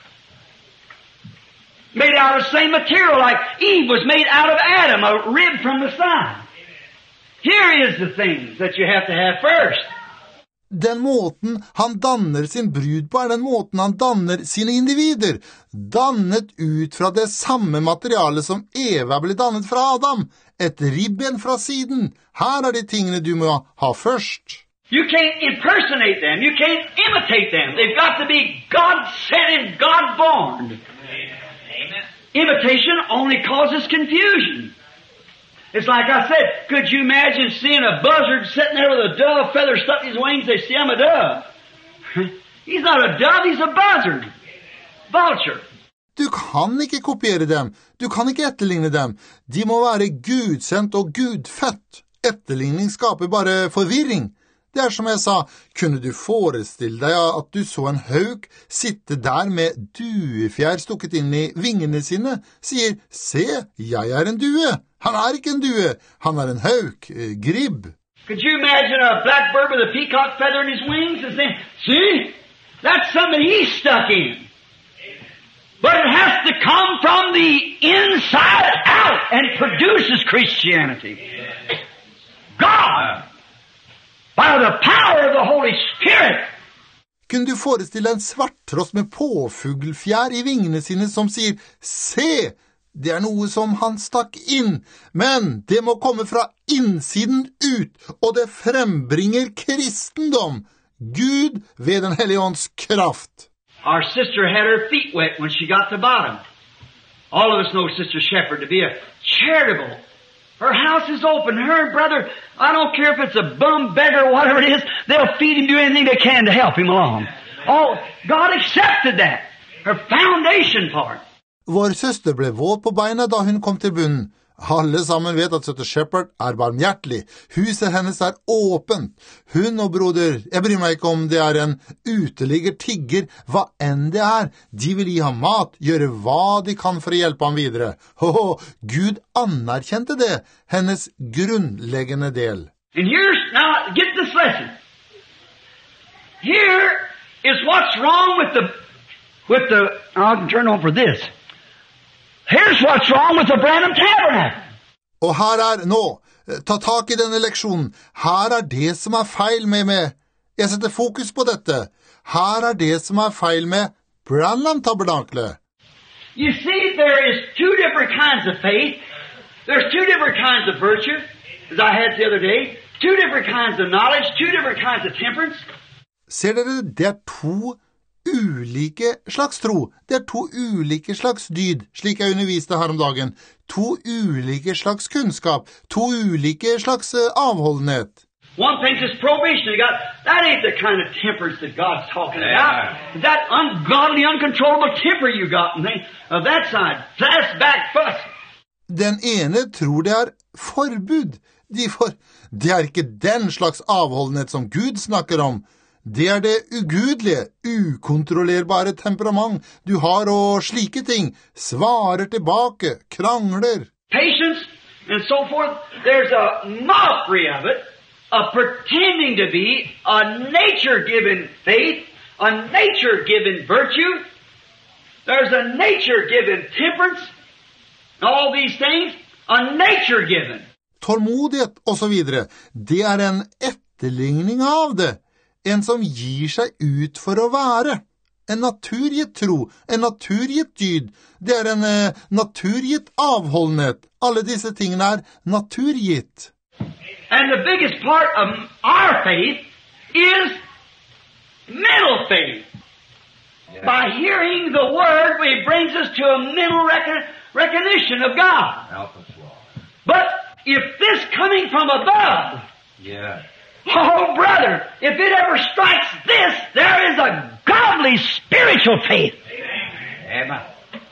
Made out of the same material, like Eve was made out of Adam, a rib from the side. Here is the things that you have to have first. Den måten han danner sin brud på den måten han danner sine individer, dannet ut fra det samme materialet som Eva ble dannet fra Adam, et ribben fra siden. Her de tingene du må ha først. You can't impersonate them. You can't imitate them. They've got to be God-sent and God-born. Imitation only causes confusion. It's like I said, could you imagine seeing a buzzard sitting there with a dove feather stuck in his wings? They say, I'm a dove. He's not a dove, he's a buzzard. Vulture. Du kan ikke kopiere dem. Du kan ikke etterligne dem. De må være gudsendt og gudfødt. Etterligning skaper bare forvirring. Det som jeg sa, kunne du forestille deg at du så en hauk sitte der med duefjær stukket inn i vingene sine, sier, se, jeg en due. Han ikke en due, han en hauk, gribb. Could you imagine a blackbird with a peacock feather in his wings and saying, see, that's something he's stuck in. But it has to come from the inside out and it produces Christianity. God! By the power of the Holy Spirit. Kunne du forestille en svarttrost med påfuglfjær i vingene sine som sier, se, det noe som han stakk inn, men det må komme fra innsiden ut, og det frembringer kristendom, Gud ved den hellige ånds kraft. Our sister had her feet wet when she got to the bottom. All of us know Sister Shepherd to be a charitable. Her house is open. Her brother, I don't care if it's a bum, beggar, or whatever it is, they'll feed him, do anything they can to help him along. Oh, God accepted that. Her foundation part. Vår søster ble våt på beina da hun kom til bunnen. Alle sammen vet at søster Shepherd barmhjertelig. Huset hennes åpent. Hun og broder, jeg bryr meg ikke om det en uteligger, tigger, hva enn det de vil gi ham mat, gjøre hva de kan for å hjelpe ham videre. Gud anerkjente det, hennes grunnleggende del. And here's, now, get this lesson. Here is what's wrong with the, I'll turn over this. Here's what's wrong with the Branham Tabernacle. Og her nå, ta tak I denne leksjonen. Her det som feil med. Jeg setter fokus på dette. Her det som feil med Branham Tabernacle. You see, there is two different kinds of faith. There's two different kinds of virtue, as I had the other day. Two different kinds of knowledge, two different kinds of temperance. Ser dere, det to ulike slags tro. Det to ulike slags dyd, slik jeg underviste her om dagen. To ulike slags kunnskap. To ulike slags avholdenhet. One thinks it's prohibition. That ain't the kind of temperance that God's talking about. That ungodly, uncontrollable temper you got of that side. Fast back fuss. Den ene tror det forbud. Det ikke den slags avholdenhet som Gud snakker om. Det det ugudelige, ukontrollerbare temperament du har og slike ting, svarer tilbake, krangler. Patience and so forth, there's a mockery of it, of pretending to be a nature-given faith, a nature-given virtue. There's a nature-given temperance, all these things, a nature-given. Tålmodighet og så videre, det en etterligning av det. En som gir seg ut for å være. En naturgitt tro, en naturgitt dyd. Det en naturgitt avholdenhet. Alle disse tingene naturgitt. And the biggest part of our faith is mental faith. Yeah. By hearing the Word, it brings us to a mental recognition of God. But if this coming from above... Yeah. Oh, brother, if it ever strikes this, there is a godly spiritual faith. Amen.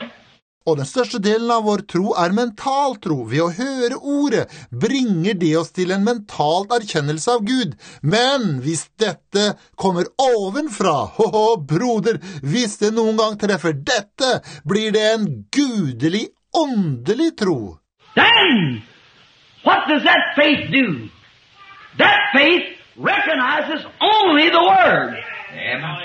Og den største delen av vår tro mental tro. Ved å høre ordet bringer det oss til en mentalt erkjennelse av Gud. Men hvis dette kommer ovenfra, broder, hvis det noen gang treffer dette, blir det en gudelig, åndelig tro. Then, what does that faith do? That faith recognizes only the Word. Amen.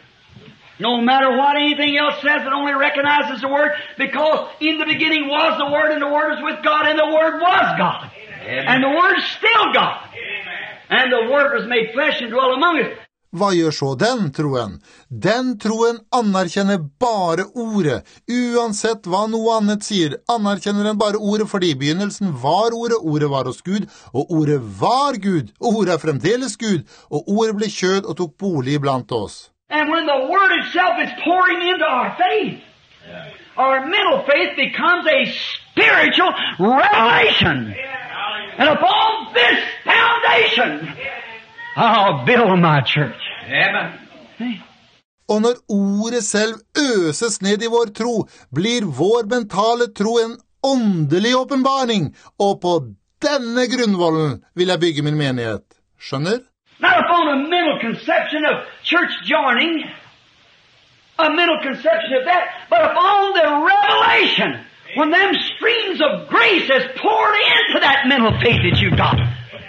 No matter what anything else says, it only recognizes the Word because in the beginning was the Word and the Word was with God and the Word was God. And the Word's still God. And the Word was made flesh and dwelt among us. Hva gjør så den troen? Den troen anerkjenner bare ordet. Uansett hva noe annet sier, anerkjenner den bare ordet, fordi i begynnelsen var ordet var hos Gud, og ordet var Gud, og ordet fremdeles Gud, og ordet ble kjød og tok bolig blant oss. And when the Word itself is pouring into our faith, our mental faith becomes a spiritual revelation. And upon this foundation, I'll build my church. Amen. Og når ordet selv øses ned i vår tro, blir vår mentale tro en åndelig åpenbaring, og på denne grunnvollen vil jeg bygge min menighet. Skjønner? Not upon a mental conception of church joining, a mental conception of that, but upon the revelation, when them streams of grace has poured into that mental faith that you've got.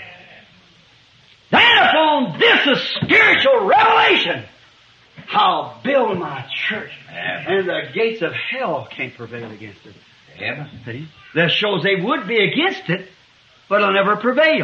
Then upon this a spiritual revelation, I'll build my church, and the gates of hell can't prevail against it. See? That shows they would be against it, but it'll never prevail.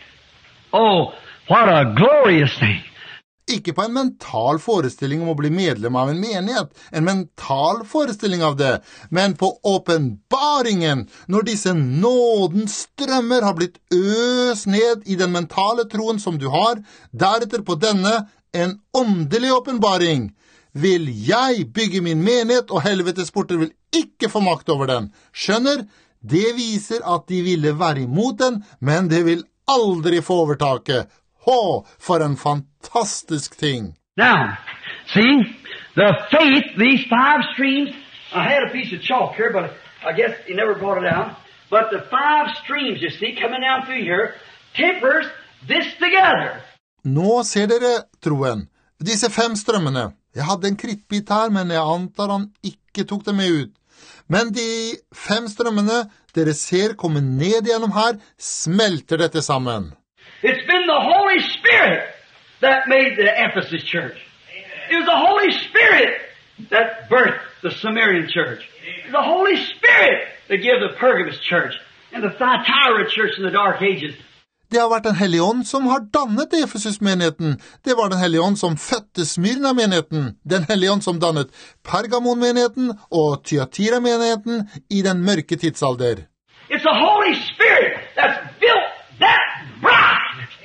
Oh, what a glorious thing. Ikke på en mental forestilling om å bli medlem av en menighet, en mental forestilling av det, men på åpenbaringen, når disse nådens strømmer har blitt øst ned i den mentale troen som du har, deretter på denne, en åndelig åpenbaring. Vil jeg bygge min menighet, og helvetes porter vil ikke få makt over den. Skjønner? Det viser at de ville være imot den, men det vil aldri få overtaket. For en fantastisk ting. Now, see, the faith, these 5 streams, I had a piece of chalk here, but I guess he never brought it out. But the 5 streams, you see, coming down through here, tempers this together. Nå ser dere troen. Disse 5 strømmene. Jeg hadde en krittbit her, men jeg antar han ikke tok det med ut. Men de 5 strømmene dere ser komme ned gjennom her, smelter dette sammen. It's been the Holy Spirit that made the Ephesus church. It was the Holy Spirit that birthed the Samaritan church. It was the Holy Spirit that gave the Pergamos church and the Thyatira church in the Dark Ages. Det har vært den Hellige Ånd som har dannet Efesus-menigheten. Det var den Hellige Ånd som fødte Smyrna-menigheten. Den Hellige Ånd som dannet Pergamon-menigheten og Thyatira-menigheten i den mørke tidsalder. It's the Holy Spirit that's built that bride.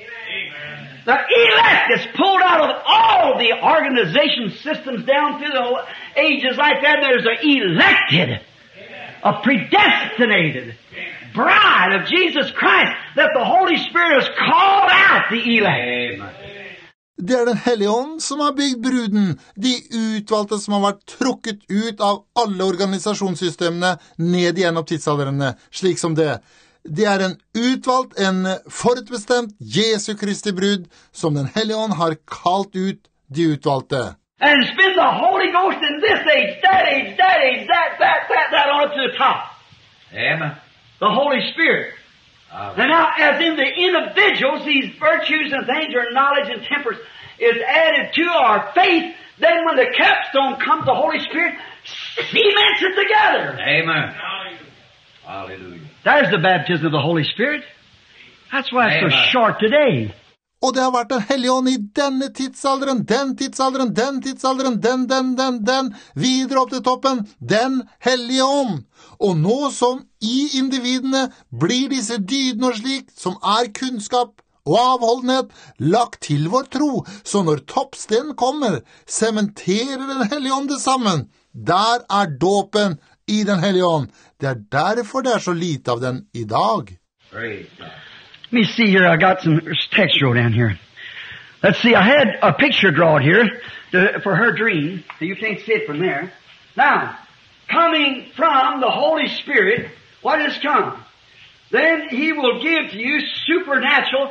The elect is pulled out of all the organization systems down through the ages like that. There's an elected, a predestinated bride of Jesus Christ that the Holy Spirit has called out the elect. Det den Hellige Ånd som har bygd bruden, de utvalgte som har vært trukket ut av alle organisasjonssystemene ned igjennom tidsalderne, slik som det. Det en utvalgt, en forutbestemt Jesu Kristi brud, som den Hellige Ånd har kalt ut de utvalgte. And it's been the Holy Ghost in this age, that age, that age, that on up to the top. Amen. The Holy Spirit. Amen. And now, as in the individuals, these virtues and things, or knowledge and temperance, is added to our faith, then when the capstone comes, the Holy Spirit cements it together. Amen. Hallelujah. There's the baptism of the Holy Spirit. That's why it's so short today. Og det har vært den Hellige Ånd i denne tidsalderen, den tidsalderen, den tidsalderen, den, videre opp til toppen, den Hellige Ånd. Og nå som i individene blir disse dydene og slik, som kunnskap og avholdenhet, lagt til vår tro, så når toppstenen kommer, sementerer den Hellige Ånd det sammen. Der dåpen i den Hellige Ånd. Det derfor det så lite av den i dag. Let me see here, I got some text wrote down here. Let's see, I had a picture drawn here for her dream, so you can't see it from there. Now, coming from the Holy Spirit, what has come? Then He will give to you supernatural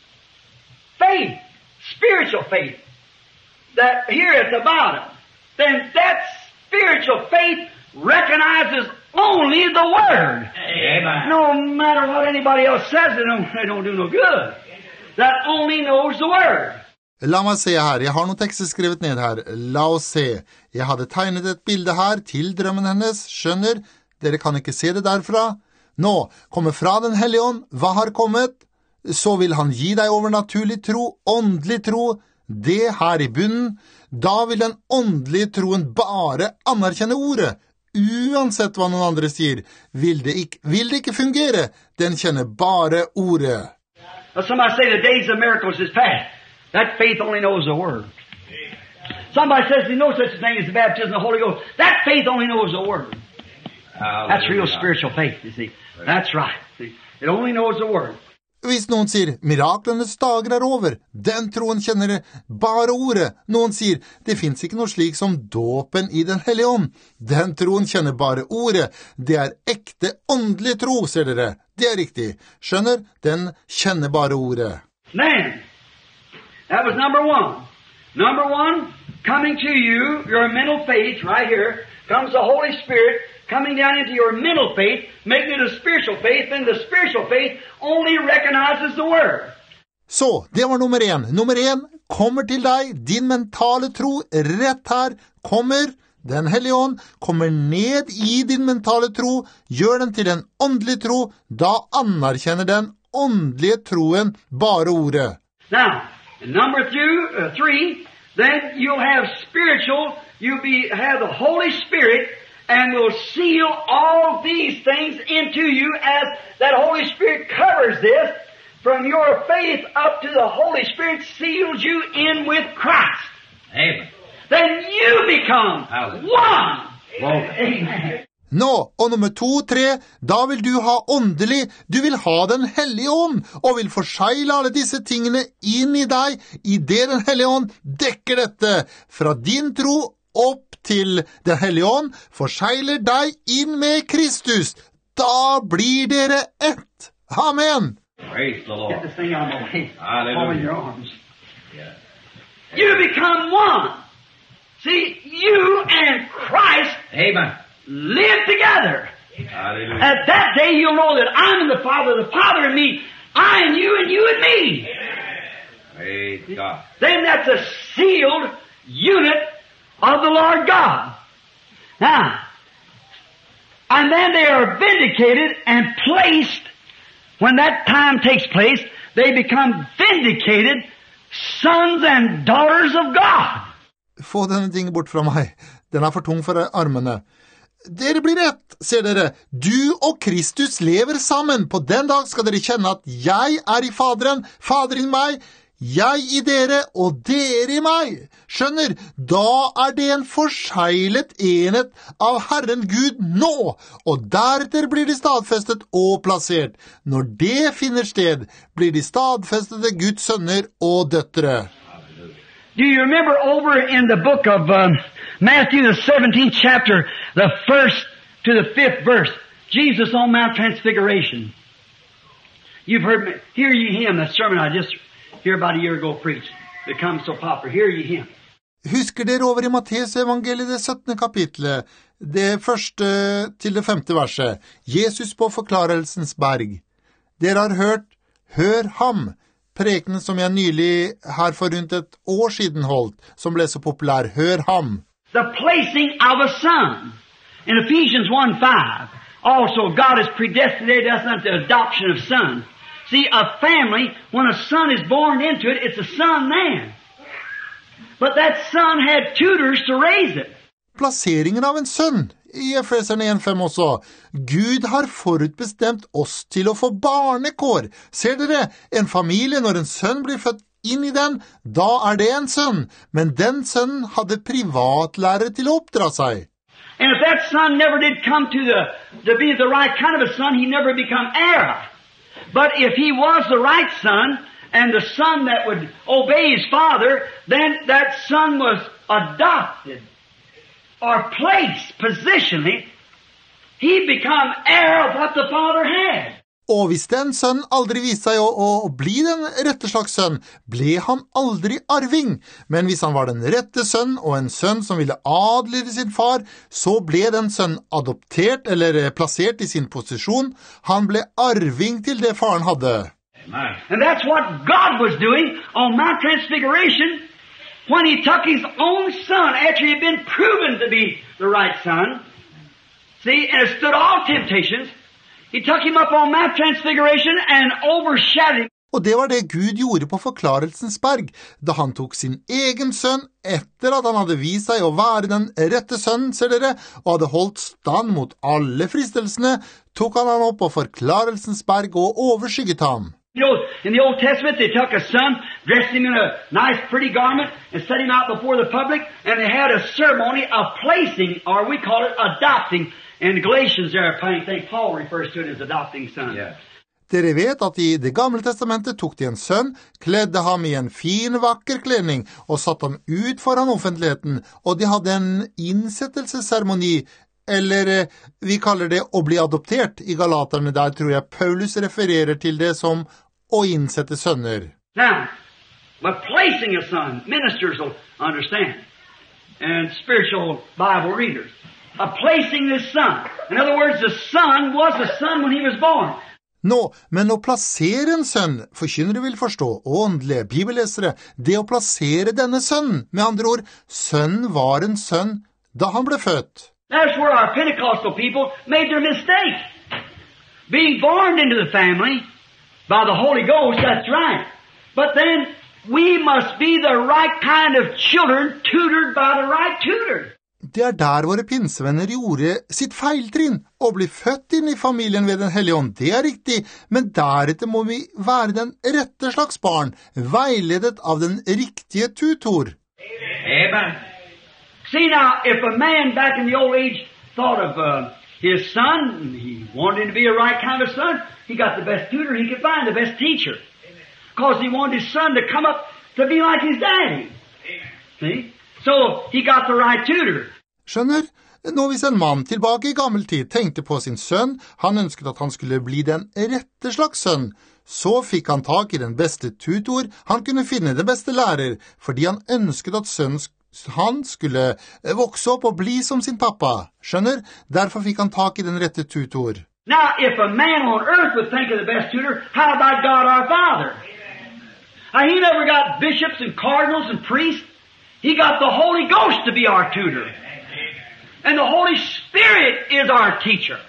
faith, spiritual faith, that here at the bottom. Then that spiritual faith recognizes only the Word. Amen. No matter what anybody else says, they don't do no good. That only knows the Word. La meg se her, jeg har noen tekster skrevet ned her. La oss se. Jeg hadde tegnet et bilde her til drømmen hennes, skjønner, dere kan ikke se det derfra. Nå kommer fra den hellige ånd, hva har kommet? Så vil han gi deg overnaturlig tro, åndelig tro, det her i bunnen. Da vil den åndelige troen bare anerkjenne ordet. Uansett hva noen andre sier, vil det ikke fungere. Den kjenner bare ordet. Somebody say the days of miracles is past. That faith only knows the Word. Somebody says there's no such thing as the baptism of the Holy Ghost. That faith only knows the Word. Hallelujah. That's real spiritual faith, you see. That's right. See? It only knows the Word. Hvis noen sier, miraklenes dager er over, den troen kjenner bare ordet. Noen sier, det finnes ikke noe slik som dåpen i den hellige ånd. Den troen kjenner bare ordet. Det er ekte åndelig tro, ser dere. Det er riktig. Skjønner, den kjenner bare ordet. Man, that was number one. Number one, coming to you, your mental faith, right here, comes the Holy Spirit, coming down into your mental faith, making it a spiritual faith, and the spiritual faith only recognizes the Word. Så, det var nummer 1. Nummer 1 kommer til deg, din mentale tro, rett her, kommer, den hellige ånd, kommer ned i din mentale tro, gjør den til en åndelig tro, da anerkjenner den åndelige troen bare ordet. Now, number 3, then you'll have spiritual, have the Holy Spirit, and will seal all these things into you as that Holy Spirit covers this. From your faith up to the Holy Spirit seals you in with Christ. Amen. Then you become one. Amen. Nå, og nummer 2, 3, da vil du ha åndelig, du vil ha den hellige ånd, og vil forsegle alle disse tingene inn i deg, i det den hellige ånd dekker dette, fra din tro opp til den hellige ånd, forsegler deg inn med Kristus. Da blir dere ett. Amen. Praise the Lord. Get this thing out of my way. Hallelujah. In your arms. Yeah. You become one. See, you and Christ live together. Hallelujah. At that day you'll know that I'm in the Father in me, I in you, and you in me. Praise God. Then that's a sealed unit of the Lord God. Now, and then they are vindicated and placed, when that time takes place, they become vindicated sons and daughters of God. Få denne ting bort fra meg. Den er for tung for armene. Dere blir ett, ser dere. Du og Kristus lever sammen. På den dag skal dere kjenne at jeg er i Faderen, Fader i meg, jeg i dere og dere i meg. Skjønner, da er det en forseglet enhet av Herren Gud nå, og deretter blir de stadfestet og plassert. Når det finner sted, blir de stadfestede Guds sønner og døtre. Do you remember over in the book of Matthew, the 17th chapter, the 1st to the 5th verse, Jesus on Mount Transfiguration? You've heard me, hear ye him, the sermon I just here about a year ago preached. It comes so popular. Hear ye him. Husker dere over i Matteus evangeliet det 17. kapitlet, det 1. til det 5. verset, Jesus på forklarelsens berg. Dere har hørt, hør ham, prekenen som jeg nylig her for rundt et år siden holdt, som ble så populær, hør ham. The placing of a son. In Ephesians 1:5, also God has predestinated us unto adoption of sons. See, a family, when a son is born into it, it's a son then. But that son had tutors to raise it. Plasseringen av en sønn, i Efeserne 1:5 også. Gud har forutbestemt oss til å få barnekår. Ser dere, en familie, når en sønn blir født inn i den, da er det en sønn. Men den sønnen hadde privatlærere til å oppdra seg. And if that son never did come to be the right kind of a son, he never become heir. But if he was the right son, and the son that would obey his father, then that son was adopted, or placed positionally, he'd become heir of what the father had. Og hvis den sønnen aldri viste seg å bli den rette slags sønn, ble han aldri arving. Men hvis han var den rette sønn, og en sønn som ville adlyde sin far, så ble den sønnen adoptert eller plassert i sin posisjon. Han ble arving til det faren hadde. And that's what God was doing on Mount Transfiguration when he took his own son after he had been proven to be the right son. See, and it stood all temptations. He took him up on Mount Transfiguration and overshadowed him. Og det var det Gud gjorde på Forklarelsens berg, da han tok sin egen sønn etter at han hadde vist seg å være den rette sønnen, ser dere, og hadde holdt stand mot alle fristelsene, tok han opp på Forklarelsens berg og overskygget ham. You know, in the Old Testament, they took a son, dressed him in a nice, pretty garment, and set him out before the public, and they had a ceremony of placing, or we call it adopting. In Galatians there, I think Paul refers to it as adopting son. Yeah. Dere vet at i Det gamle testamentet tok de en sønn, kledde ham i en fin, vakker kledning og satte ham ut foran offentligheten, og de hadde en innsettelsesseremoni, eller vi kaller det å bli adoptert i Galaterne. Der tror jeg Paulus refererer til det som å innsette sønner. Now, but placing a son, ministers will understand, and spiritual Bible readers, placing this son. In other words, the son was a son when he was born. Nå, men å plassere en sønn, forkynnere vil forstå, og åndelige bibellesere, det å plassere denne sønnen, med andre ord, sønnen var en sønn da han ble født. That's where our Pentecostal people made their mistake. Being born into the family by the Holy Ghost, that's right. But then we must be the right kind of children tutored by the right tutor. Det der våre pinsevenner gjorde sitt feiltrinn, å bli født inn i familien ved den hellige ånd, det riktig, men deretter må vi være den rette slags barn, veiledet av den riktige tutor. Amen. See now, if a man back in the old age thought of his son, he wanted him to be a right kind of son, he got the best tutor he could find, the best teacher. Because he wanted his son to come up to be like his daddy. See? So he got the right tutor. Skjønner? Nå hvis en mann tilbake i gammel tid tenkte på sin sønn, han ønsket at han skulle bli den rette slags sønn, så fikk han tak i den beste tutor, han kunne finne den beste lærer, fordi han ønsket at han skulle vokse opp og bli som sin pappa. Skjønner? Derfor fikk han tak i den rette tutor. Now, if a man on earth would think of the best tutor, how about God our Father? He never got bishops and cardinals and priests. He got the Holy Ghost to be our tutor. And the Holy Spirit is our teacher.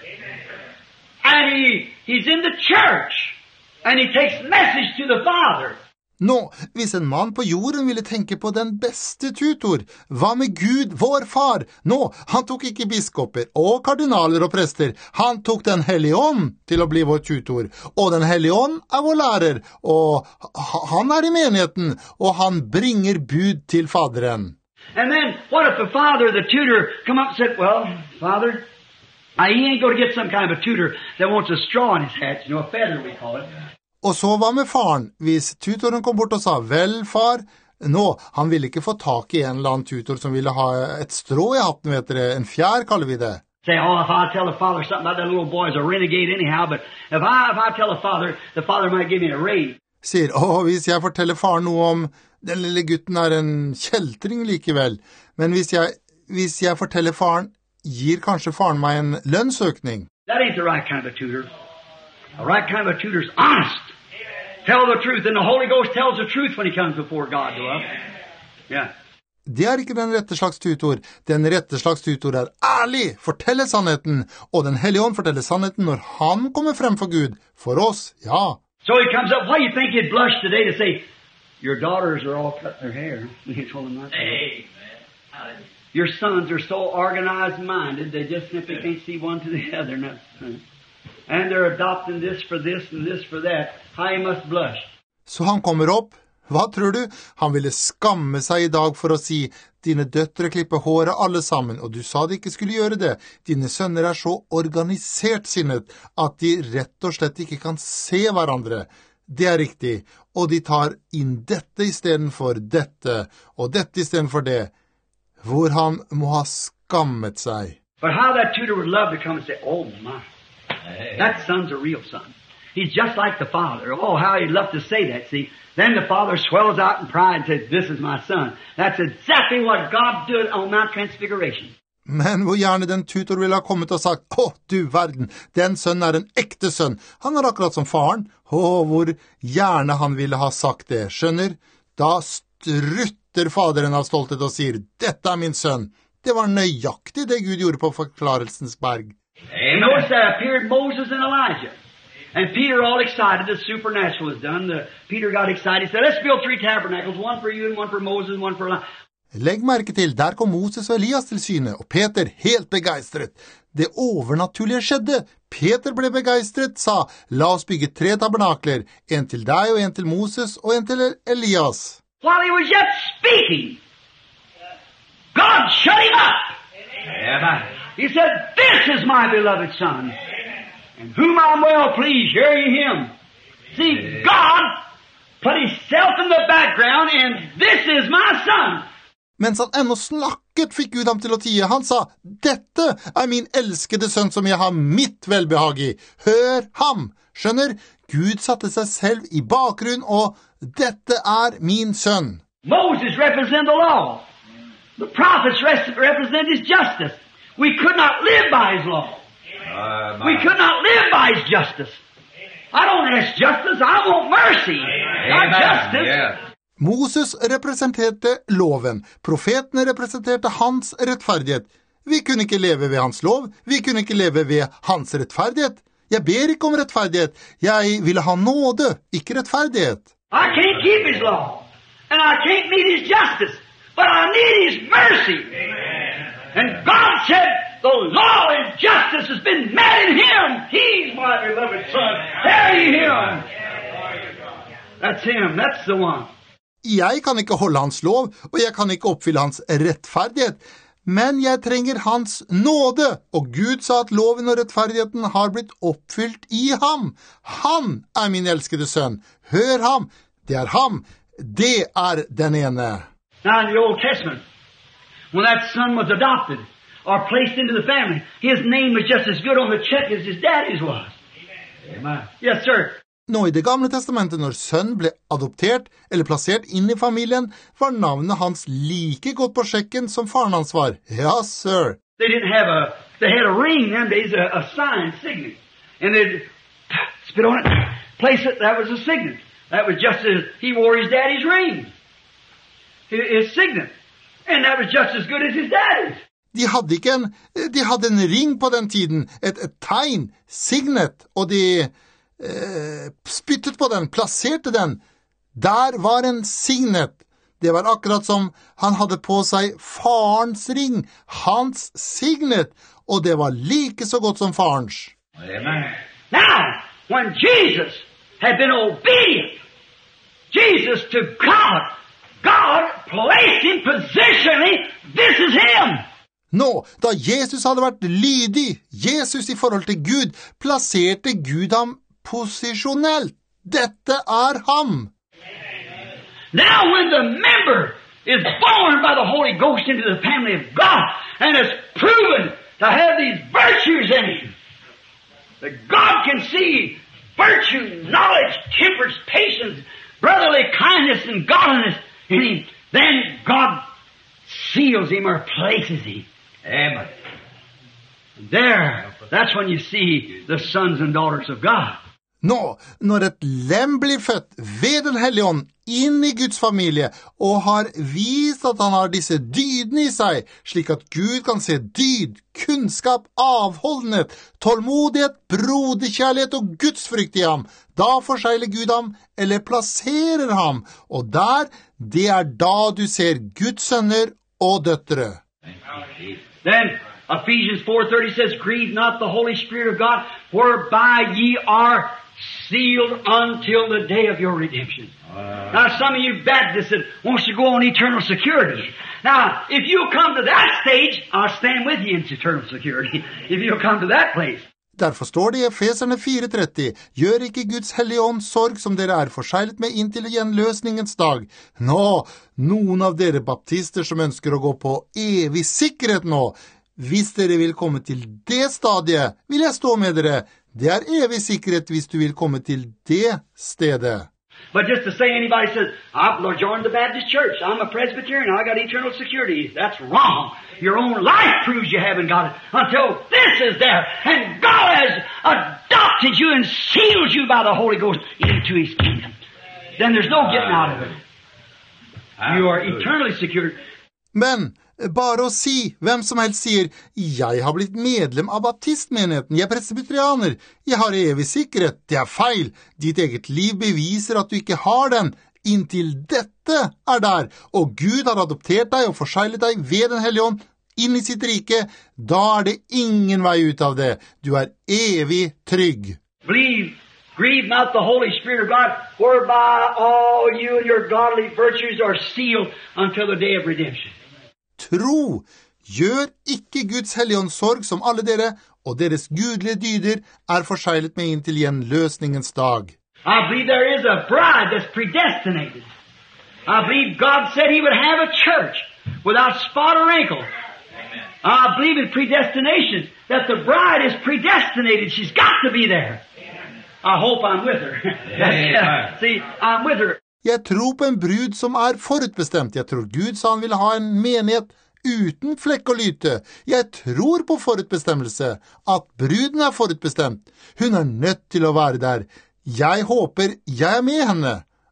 And he's in the church. And he takes message to the Father. Nå, hvis en mann på jorden ville tenke på den beste tutor, hva med Gud, vår far? Nå, han tok ikke biskoper og kardinaler og prester, han tok den hellige ånd til å bli vår tutor, og den hellige ånd er vår lærer, og han er i menigheten, og han bringer bud til faderen. And then, what if the father, the tutor, come up and said, well, Father, he ain't going to get some kind of a tutor that wants a straw in his hat, you know, a feather we call it. Og så hva med faren, hvis tutoren kom bort og sa, vel far, nå, han ville ikke få tak i en eller annen tutor som ville ha et strå i hatten, vet dere, en fjær kaller vi det. Say, oh, if I tell the father something about that little boy is a renegade anyhow, but if I tell the father might give me a raise. Sier, hvis jeg forteller faren noe om, den lille gutten er en kjeltring likevel, men hvis jeg forteller faren, gir kanskje faren meg en lønnsøkning. That ain't the right kind of a tutor. A right kind of a tutor's honest. Tell the truth, and the Holy Ghost tells the truth when he comes before God to us. Yeah. Det er ikke den rette slags tutor. Den rette slags tutor er ærlig, forteller sannheten, og den hellige ånd forteller sannheten når han kommer frem for Gud, for oss, ja. So he comes up, why do you think he'd blush today to say, your daughters are all cutting their hair? He told them that. Amen. Your sons are so organized-minded, they just simply can't see one to the other. No. And they're adopting this for this and this for that. How he must blush. Så han kommer opp. Hva tror du? Han ville skamme seg i dag for å si, dine døtre klipper håret alle sammen, og du sa de ikke skulle gjøre det. Dine sønner er så organisert sinnet at de rett og slett ikke kan se hverandre. Det er riktig. Og de tar inn dette i stedet for dette, og dette i stedet for det. Hvor han må ha skammet seg. But how that tutor would love to come and say, oh my, that son's a real son. He's just like the father. Oh, how he'd love to say that, see. Then the father swells out in pride and says, this is my son. That's exactly what God did on Mount Transfiguration. Men hvor gjerne den tutor ville ha kommet og sagt, du verden, den sønnen er en ekte sønn. Han er akkurat som faren. Hvor gjerne han ville ha sagt det, skjønner? Da strutter faderen av stolthet og sier, dette er min sønn. Det var nøyaktig det Gud gjorde på Forklarelsens berg. You notice that appeared Moses and Elijah. And Peter, all excited, the supernatural was done. Peter got excited. He said, let's build 3 tabernacles, one for you and one for Moses and one for Elijah. Legg merke til, der kom Moses og Elias til syne, og Peter helt begeistret. Det overnaturlige skjedde. Peter ble begeistret, sa, la oss bygge 3 tabernakler, en til deg og en til Moses og en til Elias. While he was yet speaking, God shut him up. Amen. He said, this is my beloved son, in whom I'm well pleased. Hear ye him. See, God put himself in the background, and this is my son. Mens han ennå snakket, fikk Gud ham til å tie. Han sa, dette er min elskede sønn som jeg har mitt velbehag i. Hør ham! Skjønner, Gud satte seg selv i bakgrunn, og dette er min sønn. Moses represented the law. The prophets represent his justice. We could not live by his law. We could not live by his justice. I don't ask justice, I want mercy, not justice. Yeah. Moses representerte loven, profetene representerte hans rettferdighet. Vi kunne ikke leve ved hans lov, vi kunne ikke leve ved hans rettferdighet. Jeg ber ikke om rettferdighet, jeg ville ha nåde, ikke rettferdighet. I can't keep his law, and I can't meet his justice, but I need his mercy. And God said, the law and justice has been met in him. He's my beloved son. There you hear him. That's him, that's the one. Jeg kan ikke holde hans lov, og jeg kan ikke oppfylle hans rettferdighet, men jeg trenger hans nåde, og Gud sa at loven og rettferdigheten har blitt oppfylt i ham. Han er min elskede sønn. Hør ham, det er ham, det er den ene. Now in the Old Testament, when that son was adopted, or placed into the family, his name was just as good on the check as his daddy's was. Amen. Yes, sir. Nå i det gamle testamentet, når sønnen ble adoptert eller plassert inn i familien, var navnet hans like godt på sjekken som faren hans var. Ja, sir. They had a ring them days, a sign, signet. And they'd spit on it, place it, that was a signet. That was just as he wore his daddy's ring. His signet. And that was just as good as his daddy's. De hadde en ring på den tiden, et tegn, signet, og de spyttet på den, plasserte den. Der var en signet. Det var akkurat som han hadde på seg farens ring, hans signet, og det var like så godt som farens. Amen. Now, when Jesus had been obedient, Jesus to God, God placed him positionally, this is him. Nå, da Jesus hadde vært lydig, Jesus i forhold til Gud, plasserte Gud ham posisjonelt. Dette er ham. Now when the member is born by the Holy Ghost into the family of God and is proven to have these virtues in him, that God can see virtue, knowledge, temperance, patience, brotherly kindness, and godliness in him, then God seals him or places him. Amen. There, that's when you see the sons and daughters of God. Nå, når et lem blir født ved den hellige ånd inn i Guds familie og har vist at han har disse dydene i seg, slik at Gud kan se dyd, kunnskap, avholdenhet, tålmodighet, broderkjærlighet og gudsfrykt i ham, da forsegler Gud ham eller plasserer ham, og der, det er da du ser Guds sønner og døtre. Then Ephesians 4:30 says, grieve not the Holy Spirit of God, whereby ye are sealed until the day of your redemption. Now some of you Baptists that wants to go on eternal security. Now, if you'll come to that stage, I'll stand with you in eternal security. If you'll come to that place. Derfor står det i Efeserne 4:30, gjør ikke Guds hellige ånd sorg som dere er forseglet med inntil gjenløsningens dag. Nå, noen av dere baptister som ønsker å gå på evig sikkerhet nå, hvis dere vil komme til det stadiet, vil jeg stå med dere. Det er evig sikkerhet hvis du vil komme til det stedet. But just to say anybody says, I've joined the Baptist church, I'm a Presbyterian, I got eternal security. That's wrong. Your own life proves you haven't got it until this is there. And God has adopted you and sealed you by the Holy Ghost into His kingdom. Then there's no getting out of it. You are eternally secured. Men Bare å si, hvem som helst sier, jeg har blitt medlem av baptistmenigheten, jeg er presbyterianer, jeg har evig sikkerhet, det er feil, ditt eget liv beviser at du ikke har den, inntil dette er der, og Gud har adoptert deg og forseglet deg ved den hellige ånd inn i sitt rike, da er det ingen vei ut av det, du er evig trygg. Grieve not the Holy Spirit of God, whereby all you and your godly virtues are sealed until the day of redemption. Tro, gjør ikke Guds helligånds sorg som alle dere, og deres gudelige dyder er forseglet med inn til gjenløsningens dag. I believe there is a bride that's predestinated. I believe God said He would have a church without spot or wrinkle. I believe in predestination, that the bride is predestinated. She's got to be there. I hope I'm with her. See, I'm with her. Jeg tror på en brud som er forutbestemt. Jeg tror Gud sa han ville ha en menighet uten flekk og lyte. Jeg tror på forutbestemmelse, at bruden er forutbestemt. Hun er nødt til å være der. Jeg håper jeg er med henne.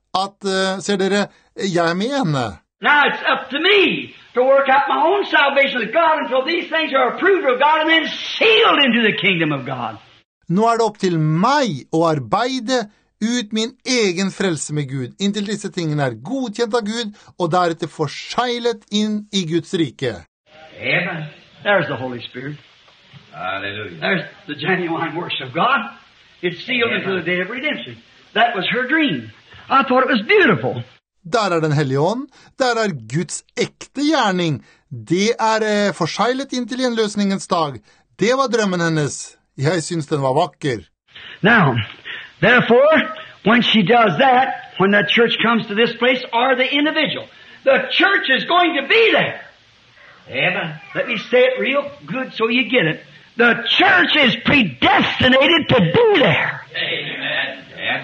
Ser dere, jeg er med henne. Now it's up to me to work out my own salvation with God until these things are approved of God and then sealed into the kingdom of God. Nå er det opp til meg å arbeide ut min egen frelse med Gud, inntil disse tingene er godkjent av Gud, og deretter forseglet inn i Guds rike. Amen. There's the Holy Spirit. Hallelujah. There's the genuine works of God. It's sealed into the day of redemption. That was her dream. I thought it was beautiful. Der er den hellige ånd, der er Guds ekte gjerning. Det er forseglet inn til gjenløsningens dag. Det var drømmen hennes. Jeg synes den var vakker. Now, therefore, when she does that, when that church comes to this place, or the individual, the church is going to be there. Amen. Let me say it real good so you get it. The church is predestinated to be there. Amen.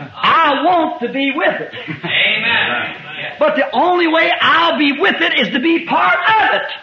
I want to be with it. Amen. But the only way I'll be with it is to be part of it.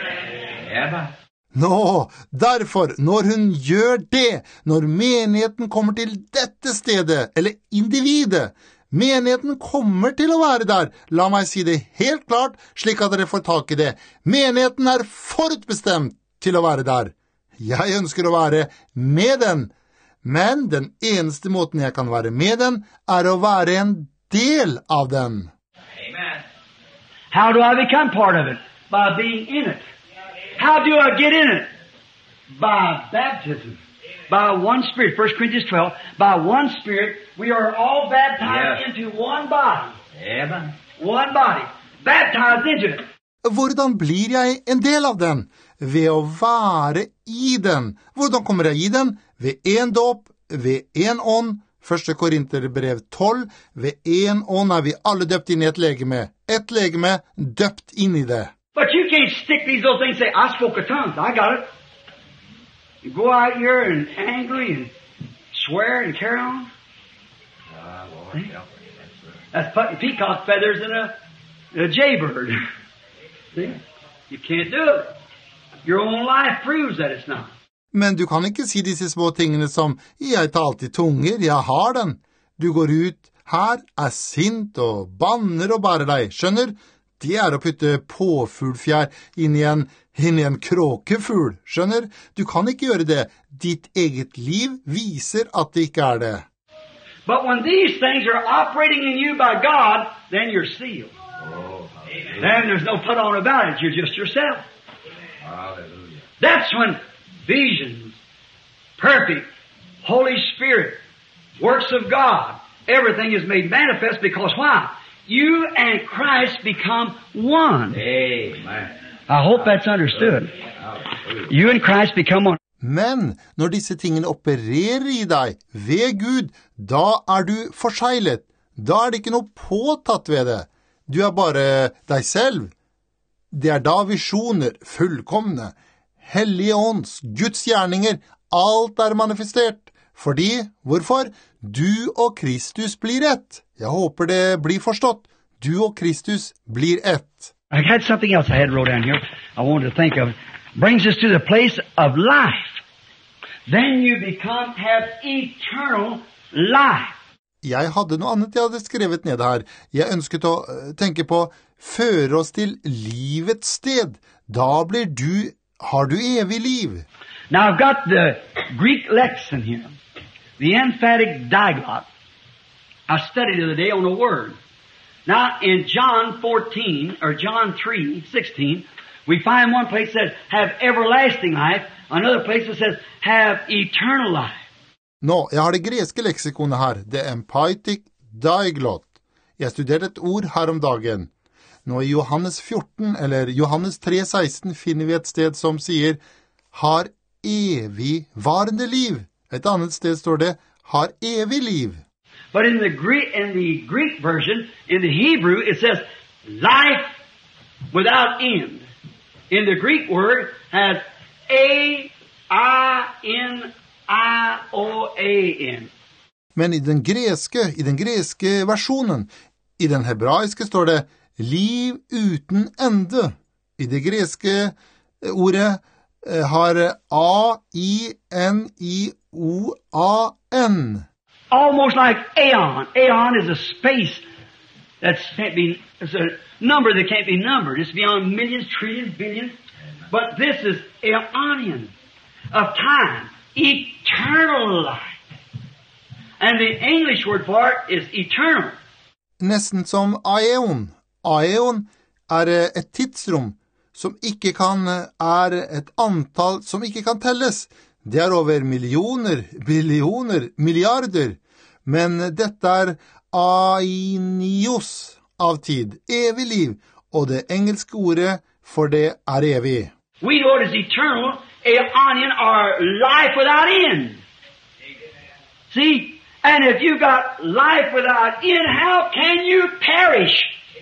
Amen. Nå, derfor, når hun gjør det, når menigheten kommer til dette stedet, eller individet, menigheten kommer til å være der, la meg si det helt klart, slik at dere får tak i det. Menigheten er forutbestemt til å være der. Jeg ønsker å være med den, men den eneste måten jeg kan være med den, er å være en del av den. Amen. How do I become part of it? By being in it. How do I get in it? By baptism. By one Spirit. 1 Corinthians 12. By one Spirit, we are all baptized into one body. Amen. One body. Baptized into it. Hvordan blir jeg en del av den? Ved å være i den. Hvordan kommer jeg i den? Ved en dåp, ved en ånd. 1. Korinterbrev 12. Ved en ånd er vi alle døpt inn i et legeme. Et legeme døpt inn i det. But you can't stick these little things and say, I spoke a tongue. I got it. You go out here and angry and swear and carry on. Lord, that's putting peacock feathers in a jaybird. See? You can't do it. Your own life proves that it's not. Men du kan ikke si disse små tingene som, jeg talte i tunger, jeg har den. Du går ut, her er sint og banner og bærer deg, skjønner? Det er å putte påfuglfjær inn i en kråkefugl, skjønner? Du kan ikke gjøre det. Ditt eget liv viser at det ikke er det. But when these things are operating in you by God, then you're sealed. Oh, then there's no put on about it. You're just yourself. Hallelujah. That's when visions, perfect, Holy Spirit, works of God, everything is made manifest because why? You and Christ become one. Amen. I hope that's understood. You and Christ become one. Men når disse tingene opererer i deg ved Gud, da er du forseglet. Da er det ikke noe påtatt ved det. Du er bare deg selv. Det er da visjoner, fullkomne, hellige ånds, Guds gjerninger, alt er manifestert. Fordi, hvorfor? Du og Kristus blir ett. Jeg håper det blir forstått. Du og Kristus blir ett. I had something else I had wrote down here I wanted to think of. Brings us to the place of life. Then you have eternal life. Jeg hadde noe annet jeg hadde skrevet ned her. Jeg ønsket å tenke på føre oss til livets sted. har du evig liv. Now I've got the Greek lexicon here, the emphatic diglot. I studied the other day on a word. Now in John 14, or John 3:16, we find one place that says, have everlasting life, another place that says, have eternal life. Nå, jeg har det greske leksikonet her, the emphatic diglot. Jeg studerte et ord her om dagen. Nå i Johannes 14, eller Johannes 3:16, finner vi et sted som sier, har evig varende liv. Et annet sted står det, har evig liv. But in the Greek version, in the Hebrew, it says, life without end. In the Greek word has A-I-N-I-O-A-N. Men i den greske versjonen, i den hebraiske står det liv uten ende. I det greske ordet har A-I-N-I-O-A-N. Almost like aeon. Aeon is a space it's a number that can't be numbered. It's beyond millions, trillions, billions. But this is aeonian, of time, eternal life. And the English word for it is eternal. Nesten som aeon. Aeon et tidsrom som ikke et antall som ikke kan telles. Det over millioner, billioner, milliarder. Men dette ainios av tid, evig liv, og det engelske ordet for det evig. We know it is eternal, aeonian, or life without end. See? And if you got life without end, how can you perish?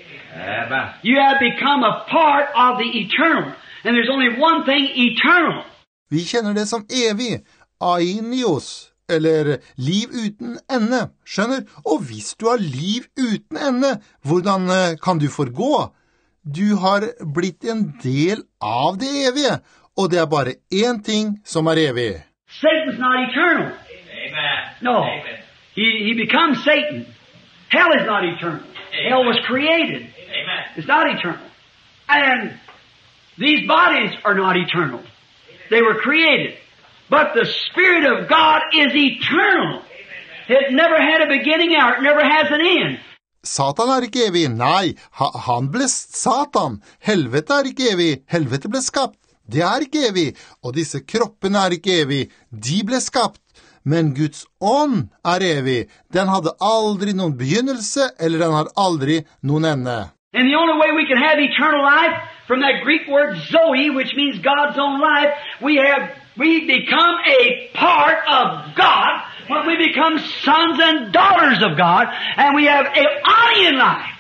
You have become a part of the eternal. And there's only one thing eternal. Vi kjenner det som evig, ainios, eller liv uten ende, skjønner? Og hvis du har liv uten ende, hvordan kan du forgå? Du har blitt en del av det evige, og det bare én ting som evig. Satan's not eternal. Amen. No. Amen. He becomes Satan. Hell is not eternal. Amen. Hell was created. Amen. It's not eternal. And these bodies are not eternal. They were created. But the Spirit of God is eternal. It never had a beginning or it never has an end. Satan ikke evig. Nei, han ble Satan. Helvete ikke evig. Helvete ble skapt. Det ikke evig. Og disse kroppene ikke evig. De ble skapt. Men Guds ånd evig. Den hadde aldri noen begynnelse, eller den har aldri noen ende. And the only way we can have eternal life, from that Greek word Zoe, which means God's own life, we become a part of God when we become sons and daughters of God, and we have aeonian life.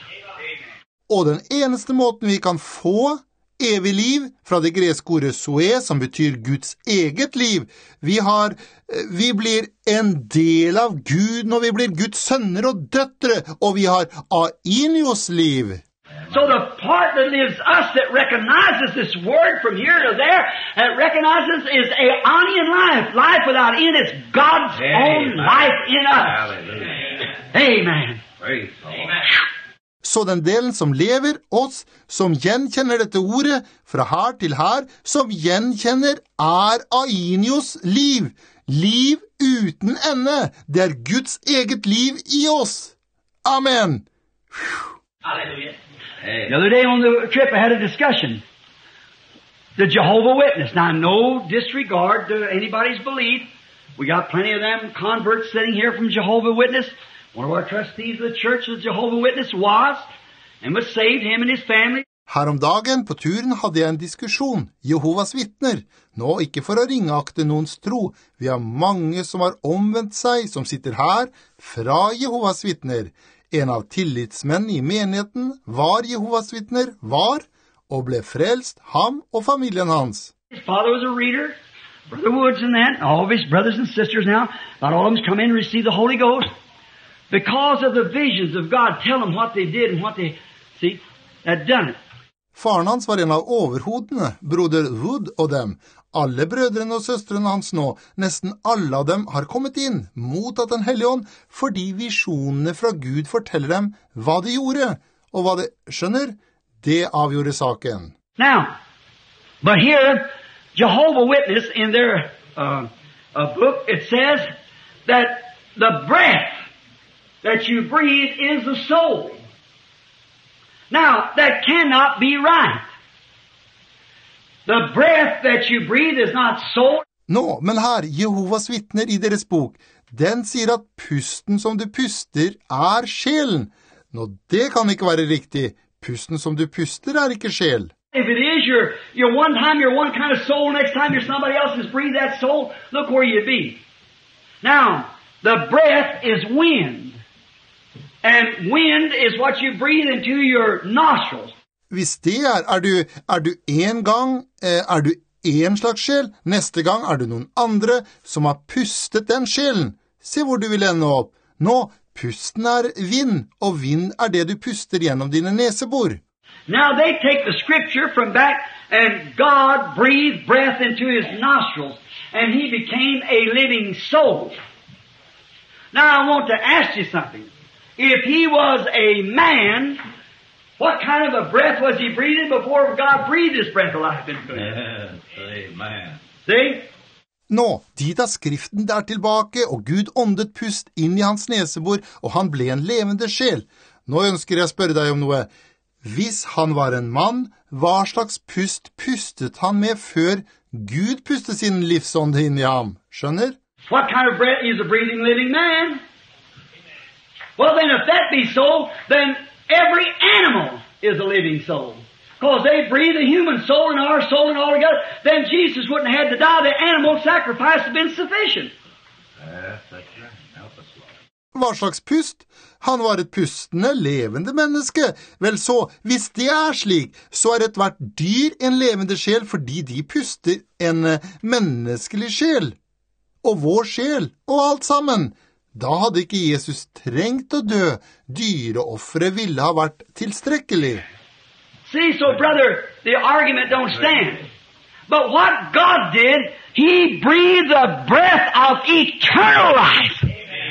Og den eneste måten vi kan få evig liv, fra det greske ordet Zoe, som betyr Guds eget liv, vi blir en del av Gud når vi blir Guds sønner og døtre, og vi har ainios liv. So the part that lives us, that recognizes this word from here to there, that recognizes is aeonian life. Life without end is God's own life in us. Hallelujah. Amen. Praise the Lord. Så den delen som lever oss, som gjenkjenner dette ordet fra her til her, som gjenkjenner ainios liv. Liv uten ende. Det Guds eget liv i oss. Amen. Hallelujah. The other day on the trip I had a discussion. The Jehovah Witness. Now, no disregard to anybody's belief. We got plenty of them converts sitting here from Jehovah Witness. One of our trustees of the church of Jehovah Witness was saved, him and his family. Her om dagen på turen hadde jeg en diskusjon, Jehovas vittner. Nå ikke for å ringeakte noens tro. Vi har mange som har omvendt seg, som sitter her, fra Jehovas vittner. En av tillitsmenn i menigheten var Jehovas vittner, og ble frelst, ham og familien hans. His father was a reader, Brother Woods and that, all of his brothers and sisters now, about all of them come in and receive the Holy Ghost. Because of the visions of God, tell them what they did and what they, see, had done it. Faren hans var en av overhodene, broder Wood og dem. Alle brødrene og søstrene hans nå, nesten alle av dem har kommet inn, mottatt den hellige ånd, fordi visjonene fra Gud forteller dem hva de gjorde, og hva de skjønner, det avgjorde saken. Now, But here, Jehovah's Witness, in their book, it says that the breath that you breathe is the soul. Now, that cannot be right. The breath that you breathe is not soul. Nå, men her, Jehovas vitner i deres bok, den sier at pusten som du puster er sjelen. Nå, det kan ikke være riktig. Pusten som du puster er ikke sjel. If it is, you're one time you're one kind of soul, next time you're somebody else's breathe that soul, look where you'd be. Now, the breath is wind. And wind is what you breathe into your nostrils. Hvis det er du en gang, er du en slags sjel, neste gang er du noen andre som har pustet den sjelen. Se hvor du vil ende opp. Nå, pusten er vind, og vind er det du puster gjennom dine nesebor. Now they take the scripture from back, and God breathed breath into his nostrils, and he became a living soul. Now I want to ask you something. If he was a man, what kind of a breath was he breathing before God breathed his breath of life into him? Yes, amen. See? Nå, dit er skriften der tilbake, og Gud åndet pust inn i hans nesebor, og han ble en levende sjel. Nå ønsker jeg å spørre deg om noe. Hvis han var en mann, hva slags pust pustet han med før Gud pustet sin livsånd inn i ham? Skjønner? What kind of breath is a breathing living man? Well, then if that be so, then every animal is a living soul. Because they breathe a human soul and our soul and all together, then Jesus wouldn't have had to die. The animal sacrifice had been sufficient. That's right. Help us, Lord. Hva slags pust? Han var et pustende, levende menneske. Vel så, hvis det er slik, så er et hvert dyr en levende sjel fordi de puster en menneskelig sjel. Og vår sjel, og alt sammen. Da hadde ikke Jesus trengt å dø. Dyreoffere ville ha vært tilstrekkelig. See, so brother, the argument don't stand. But what God did, he breathed the breath of eternal life.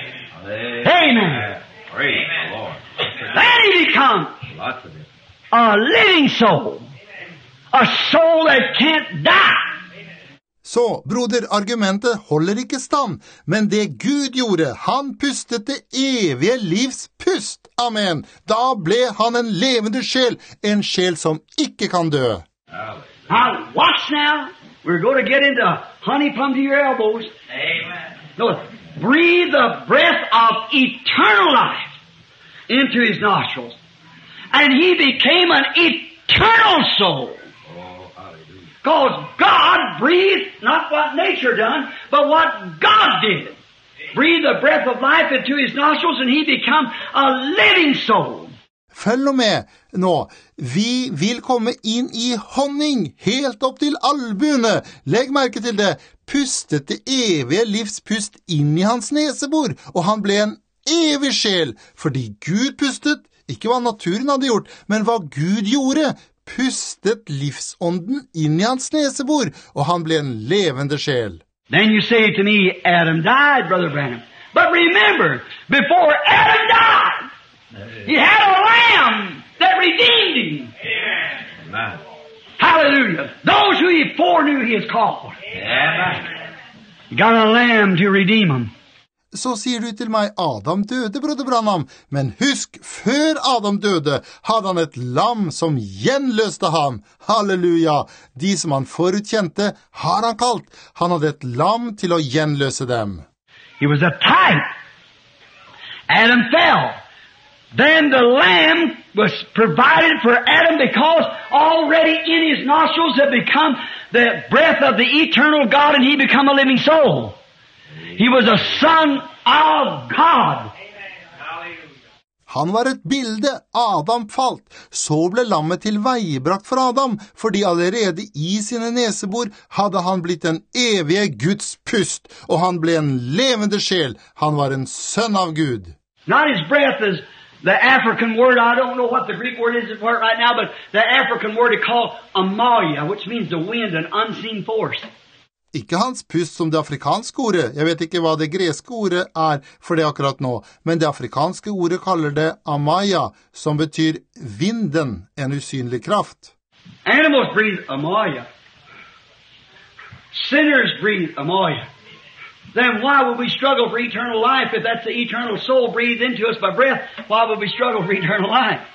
Amen. Praise the Lord. Then he becomes Lots of it. a living soul. A soul that can't die. Så, broder, argumentet holder ikke stand, men det Gud gjorde, han pustet det evige livs pust. Amen. Da ble han en levende sjel, en sjel som ikke kan dø. Now, watch now. We're going to get into honey plumb to your elbows. Amen. No, breathe the breath of eternal life into his nostrils. And he became an eternal soul. Oh, hallelujah. Because God breathed, not what nature done, but what God did. Breathed the breath of life into his nostrils and he become a living soul. Følg med nå. Vi vil komme inn i honning, helt opp til albuene. Legg merke til det. Pustet det evige livspust inn i hans nesebor, og han ble en evig sjel, fordi Gud pustet, ikke hva naturen hadde gjort, men hva Gud gjorde, pustet livsånden inn i hans nesebor, og han ble en levende sjel. Then you say to me, Adam died, Brother Branham. But remember, before Adam died, he had a lamb that redeemed him. Amen. Hallelujah. Those who he foreknew he has called. Amen. He got a lamb to redeem them. Så sier du til meg, Adam døde, broder Branham, men husk, før Adam døde, hadde han et lam som gjenløste ham. Halleluja! De som han forutkjente, har han kalt. Han hadde et lam til å gjenløse dem. He was a type. Adam fell. Then the lamb was provided for Adam because already in his nostrils had become the breath of the eternal God and he become a living soul. He was a son of God. Han var et bilde. Adam falt. Så ble lammet til veiebrakt for Adam, fordi allerede i sine nesebor hadde han blitt en evige Guds pust, og han ble en levende sjel. Han var en sønn av Gud. Not his breath is the African word. I don't know what the Greek word is for it right now, but the African word is called amalia, which means the wind, an unseen force. Ikke hans pust som det afrikanske ordet. Jeg vet ikke hva det greske ordet er for det akkurat nå, men det afrikanske ordet kaller det amaya, som betyr vinden, en usynlig kraft. Animals breathe amalia. Sinners breathe ammonia. Then why would we struggle for eternal life if that's the eternal soul breathed into us by breath? Why would we struggle for eternal life?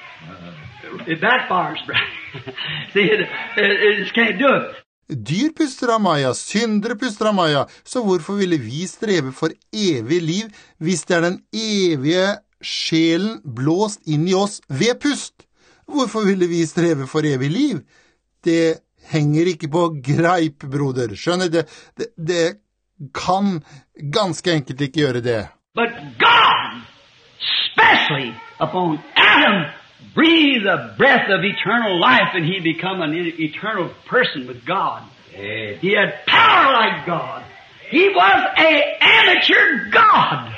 It backfires, brother. See, it just can't do it. Dyr puster Amaya, syndere puster Amaya, så hvorfor ville vi streve for evig liv hvis det den evige sjelen blåst inn i oss ved pust? Hvorfor ville vi streve for evig liv? Det henger ikke på greip, broder. Skjønner det kan ganske enkelt ikke gjøre det. But God, especially upon Adam, breathed the breath of eternal life and he became an eternal person with God. He had power like God. He was an amateur God.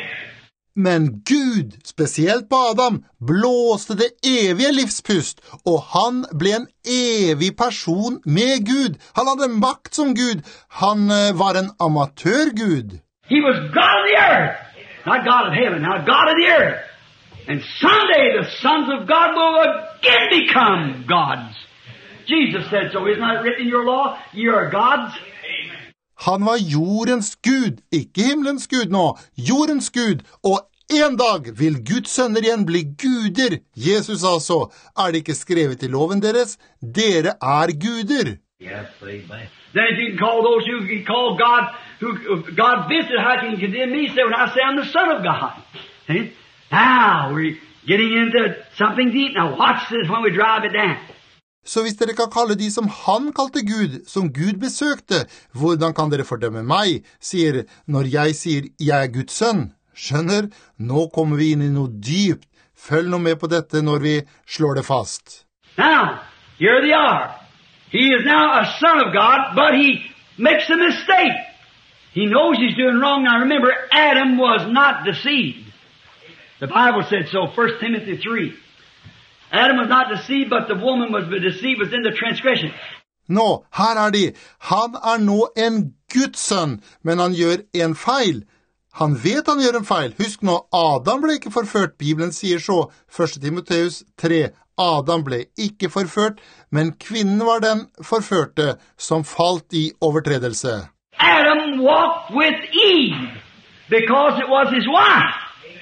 Men Gud, spesielt på Adam, blåste det evige livspust, og han ble en evig person med Gud. Han hadde makt som Gud. Han var en amatørgud. He was God of the earth, not God of heaven, now God of the earth. And someday the sons of God will again become gods. Jesus said so. Isn't that written in your law? You are gods. Han var jordens Gud, ikke himmelens Gud nå, jordens Gud, og en dag vil Guds sønner igjen bli guder. Jesus altså, det ikke skrevet i loven deres? Dere guder. Yes, amen. Then if you can call those who can call God, who God visited, how can you condemn me? Say, when I say I'm the Son of God. See? Now we're getting into something deep. Now watch this when we drive it down. Så hvis dere kan kalle de som han kalte Gud, som Gud besøkte, hvordan kan dere fordømme meg, sier når jeg sier jeg Guds sønn? Skjønner, nå kommer vi inn i noe dypt. Følg nå med på dette når vi slår det fast. Now, here they are. He is now a son of God, but he makes a mistake. He knows he's doing wrong. Now remember, Adam was not deceived. The Bible said so, 1 Timothy 3. Adam was not deceived, but the woman was deceived, was in the transgression. Nå, her de. Han nå en Guds sønn, men han gjør en feil. Han vet han gjør en feil. Husk nå, Adam ble ikke forført. Bibelen sier så, 1 Timoteus 3. Adam ble ikke forført, men kvinnen var den forførte som falt i overtredelse. Adam walked with Eve because it was his wife.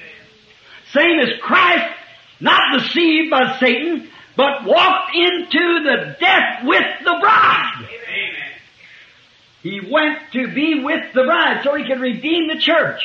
Same as Christ, not deceived by Satan, but walked into the death with the bride. Amen. He went to be with the bride so he could redeem the church.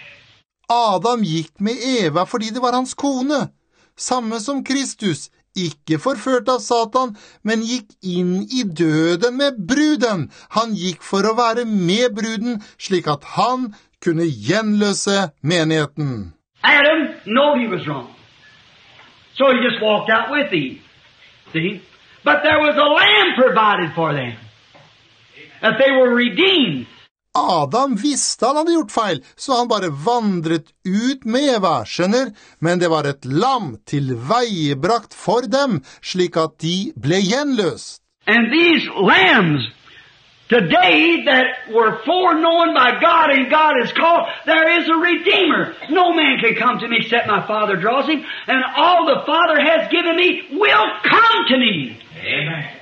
Adam gikk med Eva fordi det var hans kone. Samme som Kristus, ikke forført av Satan, men gikk inn i døden med bruden. Han gikk for å være med bruden, slik at han kunne gjenløse menigheten. Adam knew he was wrong. So he just walked out with Eve. See? But there was a lamb provided for them. That they were redeemed. Adam visste han hadde gjort feil, så han bare vandret ut med Eva, skjønner? Men det var et lam tilveiebrakt for dem, slik at de ble gjenløst. And these lambs, today that were foreknown by God and God is called, there is a Redeemer. No man can come to me except my Father draws him, and all the Father has given me will come to me. Amen.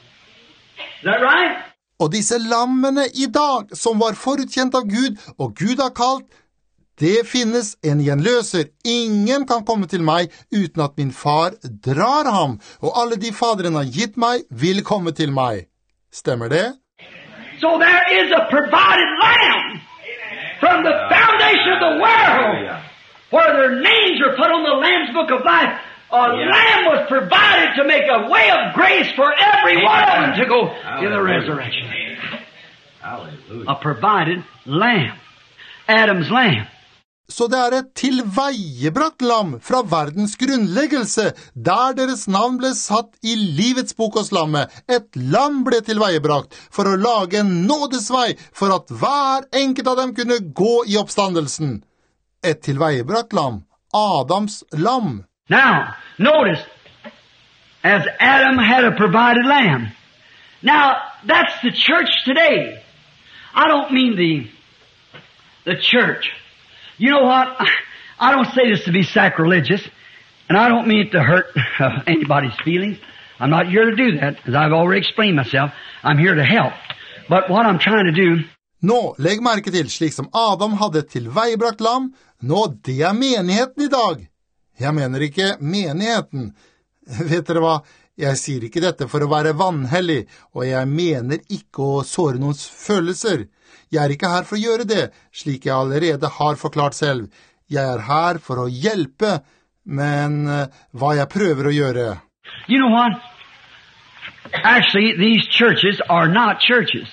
Is that right? Og disse lammene i dag, som var forutkjent av Gud, og Gud har kalt, det finnes en gjenløser. Ingen kan komme til meg uten at min far drar ham, og alle de faderen har gitt meg vil komme til meg. Stemmer det? So there is a provided lamb from the foundation of the world, where their names are put on the Lamb's Book of Life. A lamb was provided to make a way of grace for every one of them to go in the resurrection. Hallelujah. A provided lamb. Adam's lamb. Så det et tilveiebrakt lam fra verdens grunnleggelse, der deres navn ble satt i livets bok hos lammet. Et lam ble tilveiebrakt for å lage en nådesvei for at hver enkelt av dem kunne gå i oppstandelsen. Et tilveiebrakt lam, Adams lam. Now, notice, as Adam had a provided lamb. Now, that's the church today. I don't mean the church. You know what? I don't say this to be sacrilegious, and I don't mean it to hurt anybody's feelings. I'm not here to do that, as I've already explained myself. I'm here to help. But what I'm trying to do, Nå, legg merke til, slik som Adam hadde et tilveiebrakt lam, nå, det er menigheten i dag. Jeg mener ikke menigheten. Vet dere hva? Jeg sier ikke dette for å være vanhellig, og jeg mener ikke å såre noens følelser. Jeg er ikke her for å gjøre det, slik jeg allerede har forklart selv. Jeg er her for å hjelpe, men hva jeg prøver å gjøre. you know what? Actually, these churches are not churches.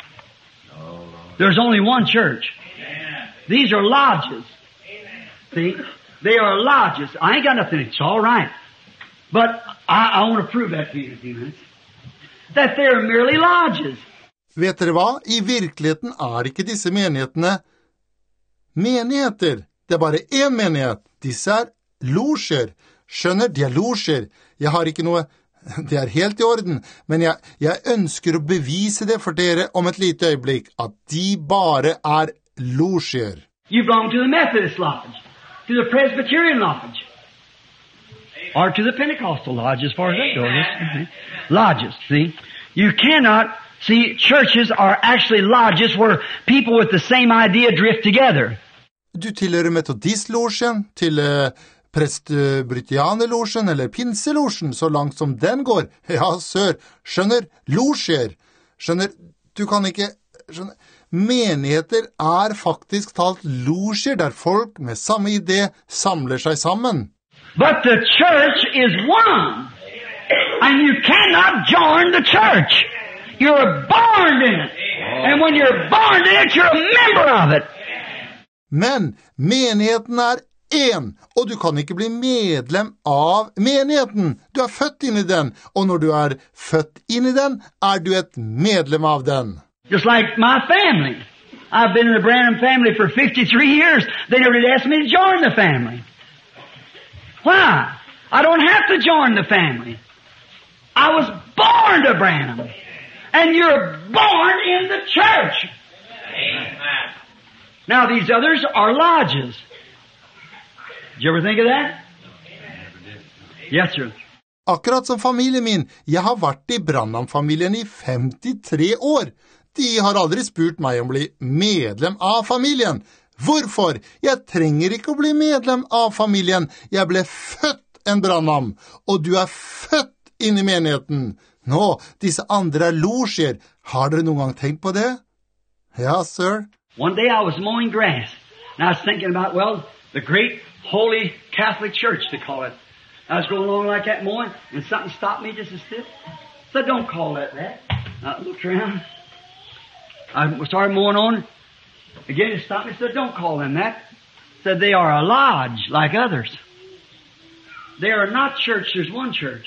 There's only one church. These are lodges. See? They are lodges. I ain't got nothing. It's all right. But I want to prove that to you in a few minutes. That they're merely lodges. Vet dere hva? I virkeligheten er ikke disse menighetene menigheter. Det er bare én menighet. Disse er losjer. Skjønner, de er losjer. Jeg har ikke noe... Det er helt i orden, men jeg ønsker å bevise det for dere om et lite øyeblikk, at de bare er losjer. You belong to the Methodist Lodge, to the Presbyterian Lodge, or to the Pentecostal Lodge as far as that goes. Lodges, see? You cannot, see, churches are actually lodges where people with the same idea drift together. Du tilhører metodistlosjen, til Presbyterianerlosjen eller pinselosjen, så langt som den går. Ja, sør, skjønner, losjer. Skjønner, du kan ikke... Skjønner, menigheter er faktisk talt losjer, der folk med samme idé samler seg sammen. But the church is one. And you cannot join the church. You're born in it. And when you're born in it, you're a member of it. Men menigheten er en, og du kan ikke bli medlem av menigheten. Du er født inn i den, og når du er født inn i den, er du et medlem av den. Just like my family. I've been in the Branham family for 53 years. They never did ask me to join the family. Why? I don't have to join the family. I was born to Branham. And you're born in the church. Amen. Now these others are lodges. Did you ever think of that? Yes, sir. Akkurat som familien min, jeg har vært i Branham-familien i 53 år. De har aldri spurt meg om å bli medlem av familien. Hvorfor? Jeg trenger ikke å bli medlem av familien. Jeg ble født en Branham, og du er født inn i menigheten. Nå, disse andre er losjer. Har dere noen gang tenkt på det? Ja, sir. One day I was mowing grass, and I was thinking about, well, the great Holy Catholic Church, they call it. I was going along like that mowing, and something stopped me just a step. Said, don't call that that. I looked around. I started mowing on. Again, it stopped me. Said, don't call them that. Said, they are a lodge like others. They are not church. There's one church.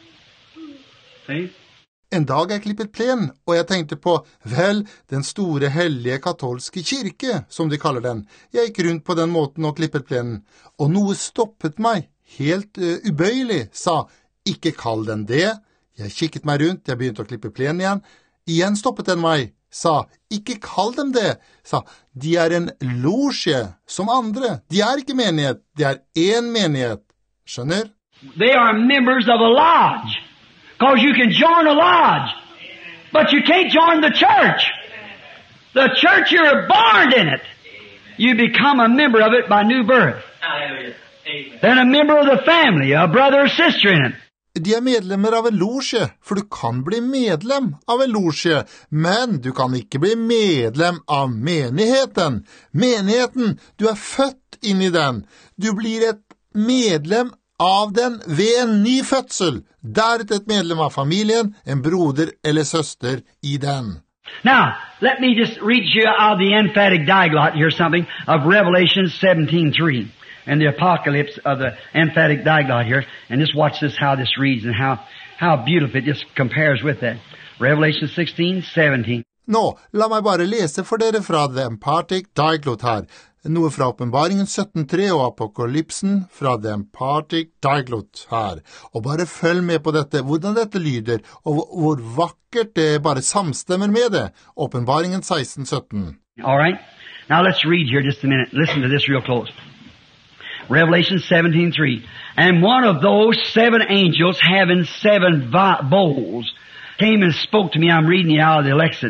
See? En dag jeg klippet plen, og jeg tenkte på, vel, den store hellige katolske kirke, som de kaller den. Jeg gikk rundt på den måten og klippet plenen, og noe stoppet meg, helt ubøyelig, sa, ikke kall den det. Jeg kikket meg rundt, jeg begynte å klippe plenen igjen. Igjen stoppet den meg, sa, ikke kall dem det. Sa, de er en losje, som andre. De er ikke menighet, de er en menighet. Skjønner? They are members of a lodge. Because you can join a lodge, but you can't join the church. The church, you're born in it. You become a member of it by new birth. Then a member of the family, a brother or sister in it. De er medlemmer av en losje, for du kan bli medlem av en losje, men du kan ikke bli medlem av menigheten. Menigheten, du er født inn i den. Du blir et medlem av den ved en ny fødsel. Deretter et medlem av familien, en broder eller søster i den. Now, let me just read you out of the emphatic diglot here something of Revelation 17:3 and the apocalypse of the emphatic diglot here. And just watch this, how this reads and how beautiful it just compares with that. Revelation 16:17. Nå, la meg bare lese for dere fra The Emphatic Diglot her. Noe fra Åpenbaringen 17:3 og Apokalypsen fra The Emphatic Diglot her. Og bare følg med på dette, hvordan dette lyder, og hvor vakkert det bare samstemmer med det. Åpenbaringen 16:17. All right. Now let's read here just a minute. Listen to this real close. Revelation 17:3. And one of those 7 angels having 7 bowls came and spoke to me. I'm reading it out of the Lexicon.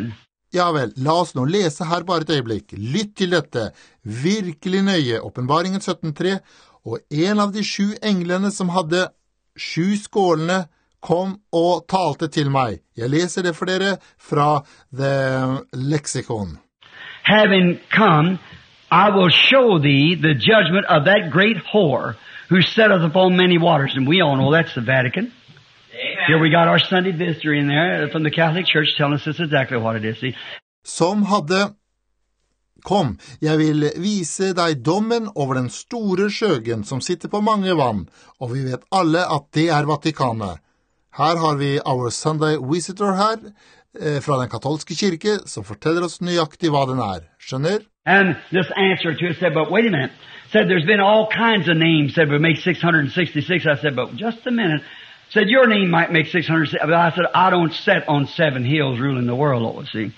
Ja vel, la oss nå lese her bare et øyeblikk. Lytt til dette, virkelig nøye, Åpenbaringen 17:3, og en av de 7 englene som hadde 7 skålene kom og talte til meg. Jeg leser det for dere fra The Lexicon. Having come, I will show thee the judgment of that great whore who sitteth upon many waters. And we all know that's the Vatican. Amen. Here we got our Sunday visitor in there from the Catholic Church telling us this exactly what it is. See? Som hadde, kom, jeg vil vise deg dommen over den store skjøgen som sitter på mange vann, og vi vet alle at det er Vatikanet. Her har vi Our Sunday Visitor her, fra den katolske kirke, som forteller oss nøyaktig hva den er. Skjønner? And this answer to it said, but wait a minute. Said there's been all kinds of names. Said we make 666. I said, but just a minute. Said your name might make 600. But I said, I don't sit on 7 hills ruling the world, Lord. See?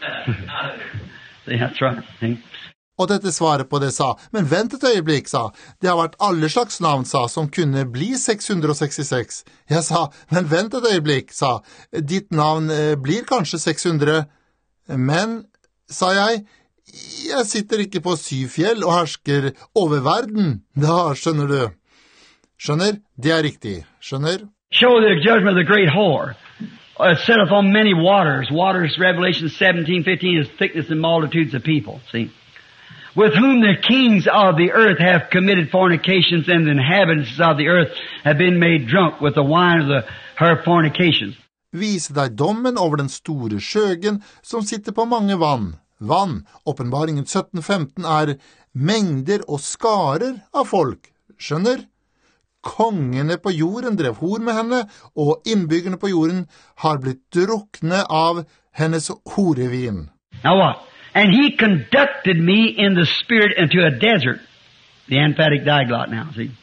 See, that's right. See? Og dette svaret på det sa, men vent et øyeblikk, sa, det har vært alle slags navn, sa, som kunne bli 666. Jeg sa, men vent et øyeblikk, sa, ditt navn blir kanskje 600, men, sa jeg sitter ikke på 7 fjell og hersker over verden. Da, skjønner du. Skjønner? Det er riktig. Skjønner? Show the judgment of the great whore. Sitteth on many waters. Waters, Revelation 17:15, is thickness and multitudes of people. See? With whom the kings of the earth have committed fornications, and the inhabitants of the earth have been made drunk with the wine of her fornications. Vise deg dommen over den store skjøgen som sitter på mange vann. Vann, Åpenbaringen 17:15, er mengder og skarer av folk. Skjønner? Kongene på jorden drev hor med henne, og innbyggerne på jorden har blitt drukne av hennes horevin. Now what? And he conducted me in the spirit into a desert. The emphatic diglot now, see?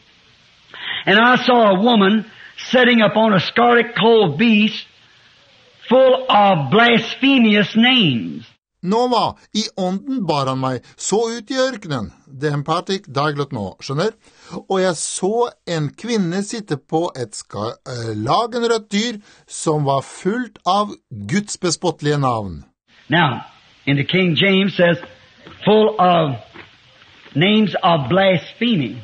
And I saw a woman sitting upon a scarlet-clothed beast full of blasphemous names. Nå hva? I ånden bar han meg så ut i ørkenen. The emphatic diglot nå, skjønner? Og jeg så en kvinne sitte på et lagenrødt dyr som var fullt av Guds bespottelige navn. Now, in the King James says, full of names of blasphemy.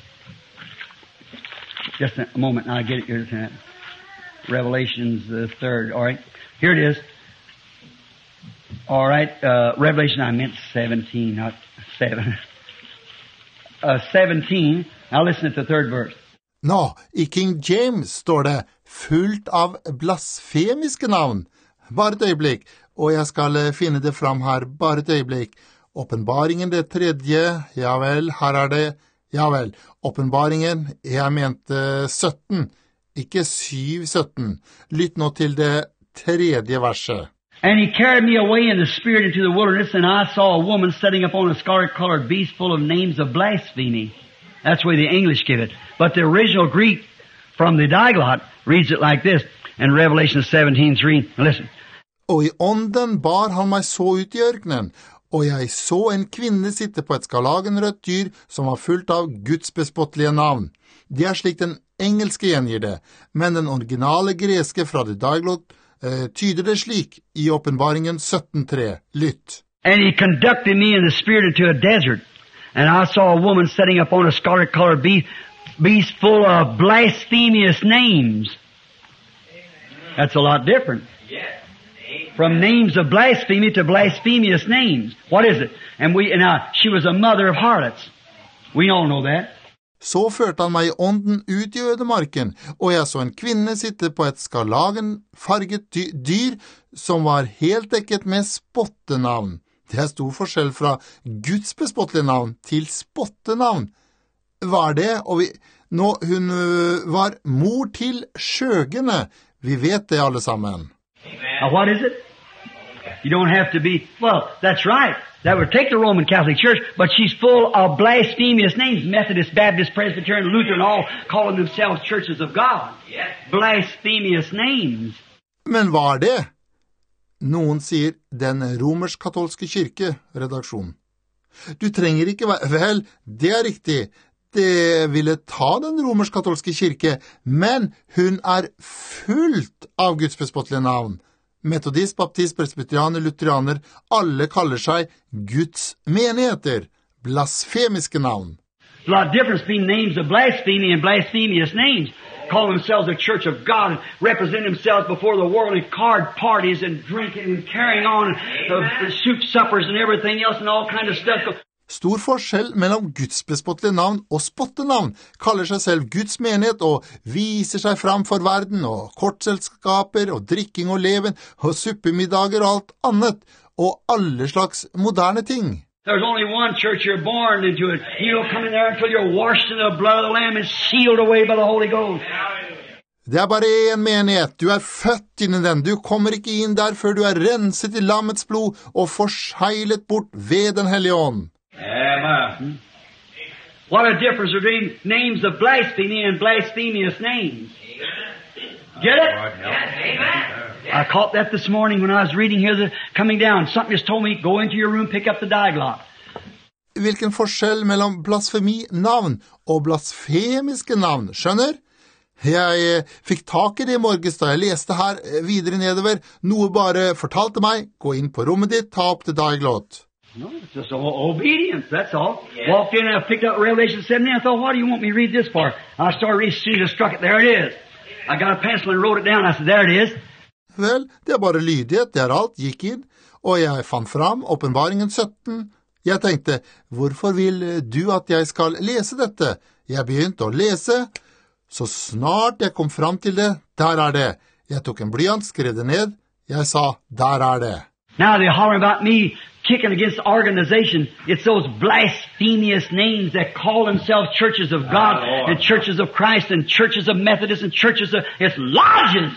Just a moment, I'll get it here. Revelations the 3rd, all right? Here it is. All right, Revelation, I meant 17, not 7. 17, now listen at the 3rd verse. Nå, i King James står det fullt av blasfemiske navn. Bare et øyeblikk, og jeg skal finne det fram her, bare et øyeblikk. Åpenbaringen det 3., ja vel, her er det, ja vel. Åpenbaringen, jeg mente 17, ikke 7:17. Lytt nå til det 3. verset. And he carried me away in the spirit into the wilderness, and I saw a woman sitting upon a scarlet-colored beast full of names of blasphemy. That's the way the English give it. But the original Greek from the Diglot reads it like this in Revelation 17:3. Listen. Og i ånden bar han meg så ut i ørkenen, og jeg så en kvinne sitte på et skarlagenrødt dyr som var fullt av Guds bespottelige navn. Det er slik den engelske gjengir det, men den originale greske fra The Diglot tyder det slik i Åpenbaringen 17:3. Lytt. And he conducted me in the spirit into a desert, and I saw a woman sitting upon a scarlet-colored beast full of blasphemous names. That's a lot different. From names of blasphemy to blasphemous names. What is it? And she was a mother of harlots. We all know that. Så førte han meg i ånden ut i ødemarken, og jeg så en kvinne sitte på et skarlagenfarget dyr som var helt dekket med spottenavn. Det er stor forskjell fra Guds bespottelige navn til spottenavn. Hva er det? Og hun var mor til skjøgene. Vi vet det alle sammen. Now what is it? You don't have to be, well, that's right. That would take the Roman Catholic Church, but she's full of blasphemous names. Methodist, Baptist, Presbyterian, Lutheran, all calling themselves churches of God. Yes. Blasphemous names. Men hva er det? Noen sier den romersk-katolske kirke, redaksjon. Du trenger ikke vel, det er riktig. Det ville ta den romersk-katolske kirke, men hun er fullt av Guds bespottelige navn. metodist, baptist, presbyterianer, lutheraner, alle kaller seg Guds menigheter, blasfemiske navn. There's a lot of difference between names of blasphemy and blasphemous names. Call themselves a church of God and represent themselves before the world in card parties and drinking and carrying on soup suppers and everything else and all kind of stuff. Stor forskjell mellom gudsbespottelige navn og spottenavn, kaller seg selv Guds menighet og viser seg fram for verden, og kortselskaper og drikking og leven og suppemiddager og alt annet, og alle slags moderne ting. There's only one church you're born into it. You don't come in there until you're washed in the blood of the Lamb and sealed away by the Holy Ghost. Det er bare en menighet, du er født inn i den, du kommer ikke inn der før du er renset i lammets blod og forseglet bort ved den hellige ånd. Amen. What a difference between names of blasphemy and blasphemous names. Get it? I caught that this morning when I was reading here, coming down. Something just told me, go into your room, pick up the dialogue. Hvilken forskjell mellom blasfemi-navn og blasfemiske navn, skjønner? Jeg fikk tak i det i morges da jeg leste her videre nedover. Noe bare fortalte meg, gå inn på rommet ditt, ta opp the dialogue. No, it's just obedience, that's all. Yeah. Walked in and I picked up Revelation 17 and I thought, why do you want me to read this for? I started reading, as soon as I struck it, there it is. I got a pencil and wrote it down. I said, there it is. Vel, det er bare lydighet, det er alt, gikk inn, og jeg fant fram Åpenbaringen 17. Jeg tenkte, hvorfor vil du at jeg skal lese dette? Jeg begynte å lese, så snart jeg kom fram til det, der er det. Jeg tok en blyant, skrev det ned, jeg sa, der er det. Now they're hollering about me kicking against organization. It's those blasphemous names that call themselves churches of God and churches of Christ and churches of Methodists and churches of... It's lodges!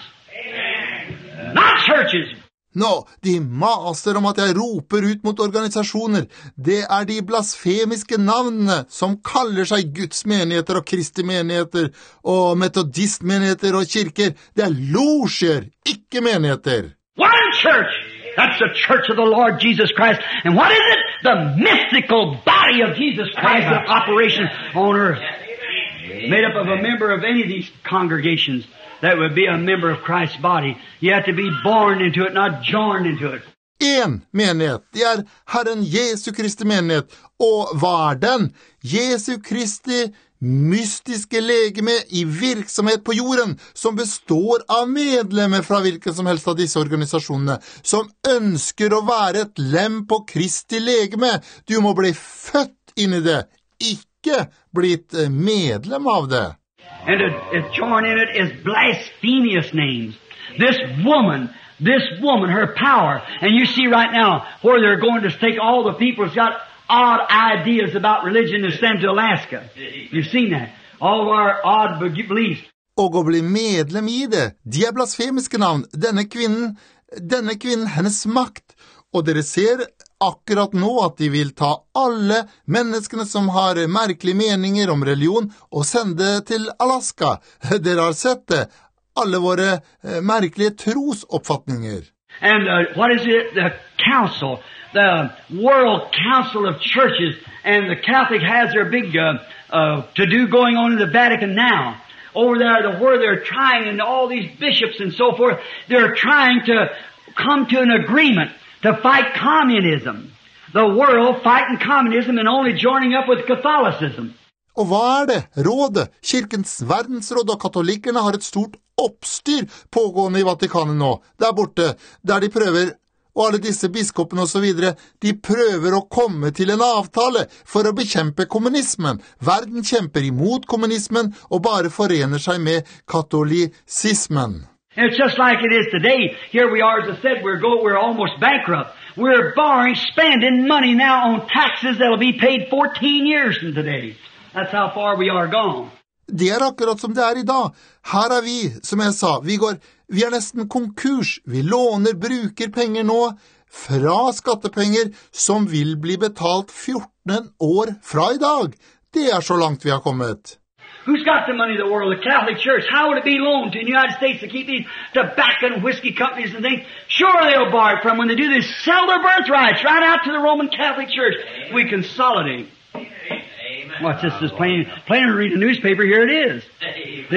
Amen. Not churches! Nå, de maser om at jeg roper ut mot organisasjoner. Det er de blasfemiske navnene som kaller seg Guds menigheter og Kristi menigheter og metodistmenigheter og kirker. Det er losjer, ikke menigheter. One church! That's the church of the Lord Jesus Christ. And what is it? The mystical body of Jesus Christ in operation on earth. Made up of a member of any of these congregations that would be a member of Christ's body. You have to be born into it, not joined into it. En menighet, det er Herren Jesu Kristi menighet. Og hva er den? Jesu Kristi mystiske legeme i virksomhet på jorden, som består av medlemmer fra hvilken som helst av disse organisasjonene, som ønsker å være et lem på Kristi legeme. Du må bli født inn i det, ikke blitt medlem av det. And to join in it is blasphemous names. This woman, her power, and you see right now where they're going to take all the people who's got odd ideas about religion and send to Alaska. You've seen that. All of our odd beliefs. Og å bli medlem i det, de er blasfemiske navn. Denne kvinnen, hennes makt. Og dere ser akkurat nå at de vil ta alle menneskene som har merkelige meninger om religion og sende til Alaska. Dere har sett det. Alle våre merkelige trosoppfatninger. And what is it? The council, the World Council of Churches, and the Catholic has their big to-do going on in the Vatican now. Over there, where they're trying, and all these bishops and so forth, they're trying to come to an agreement to fight communism. The world fighting communism and only joining up with Catholicism. Og hva er det? Rådet, Kirkens verdensråd og katolikkerne har et stort oppstyr pågående i Vatikanet nå, der borte, der de prøver, og alle disse biskopene og så videre, de prøver å komme til en avtale for å bekjempe kommunismen. Verden kjemper imot kommunismen og bare forener seg med katolisismen. It's just like it is today. Here we are, as I said, we're almost bankrupt. We're borrowing, spending money now on taxes that'll be paid 14 years from today. That's how far we are gone. Det er akkurat som det er i dag. Her er vi, som jeg sa, vi er nesten konkurs. Vi låner, bruker penger nå fra skattepenger som vil bli betalt 14 år fra i dag. Det er så langt vi har kommet. Who's got the money in the world? The Catholic Church. How would it be loaned to the United States to keep these tobacco and whiskey companies and things? Sure, they'll borrow it from when they do this. Sell their birthrights right out to the Roman Catholic Church. We consolidate. Watch this is plain to read the newspaper. Here it is. See?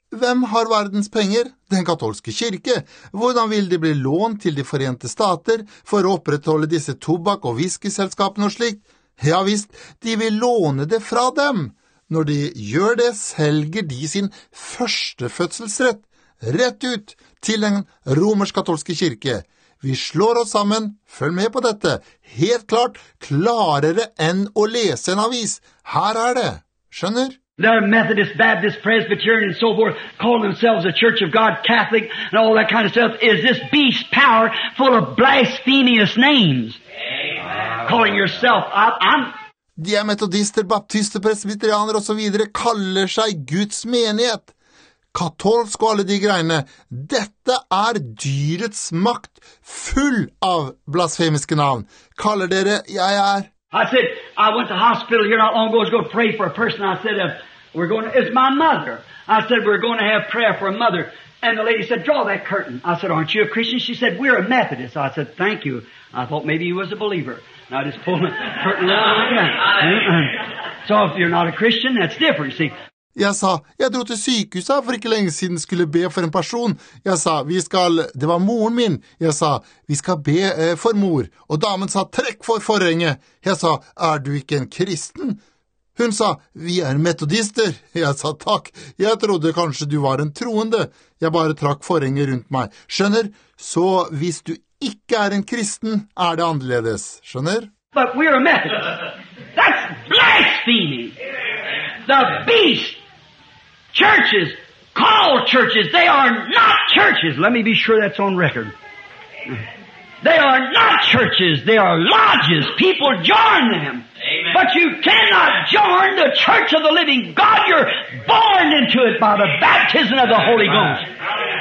Hvem har verdens penger? Den katolske kirke. Hvordan vil de bli lånt til de Forente Stater for å opprettholde disse tobakk- og whiskyselskapene og slikt? Ja visst, de vil låne det fra dem. Når de gjør det, selger de sin førstefødselsrett rett ut til den romersk-katolske kirke. Vi slår oss sammen, følg med på dette, helt klart klarere enn å lese en avis. Her er det, skjønner? They're Methodist, Baptist, Presbyterian, and so forth, calling themselves a Church of God, Catholic, and all that kind of stuff, is this beast power full of blasphemous names. Calling yourself, I'm... De er metodister, baptister, presbyterianer og så videre, kaller seg Guds menighet. Katolsk og alle de greiene. Dette er dyrets makt, full av blasfemiske navn. Kaller dere, jeg er... I said, I went to the hospital here not long ago, I was going to pray for a person. I said, it's my mother. I said, we're going to have prayer for a mother. And the lady said, draw that curtain. I said, aren't you a Christian? She said, we're a Methodist. I said, thank you. I thought maybe you was a believer. And I just pulled the curtain around like that. So if you're not a Christian, that's different, see. Jeg sa, jeg dro til sykehuset for ikke lenge siden skulle be for en person. Jeg sa, det var moren min. Jeg sa, vi skal be for mor. Og damen sa, trekk for forhenget. Jeg sa, er du ikke en kristen? Hun sa, vi er metodister. Jeg sa, takk. Jeg trodde kanskje du var en troende. Jeg bare trakk forhenget rundt meg. Skjønner? Så hvis du ikke er en kristen, er det annerledes. Skjønner? But we're a Methodist. That's blasphemy. The beast. Churches, called churches, they are not churches. Let me be sure that's on record. They are not churches. They are lodges. People join them. Amen. But you cannot join the church of the living God. You're born into it by the baptism of the Holy Ghost.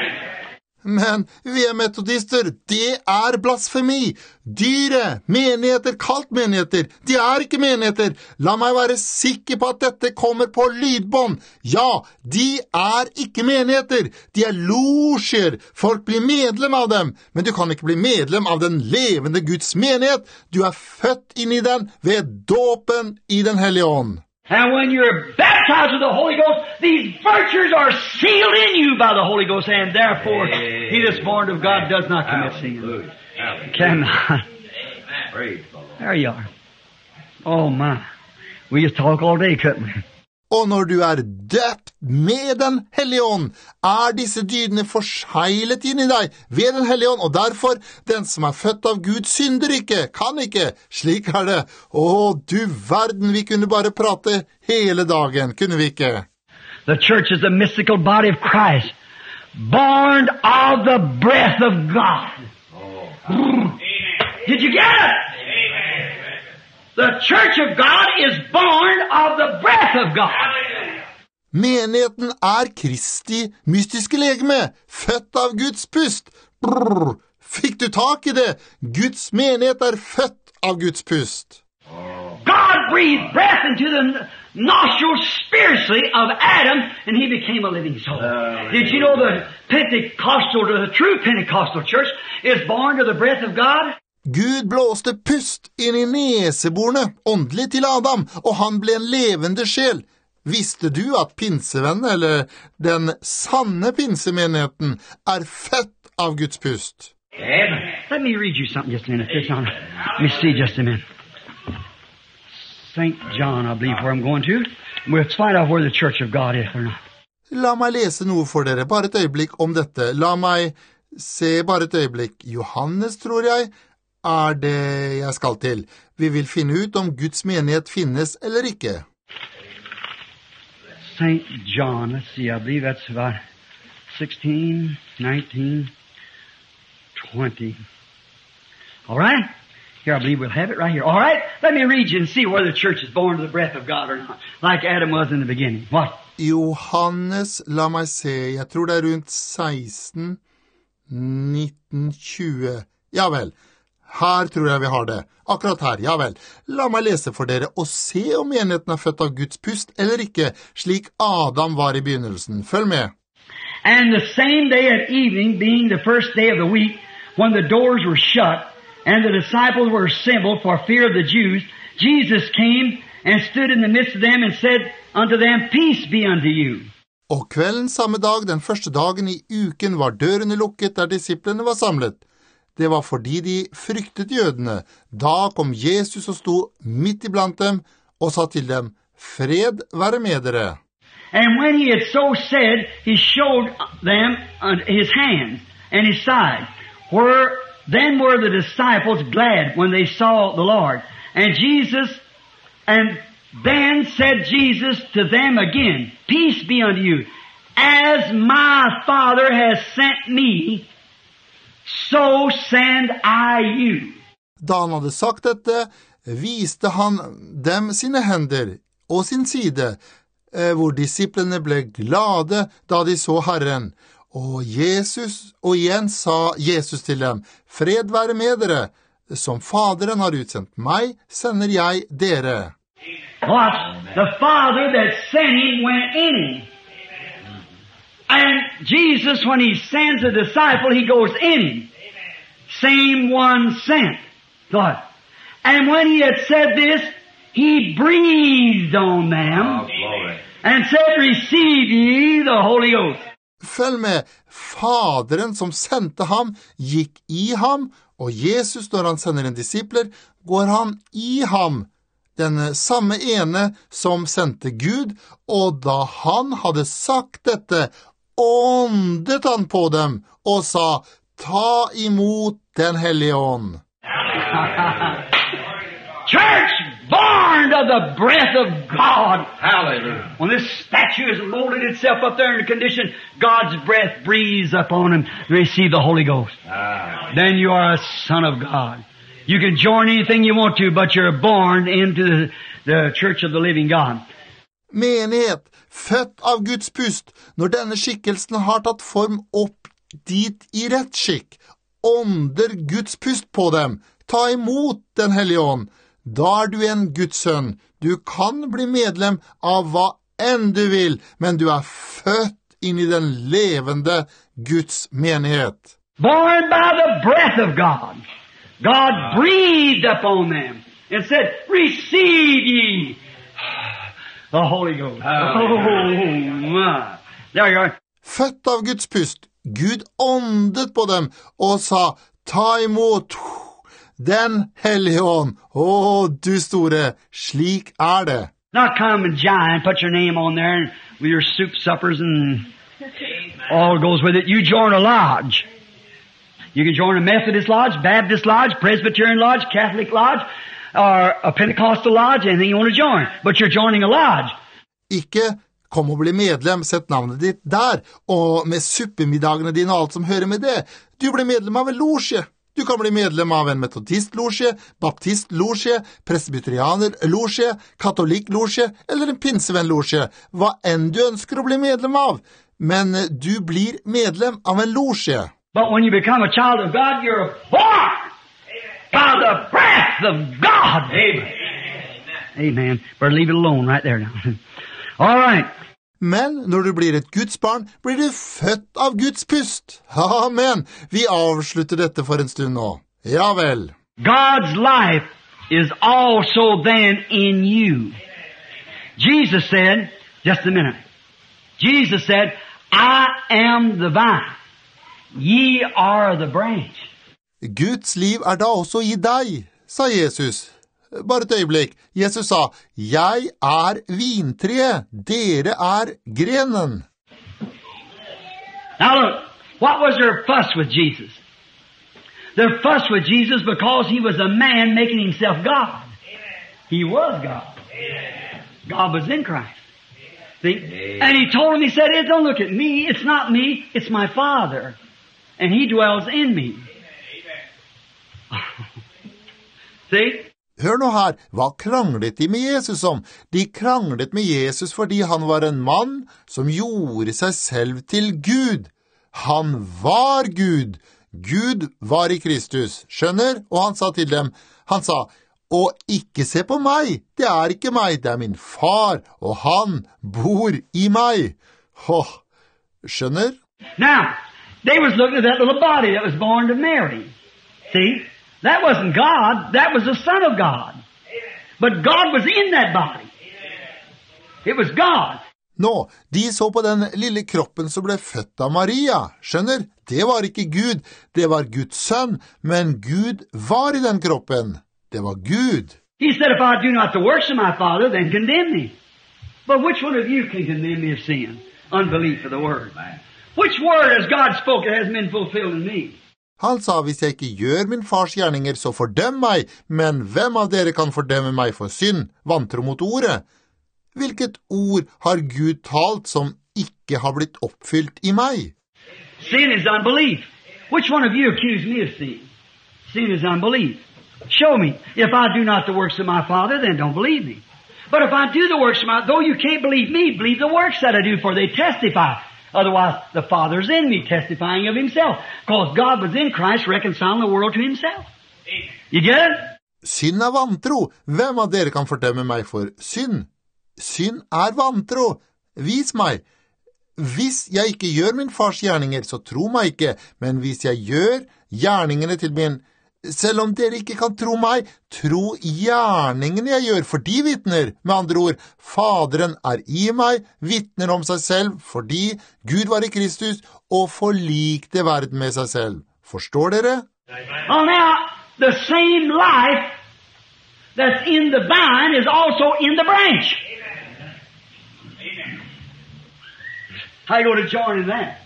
Men vi er metodister, det er blasfemi. Dyre, menigheter, kalt menigheter, de er ikke menigheter. La meg være sikker på at dette kommer på lydbånd. Ja, de er ikke menigheter. De er losjer. Folk blir medlem av dem. Men du kan ikke bli medlem av den levende Guds menighet. Du er født inn i den ved dåpen i den hellige ånd. And when you're baptized with the Holy Ghost, these virtues are sealed in you by the Holy Ghost, and therefore he that's born of God does not commit sin. Cannot. There you are. Oh my. We just talk all day, couldn't we? Og når du er døpt med den hellige ånd, er disse dydene forseglet inn i deg ved den hellige ånd, og derfor, den som er født av Gud synder ikke, kan ikke. Slik er det. Å, du verden, vi kunne bare prate hele dagen, kunne vi ikke? The church is the mystical body of Christ, born of the breath of God. Did you get it? The church of God is born of the breath of God. Menigheten er Kristi mystiske legeme, født av Guds pust. Brrr, fikk du tak i det? Guds menighet er født av Guds pust. God breathed breath into the nostrils spiritually of Adam, and he became a living soul. Did you know the true Pentecostal church is born of the breath of God? Gud blåste pust inn i neseborene, åndelig til Adam, og han ble en levende sjel. Visste du at pinsevennen, eller den sanne pinsemenigheten, er født av Guds pust? Let me read you something just a minute. Let me see just a minute. St. John, I believe, where I'm going to. We'll find out where the Church of God is or not. La meg lese noe for dere, bare et øyeblikk om dette. La meg se bare et øyeblikk. Johannes, tror jeg, er det jeg skal til. Vi vil finne ut om Guds menighet finnes eller ikke. St. John, let's see, I believe that's about 16, 19, 20. All right? Here, I believe we'll have it right here. All right? Let me read you and see whether the church is born of the breath of God or not, like Adam was in the beginning. What? Johannes, la meg se, jeg tror det er rundt 16, 19, 20. Ja vel. Her tror jeg vi har det. Akkurat her, ja vel. La meg lese for dere og se om menigheten er født av Guds pust eller ikke, slik Adam var i begynnelsen. Følg med. And the same day at evening, being the first day of the week, when the doors were shut, and the disciples were assembled for fear of the Jews, Jesus came and stood in the midst of them and said unto them, Peace be unto you. Og kvelden samme dag, den første dagen i uken, var dørene lukket der disiplene var samlet. Det var fordi de fryktet jødene. Da kom Jesus og sto midt iblant dem og sa til dem, «Fred være med dere.» And when he had so said, he showed them his hands and his side. Then were the disciples glad when they saw the Lord. And then said Jesus to them again, Peace be unto you. As my Father has sent me, so send I you. Da han hadde sagt dette, viste han dem sine hender og sin side, hvor disiplene ble glade da de så Herren. Og igjen sa Jesus til dem, «Fred være med dere, som Faderen har utsendt meg, sender jeg dere.» What? The Father that sent him went in him. And Jesus, when he sends a disciple, he goes in him. Same one sent. Thought. And when he had said this, he breathed on them and said, Receive ye the Holy Ghost. Følg med, Faderen som sendte ham, gikk i ham, og Jesus, når han sender en disipler, går han i ham, den samme ene som sendte Gud, og da han hadde sagt dette, åndet han på dem, og sa, ta imot den hellige ånd. Church born of the breath of God. Hallelujah. When this statue has molded itself up there in the condition, God's breath breathes upon him. Receive the Holy Ghost. Then you are a son of God. You can join anything you want to, but you're born into the church of the living God. Menighet, født av Guds pust, når denne skikkelsen har tatt form opp dit i rett skikk, ånder Guds pust på dem, ta imot den hellige ånd. Da er du en Guds sønn. Du kan bli medlem av hva enn du vil, men du er født inn i den levende Guds menighet. Born by the breath of God. God breathed upon them and said, Receive ye the Holy Ghost. Oh, my. There you are. Født av Guds pust. Gud åndet på dem og sa, ta imot den hellige ånd. Du store, slik er det. Not come and giant, put your name on there with your soup suppers and all goes with it. You join a lodge. You can join a Methodist lodge, Baptist lodge, Presbyterian lodge, Catholic lodge, or a Pentecostal lodge, anything you want to join. But you're joining a lodge. Ikke kom og bli medlem, sett navnet ditt der, og med suppemiddagene dine og alt som hører med det. Du blir medlem av en losje. Du kan bli medlem av en metodistlosje, baptistlosje, presbyterianerlosje, katoliklosje eller en pinsevennlosje, hva enn du ønsker å bli medlem av. Men du blir medlem av en losje. But when you become a child of God, you're born by the breath of God. Amen. Amen. Better leave it alone right there now. All right. Men når du blir et Guds barn, blir du født av Guds pust. Amen. Vi avslutter dette for en stund nå. Ja vel. God's life is also then in you. Jesus said, just a minute. Jesus said, I am the vine. Ye are the branch. Guds liv er da også i deg, sa Jesus. Bare et øyeblikk. Jesus sa, jeg er vintreet, dere er grenen. Now look, what was their fuss with Jesus? Their fuss with Jesus because he was a man making himself God. He was God. God was in Christ. See? And he told him, he said, don't look at me, it's not me, it's my Father. And he dwells in me. See? Hør nå her, hva kranglet de med Jesus om? De kranglet med Jesus fordi han var en mann som gjorde seg selv til Gud. Han var Gud. Gud var i Kristus, skjønner? Og han sa til dem, han sa, og ikke se på meg, det er ikke meg, det er min far, og han bor i meg. Skjønner? Now, they was looking at that little body that was born to Mary. See? That wasn't God. That was the Son of God. But God was in that body. It was God. Nå, de så på den lille kroppen som ble født av Maria. Skjønner, det var ikke Gud, det var Guds sønn, men Gud var i den kroppen. Det var Gud. He said, if I do not the works of my Father, then condemn me. But which one of you can condemn me of sin? Unbelief of the Word. Which Word has God spoken hasn't been fulfilled in me? Han sa, hvis jeg ikke gjør min fars gjerninger, så fordøm meg, men hvem av dere kan fordømme meg for synd, vantro mot ordet? Hvilket ord har Gud talt som ikke har blitt oppfylt i meg? Sin is unbelief. Which one of you accuse me of sin? Sin is unbelief. Show me. If I do not the works of my Father, then don't believe me. But if I do the works of my, though you can't believe me, believe the works that I do, for they testify. Otherwise, the Father's in me, testifying of Himself. Because God was in Christ, reconciling the world to Himself. You get it? Synd er vantro. Hvem av dere kan fordømme meg for synd? Synd er vantro. Vis meg. Hvis jeg ikke gjør min fars gjerninger, så tro meg ikke. Men hvis jeg gjør gjerningene til min, selv om dere ikke kan tro meg, tro gjerningene jeg gjør, for de vittner. Med andre ord, Faderen er i meg, vittner om seg selv, fordi Gud var i Kristus og forlikte verden med seg selv. Forstår dere? Well, now, the same life that's in the vine is also in the branch. How you going to join in that?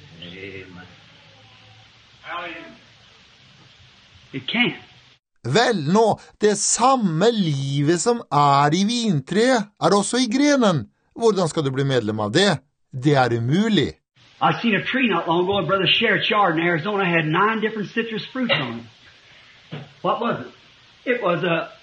It can't. Vel, nå, det samme livet som er i vintreet, er også i grenen. Hvordan skal du bli medlem av det? Det er umulig. I seen a tree not long ago in Brother Sherritt's yard in Arizona. Had 9 different citrus fruits on it. What was it? It was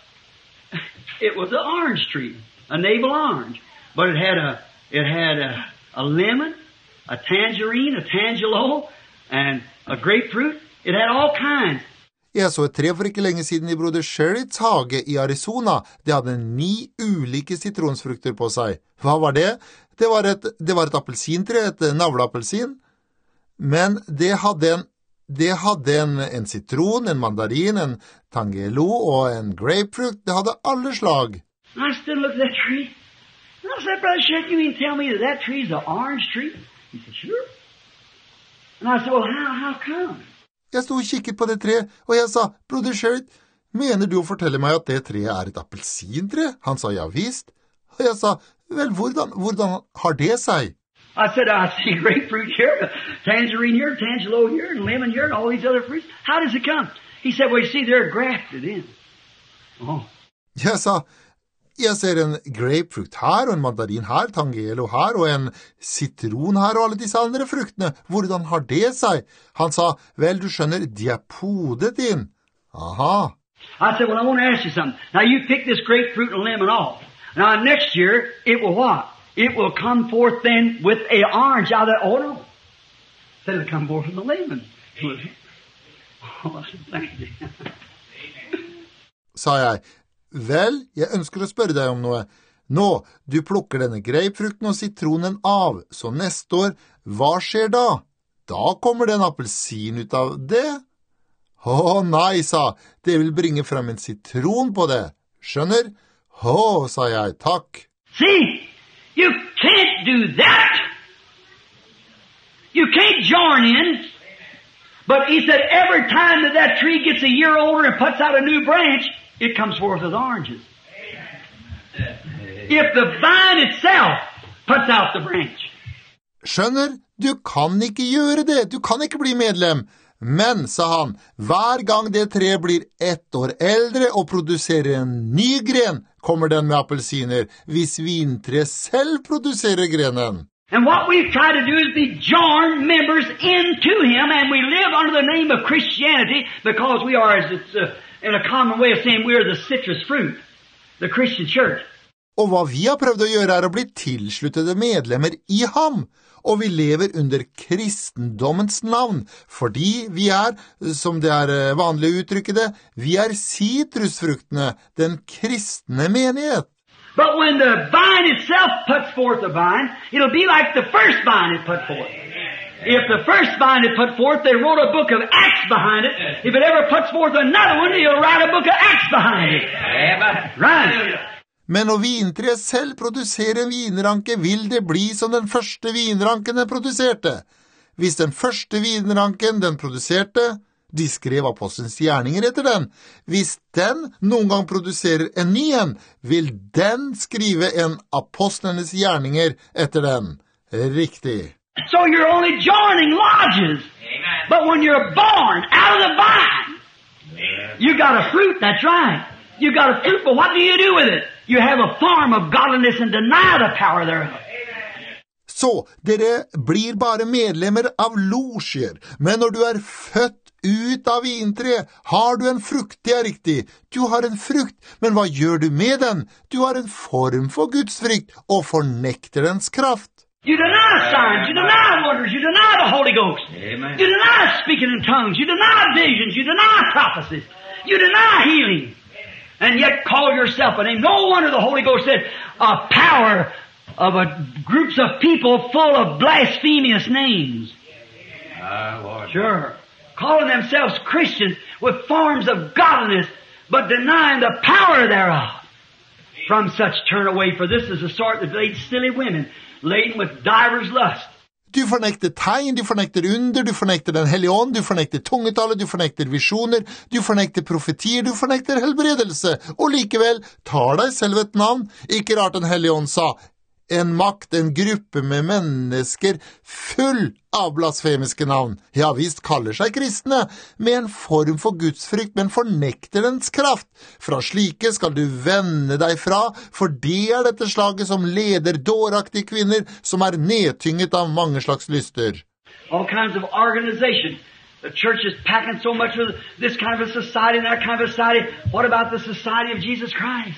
an orange tree, a navel orange, but it had a lemon, a tangerine, a tangelo, and a grapefruit. It had all kinds. Jeg så et tre for ikke lenge siden i broder Sherritt's hage i Arizona. Det hadde 9 ulike sitronsfrukter på seg. Hva var det? Det var et appelsintre, et navleappelsin. Men det hadde en sitron, en mandarin, en tangelo og en grapefruit. Det hadde alle slag. I stood and looked at that tree. And I said, Brother Sherritt, you mean tell me that tree's an orange tree? He said, sure. And I said, well, how come? Jeg stod og kikket på det treet, og jeg sa, broder Sherritt, mener du å fortelle meg at det treet er et appelsintre? Han sa, ja visst. Og jeg sa, vel, hvordan har det seg? I said, I see grapefruit here, tangerine here, tangelo here, and lemon here, and all these other fruits. How does it come? He said, well, you see, they're grafted in. Oh. Jeg sa, jeg ser en grapefruit her, og en mandarin her, tangelo her, og en sitron her, og alle disse andre fruktene. Hvordan har det seg? Han sa, vel, du skjønner, de er podet inn. Aha. I said, well, I want to ask you something. Now, you pick this grapefruit and lemon off. Now, next year, it will what? It will come forth then with an orange out of that. Oh, no. Said it'll come forth from the lemon. Oh, I said, thank you. Sa jeg, vel, jeg ønsker å spørre deg om noe. Nå, du plukker denne grapefrukten og sitronen av, så neste år, hva skjer da? Da kommer det en appelsin ut av det? Nei, sa, det vil bringe frem en sitron på det. Skjønner? Sa jeg, takk. See, you can't do that. You can't join in. But he said every time that tree gets a year older and puts out a new branch, it comes forth with oranges. If the vine itself puts out the branch. Skjønner, du kan ikke gjøre det. Du kan ikke bli medlem. Men, sa han, hver gang det treet blir 1 år eldre og produserer en ny gren, kommer den med appelsiner, hvis vintreet selv produserer grenen. And what we've tried to do is be joined members into him, and we live under the name of Christianity because we are, as it's in a common way of saying, we are the citrus fruit, the Christian church. Og hva vi har prøvd å gjøre er å bli tilsluttede medlemmer i ham, og vi lever under kristendommens navn, fordi vi er, som det er vanlig å uttrykke det, vi er sitrusfruktene, den kristne menighet. But when the vine itself puts forth a vine, it'll be like the first vine it put forth. If the first vine it put forth, they wrote a book of Acts behind it. If it ever puts forth another one, they'll write a book of Acts behind it. Right. Men når vintreet selv produserer en vinranke, vil det bli som den første vinranken den produserte. Hvis den første vinranken den produserte, de skrev apostelens gjerninger etter den. Hvis den noen gang produserer en ny en, vil den skrive en apostlenes gjerninger etter den. Riktig. So you're only joining lodges. Amen. But when you're born out of the vine, you got a fruit, that's right. You got a fruit, but what do you do with it? You have a form of godliness and deny the power thereof. Så dere blir bare medlemmer av losjer, men når du er født ut av vintre, har du en frukt, det er riktig. Du har en frukt, men hva gjør du med den? Du har en form for Guds frykt og fornekter dens kraft. You deny signs, you deny wonders, you deny the Holy Ghost. Amen. You deny speaking in tongues, you deny visions, you deny prophecies, you deny healing, and yet call yourself a name. No wonder the Holy Ghost said a power of groups of people full of blasphemous names. Lord. Sure. Calling themselves Christians with forms of godliness, but denying the power thereof. From such turn away, for this is the sort that leads silly women, laden with divers lust. Du fornekter tegn, du fornekter under, du fornekter den hellige ånd, du fornekter tungetallet, du fornekter visjoner, du fornekter profetier, du fornekter helbredelse, og likevel tar deg selv et navn. Ikke rart den hellige ånd sa, en makt, en gruppe med mennesker full av blasfemiske navn. Ja visst kaller seg kristne, med en form for gudsfrykt, men fornekter dens kraft. Fra slike skal du vende deg fra, for det er dette slaget som leder dåraktige kvinner, som er nedtynget av mange slags lyster. All kinds of organizations. The church is packing so much with this kind of a society and that kind of a society. What about the society of Jesus Christ?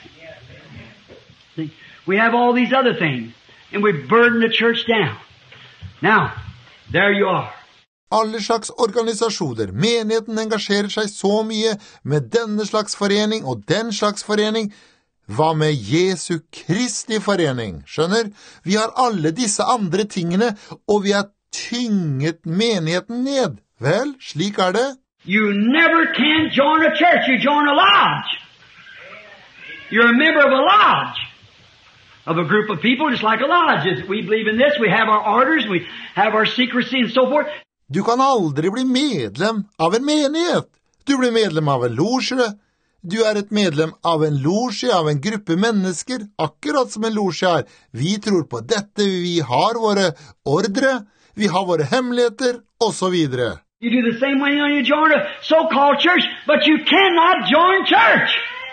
See, we have all these other things, and we burden the church down. Now, there you are. Alle slags organisasjoner, menigheten engasjerer seg så mye med denne slags forening og den slags forening. Hva med Jesu Kristi forening? Skjønner? Vi har alle disse andre tingene, og vi har tynget menigheten ned. Vel, slik er det. You never can join a church. You join a lodge. You're a member of a lodge. Of a group of people, just like a lodge. We believe in this, we have our orders, we have our secrecy and so forth. Du kan aldri bli medlem av en menighet. Du blir medlem av en losje. Du er et medlem av en losje, av en gruppe mennesker, akkurat som en losje er. Vi tror på dette, vi har våre ordre, vi har våre hemmeligheter, og så videre. You do the same way when you join a so-called church, but you cannot join church.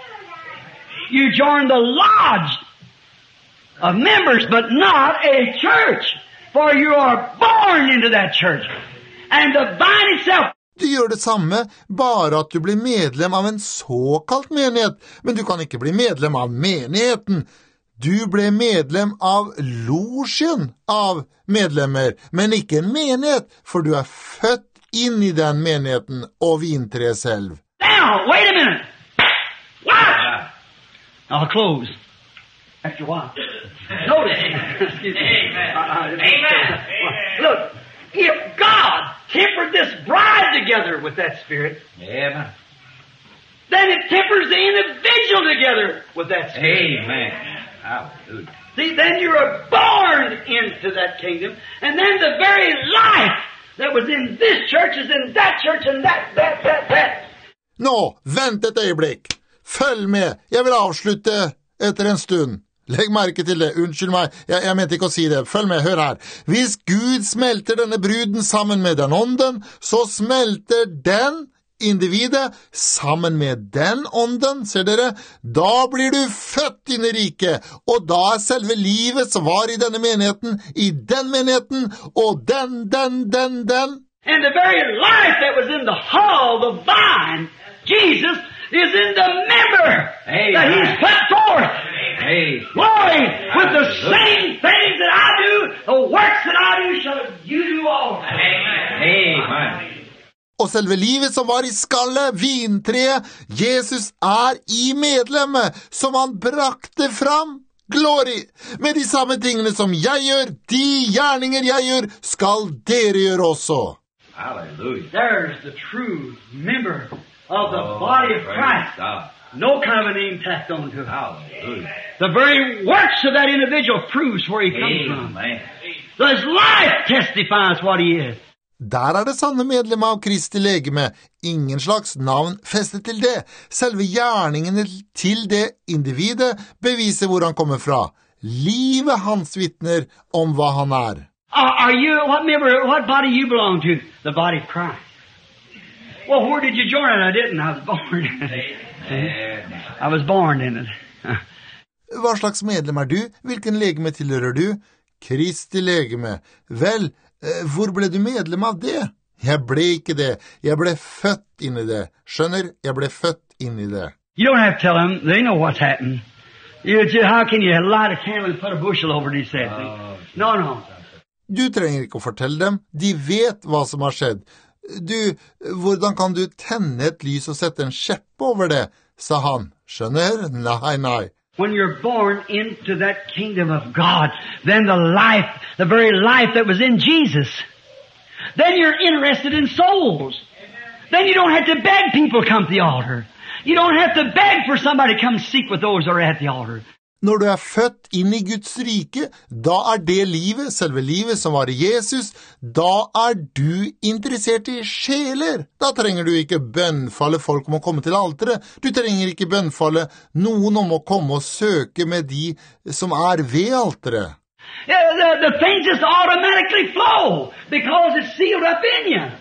You join the lodge of members, but not a church. For you are born into that church. And the vine itself. Du gjør det samme, bare at du blir medlem av en såkalt menighet. Men du kan ikke bli medlem av menigheten. Du ble medlem av losjen av medlemmer, men ikke en menighet, for du er født inn i den menigheten og vintreet selv. Now, wait a minute. What? I'll close. After a while. Notice. Excuse me. Amen. Look, if God tempered this bride together with that spirit, Amen. then it tempers the individual together with that spirit. Amen. Hallelujah. See, then you're born into that kingdom, and then the very life that was in this church is in that church and that. Nå, vent et øyeblikk. Følg med. Jeg vil avslutte etter en stund. Legg merke til det, unnskyld meg, jeg mente ikke å si det, følg med, hør her. Hvis Gud smelter denne bruden sammen med den ånden, så smelter den individet sammen med den ånden, ser dere? Da blir du født inn i riket, og da er selve livet som var i denne menigheten, i den menigheten, og den. And the very life that was in the hall, the vine, Jesus, is in the member that He's put forth. Amen. Glory, with the same things that I do, the works that I do shall you do also. Amen. Og selve livet som var i skallet, vintreet, Jesus er i medlemmet, som han brakte fram. Glory! Med de samme tingene som jeg gjør, de gjerninger jeg gjør, skal dere gjøre også. Hallelujah. There's the true member of the body of Christ. No kind of a name tacked on to it. Hallelujah. The very works of that individual proves where he comes from. Amen. So his life testifies what he is. Der det sanne medlem av Kristi legeme, ingen slags navn festet til det. Selve gjerningene til det individet beviser hvor han kommer fra. Livet hans vitner om hva han er. Are you, what body you belong to? The body of Christ. Well, where did you join it? I didn't. I was born in it. I was born in it. Hva slags medlem er du? Hvilken legeme tilhører du? Kristi legeme. Vel, hvor ble du medlem av det? Jeg ble ikke det. Jeg ble født inn i det. Skjønner? Jeg ble født inn i det. You don't have to tell them. They know what's happened. How can you light a candle and put a bushel over these heads? No. Du trenger ikke å fortelle dem. De vet hva som har skjedd. Hvordan kan du tenne et lys og sette en kjeppe over det? Sa han. Skjønner? Nei. When you're born into that kingdom of God, then the very life that was in Jesus, then you're interested in souls. Then you don't have to beg people to come to the altar. You don't have to beg for somebody to come seek with those that are at the altar. Når du er født inn i Guds rike, da det livet, selve livet som var i Jesus, da du interessert i sjeler. Da trenger du ikke bønnfalle folk om å komme til alteret. Du trenger ikke bønnfalle noen om å komme og søke med de som ved alteret. The things just automatically flow because it's sealed up in you.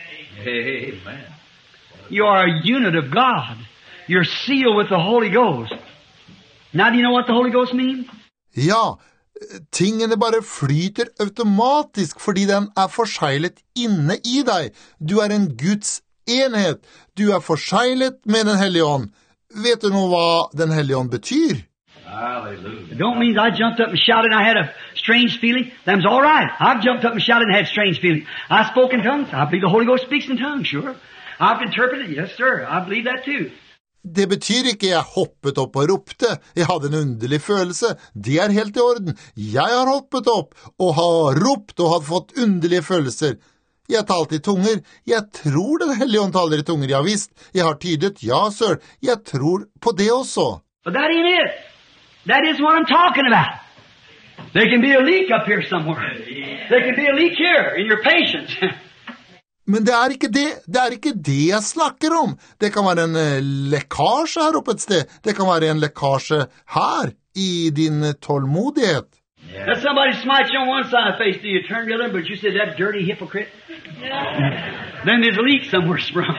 Amen. You are a unit of God. You're sealed with the Holy Ghost. Now, do you know what the Holy Ghost means? Ja, tingene bare flyter automatisk fordi den forseglet inne i deg. Du en Guds enhet. Du forseglet med den Hellige Ånd. Vet du nå hva den Hellige Ånd betyr? Hallelujah. It don't mean I jumped up and shouted and I had a strange feeling. That's all right. I've jumped up and shouted and had strange feeling. I spoke in tongues. I believe the Holy Ghost speaks in tongues, sure. I've interpreted. Yes, sir. I believe that too. Det betyr ikke jeg hoppet opp og ropte. Jeg hadde en underlig følelse. Det helt i orden. Jeg har hoppet opp og har ropt og har fått underlige følelser. Jeg talte i tunger. Jeg tror den Hellige Ånd taler i tunger. Ja visst. Jeg har tydet. Ja, sir. Jeg tror på det også. But that ain't it. That is what I'm talking about. There can be a leak up here somewhere. There can be a leak here in your patience. Men det ikke det. Det ikke det jeg snakker om. Det kan være en lekkasje her oppe et sted. Det kan være en lekkasje her i din tålmodighet. Let somebody smite you on one side of the face. Do you turn the other? But you said that dirty hypocrite. Then there's a leak somewhere sprung.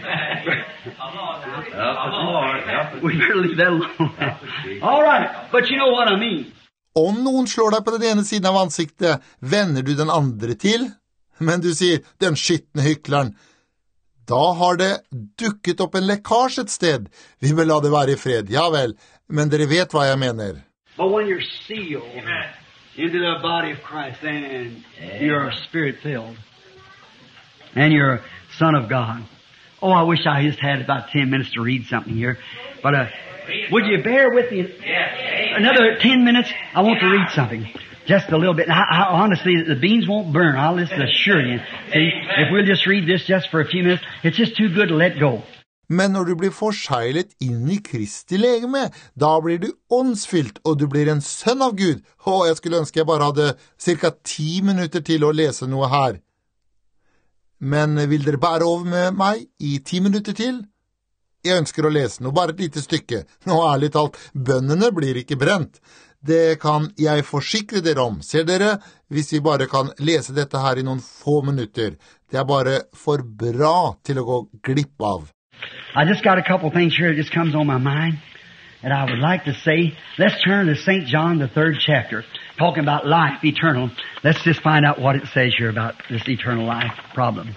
We better leave that alone. All right. But you know what I mean. Om noen slår deg på den ene siden av ansiktet, vender du den andre til? Men du sier, den skitne hykleren. Da har det dukket opp en lekkasje et sted. Vi vil la det være i fred. Ja vel, men dere vet hva jeg mener. But when you're sealed into the body of Christ, then you're spirit-filled. And you're a son of God. Oh, I wish I just had about 10 minutes to read something here. But would you bear with me another 10 minutes? I want to read something. Just a little bit. I honestly, the beans won't burn. I'll just assure you. See, if we'll just read this just for a few minutes, it's just too good to let go. Men når du blir forseglet inn i Kristi legeme, da blir du åndsfylt, og du blir en sønn av Gud. Jeg skulle ønske jeg bare hadde cirka 10 minutter til å lese noe her. Men vil dere bære over med meg i 10 minutter til? Jeg ønsker å lese noe, bare et lite stykke. Nå ærlig talt, bønnene blir ikke brent. Det kan jeg forsikre dere om. Ser dere, hvis vi bare kan lese dette her i noen få minutter. Det bare for bra til å gå glipp av. I just got a couple things here that just comes on my mind. And I would like to say, let's turn to St. John, the 3rd chapter, talking about life, eternal. Let's just find out what it says here about this eternal life problem.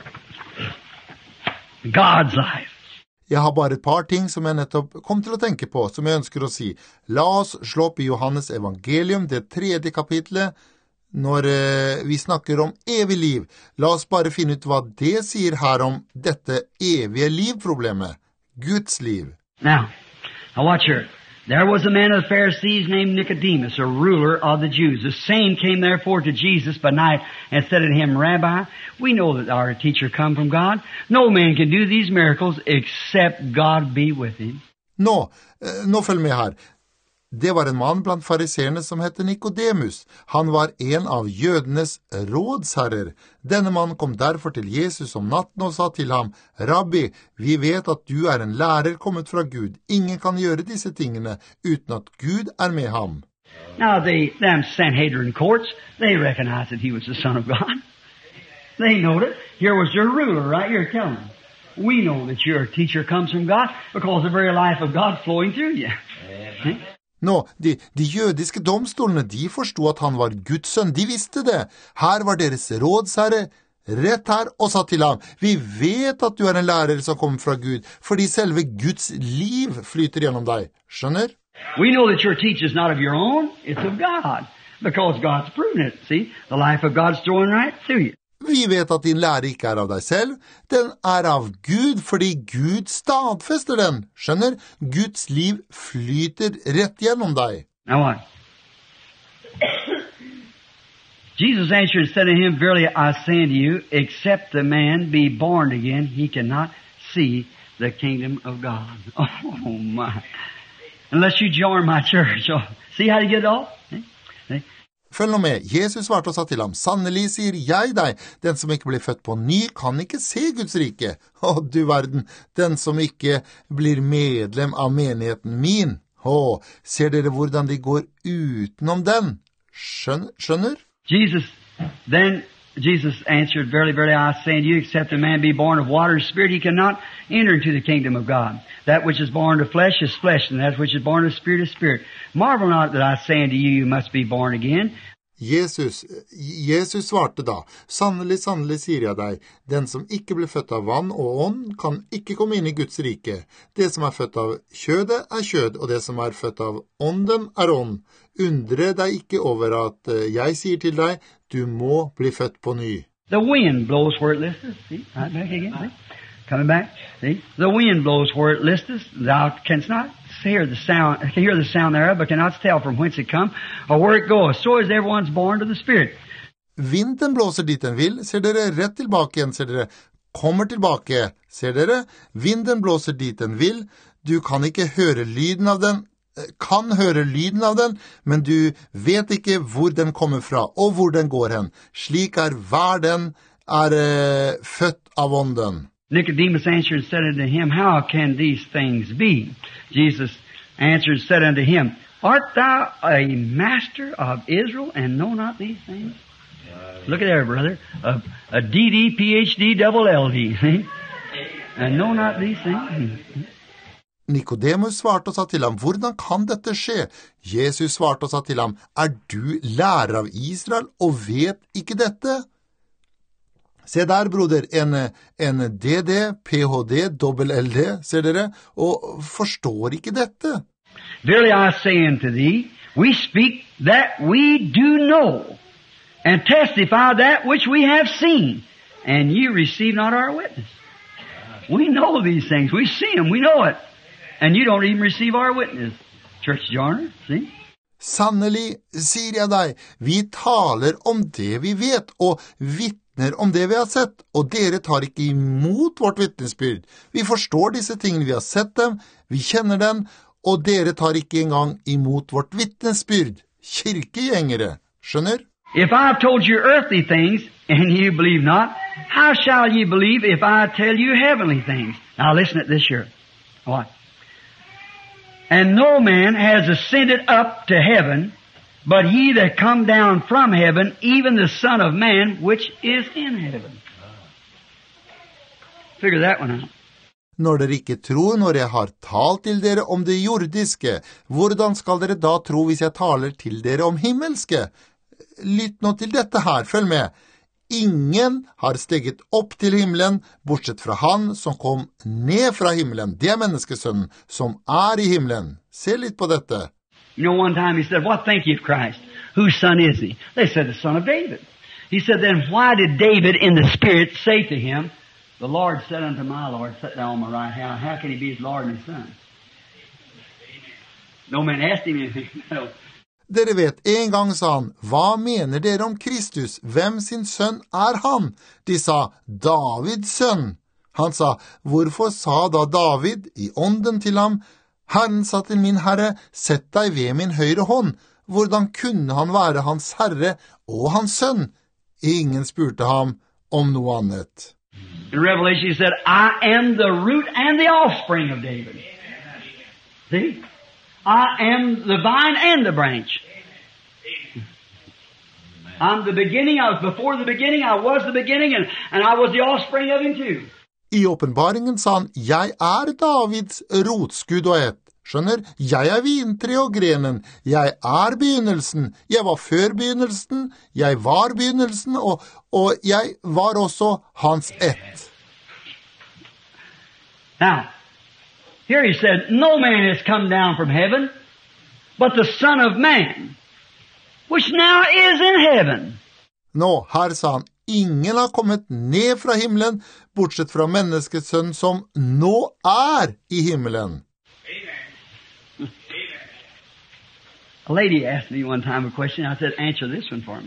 God's life. Jeg har bare et par ting som jeg nettopp kom til å tenke på, som jeg ønsker å si. La oss slå opp i Johannes evangelium, det 3. kapitlet, når vi snakker om evig liv. La oss bare finne ut hva det sier her om dette evige livproblemet, Guds liv. Now watch here. There was a man of the Pharisees named Nicodemus, a ruler of the Jews. The same came therefore to Jesus by night and said unto him, Rabbi, we know that our teacher come from God. No man can do these miracles except God be with him. Nå følg med her. Det var en mann blant fariserene som heter Nikodemus. Han var en av jødenes rådsherrer. Denne mannen kom derfor til Jesus om natten og sa til ham, «Rabbi, vi vet at du er en lærer kommet fra Gud. Ingen kan gjøre disse tingene uten at Gud er med ham.» Now, them Sanhedrin courts, they recognized that he was the Son of God. They know it. Here was your ruler right here telling them, we know that your teacher comes from God because the very life of God flowing through you. Nå, de jødiske domstolene, de forstod at han var Guds sønn. De visste det. Her var deres rådsherre rett her og sa til ham, vi vet at du er en lærer som kommer fra Gud, fordi selve Guds liv flyter gjennom deg. Skjønner? We know that your teaching is not of your own, it's of God, because God's proven it. See, the life of God's flowing right through you. Vi vet at din lære ikke er av deg selv, den er av Gud, fordi Gud stadfester den. Skjønner? Guds liv flyter rett gjennom deg. Now what? Jesus answered and said to him, verily I say unto you, except a man be born again, he cannot see the kingdom of God. Oh my. Unless you join my church. See how you get it all? Følg nå med. Jesus svarte og sa til ham, sannelig sier jeg deg, den som ikke blir født på ny kan ikke se Guds rike. Å, du verden, den som ikke blir medlem av menigheten min. Å, ser dere hvordan de går utenom den? Skjønner? Jesus answered, verily, verily, I say unto you, except a man be born of water and spirit, he cannot enter into the kingdom of God. That which is born of flesh is flesh, and that which is born of spirit is spirit. Marvel not that I say unto you, you must be born again. Jesus svarte da, sannelig, sannelig sier jeg deg, den som ikke blir født av vann og ånd, kan ikke komme inn i Guds rike. Det som er født av kjødet er kjød, og det som er født av ånden er ånd. Undre deg ikke over at jeg sier til deg, du må bli født på ny. The wind blows where it listeth. See, right back again, see? Coming back, see? The wind blows where it listeth. Thou canst not hear the sound thereof, but cannot tell from whence it come, or where it goeth. So is everyone's born to the Spirit. Vinden blåser dit den vil, ser dere, rett tilbake igjen, ser dere, kommer tilbake, ser dere, vinden blåser dit den vil, du kan ikke høre lyden av den, men du vet ikke hvor den kommer fra, og hvor den går hen. Slik er hver den født av ånden. Nicodemus answered and said unto him, how can these things be? Jesus answered and said unto him, art thou a master of Israel, and know not these things? Look at there, brother. A DD, PhD, double LD. And know not these things? Nikodemus svarte og sa til ham, hvordan kan dette skje? Jesus svarte og sa til ham, du lærer av Israel og vet ikke dette? Se der, broder, en DD, PhD, dobbel LD, ser dere, og forstår ikke dette. Verily I say unto thee, we speak that we do know, and testify that which we have seen, and ye receive not our witness. We know these things, we see them, we know it, and you don't even receive our witness. Church joiner, see? Sannelig, sier jeg deg, vi taler om det vi vet, og vitner om det vi har sett, og dere tar ikke imot vårt vittnesbyrd. Vi forstår disse tingene, vi har sett dem, vi kjenner dem, og dere tar ikke engang imot vårt vittnesbyrd. Kirkegjengere, skjønner? If I've told you earthly things, and you believe not, how shall you believe if I tell you heavenly things? Now listen at this here. What? And no man has ascended up to heaven, but he that come down from heaven, even the Son of Man, which is in heaven. Figure that one out. Når dere ikke tror når jeg har talt til dere om det jordiske, hvordan skal dere da tro hvis jeg taler til dere om himmelske? Lytt nå til dette her, følg med. Ingen har steget opp til himmelen, bortsett fra han som kom ned fra himmelen. Det er menneskesønnen som er i himmelen. Se litt på dette. You know, one time he said, what think ye of Christ? Whose son is he? They said, the son of David. He said, then why did David in the Spirit say to him, the Lord said unto my Lord, sit thou on my right hand. How can he be his Lord and his son? No man asked him anything. No. Dere vet, en gang sa han, hva mener dere om Kristus? Hvem sin sønn er han? De sa, Davids sønn. Han sa, hvorfor sa da David i ånden til ham, Herren sa til min herre, sett deg ved min høyre hånd. Hvordan kunne han være hans herre og hans sønn? Ingen spurte ham om noe annet. In Revelation he said, I am the root and the offspring of David. See? I am the vine and the branch. I'm the beginning, I was before the beginning, I was the beginning, and I was the offspring of him too. I åpenbaringen sa han, jeg er Davids rotskudd og ett. Skjønner, jeg er vintre og grenen, jeg er begynnelsen, jeg var før begynnelsen, jeg var begynnelsen, og jeg var også hans ett. Now, here he said, no man has come down from heaven, but the Son of Man, which now is in heaven. Nå, her sa han, ingen har kommet ned fra himmelen, bortsett fra menneskets sønn som nå er i himmelen. A lady asked me one time a question. I said, answer this one for me.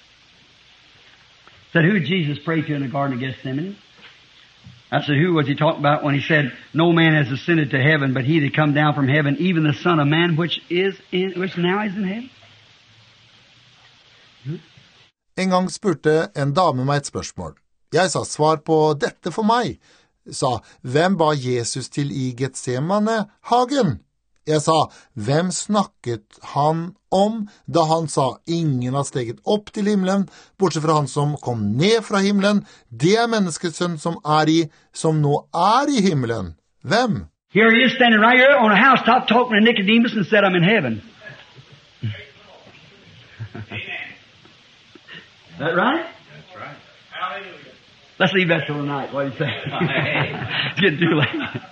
Said, who did Jesus pray to in the Garden of Gethsemane? I said, who was he talking about when he said, no man has ascended to heaven, but he that come down from heaven, even the Son of Man, which now is in heaven? En gang spurte en dame meg et spørsmål. Jeg sa svar på dette for meg. Sa, hvem ba Jesus til i Getsemane hagen? Jeg sa, hvem snakket han om da han sa, ingen har steget opp til himmelen, bortsett fra han som kom ned fra himmelen, det er menneskets sønn som nå er i himmelen. Hvem? Here he is standing right here on a housetop talking to Nicodemus and said, I'm in heaven. Is that right? That's right. Hallelujah. Let's leave that till tonight. What do you say? It's getting too late.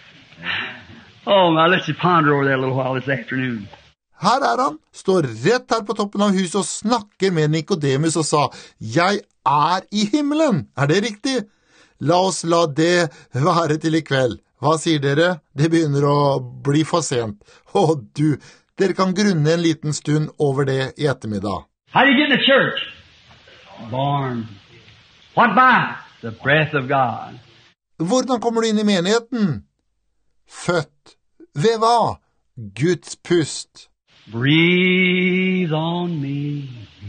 Oh, now let's just ponder over that a little while this afternoon. Her er han, står rett her på toppen av huset og snakker med Nicodemus og sa, jeg er i himmelen. Er det riktig? La oss la det være til i kveld. Hva sier dere? Det begynner å bli for sent. Dere kan grunne en liten stund over det i ettermiddag. How do you get in the church? Born. What by? The breath of God. Hvordan kommer du inn i menigheten? Født. Ved hva? Guds pust. Breathe on me.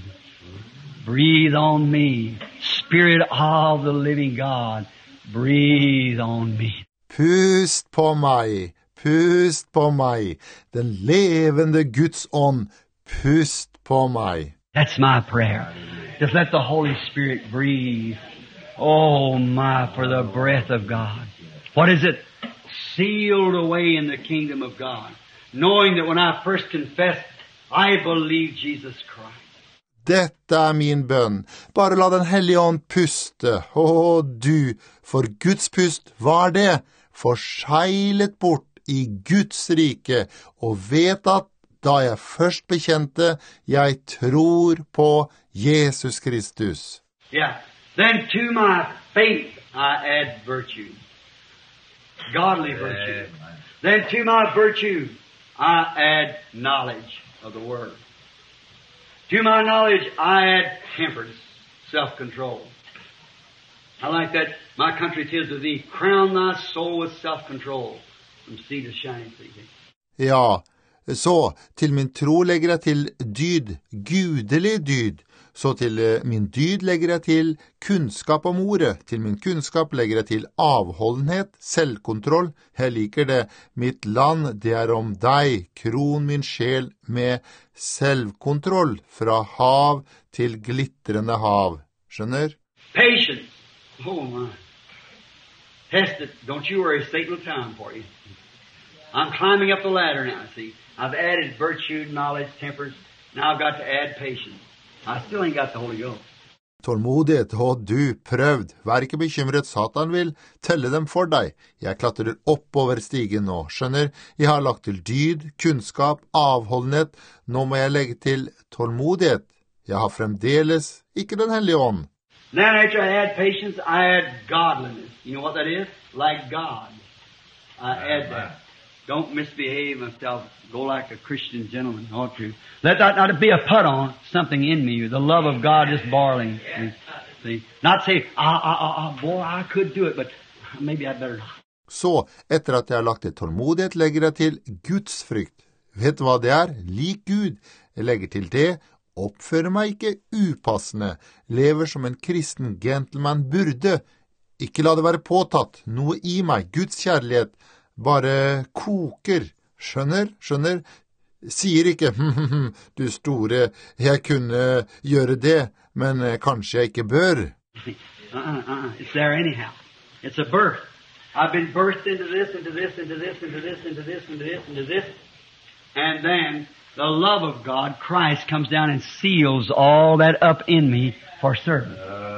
Breathe on me. Spirit of the living God. Breathe on me. Pust på meg. Pust på meg. Den levende Guds ånd. Pust på meg. That's my prayer. Just let the Holy Spirit breathe. Oh my, for the breath of God. What is it? Sealed away in the kingdom of God. Knowing that when I first confessed, I believe Jesus Christ. Dette er min bønn. Bare la den hellige ånd puste. Du, for Guds pust, hva er det? Forseglet bort i Guds rike, og vet at da jeg først bekjente, jeg tror på Jesus Kristus. Yeah. Then to my faith I add virtue. Godly virtue. Then to my virtue I add knowledge of the Word. To my knowledge I add temperance, self-control. I like that. My country 'tis of thee. Crown thy soul with self-control from sea to shining sea. Ja, så til min tro legger jeg til dyd, gudelig dyd. Så til min dyd legger jeg til kunnskap om ordet. Til min kunnskap legger jeg til avholdenhet, selvkontroll. Jeg liker det. Mitt land, det er om deg. Kron min sjel med selvkontroll. Fra hav til glitrende hav. Skjønner? Patience. Oh my. Test it. Don't you worry. Satan will time for you. I'm climbing up the ladder now, see. I've added virtue, knowledge, temperance. Now I've got to add patience. I still ain't got the Holy Ghost. Tålmodighet, du, prøvd. Vær ikke bekymret, Satan vil telle dem for deg. Jeg klatrer oppover stigen nå, skjønner? Jeg har lagt til dyd, kunnskap, avholdenhet. Nå må jeg legge til tålmodighet. Jeg har fremdeles ikke den hellige ånd. Then after I add patience, I add godliness. You know what that is? Like God. I add that. Don't misbehave myself. Go like a Christian gentleman ought to. Let that not be a put on something in me. The love of God just boiling. See? Not say, boy, I could do it, but maybe I better not. Så, etter at jeg har lagt til tålmodighet, legger jeg til Guds frykt. Vet du hva det er? Lik Gud. Jeg legger til det, oppfører meg ikke upassende, lever som en kristen gentleman burde. Ikke la det være påtatt, noe i meg, Guds kjærlighet, bare koker. Skjønner? Sier ikke, du store, jeg kunne gjøre det, men kanskje jeg ikke bør. It's there anyhow. It's a birth. I've been birthed into this, into this, into this, into this, into this, into this, into this. And then the love of God, Christ, comes down and seals all that up in me for service.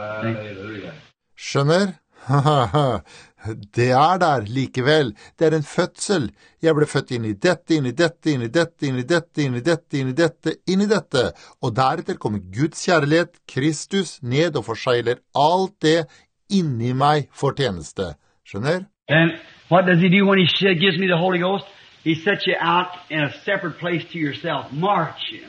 Skjønner? Det er der likevel. Det er en fødsel. Jeg ble født inn i dette, inn i dette, inn i dette, inn i dette, inn i dette, inn i dette, inn i dette. Og deretter kommer Guds kjærlighet, Kristus, ned og forsegler alt det inni meg for tjeneste. Skjønner? And what does he do when he gives me the Holy Ghost? He sets you out in a separate place to yourself. Marks you.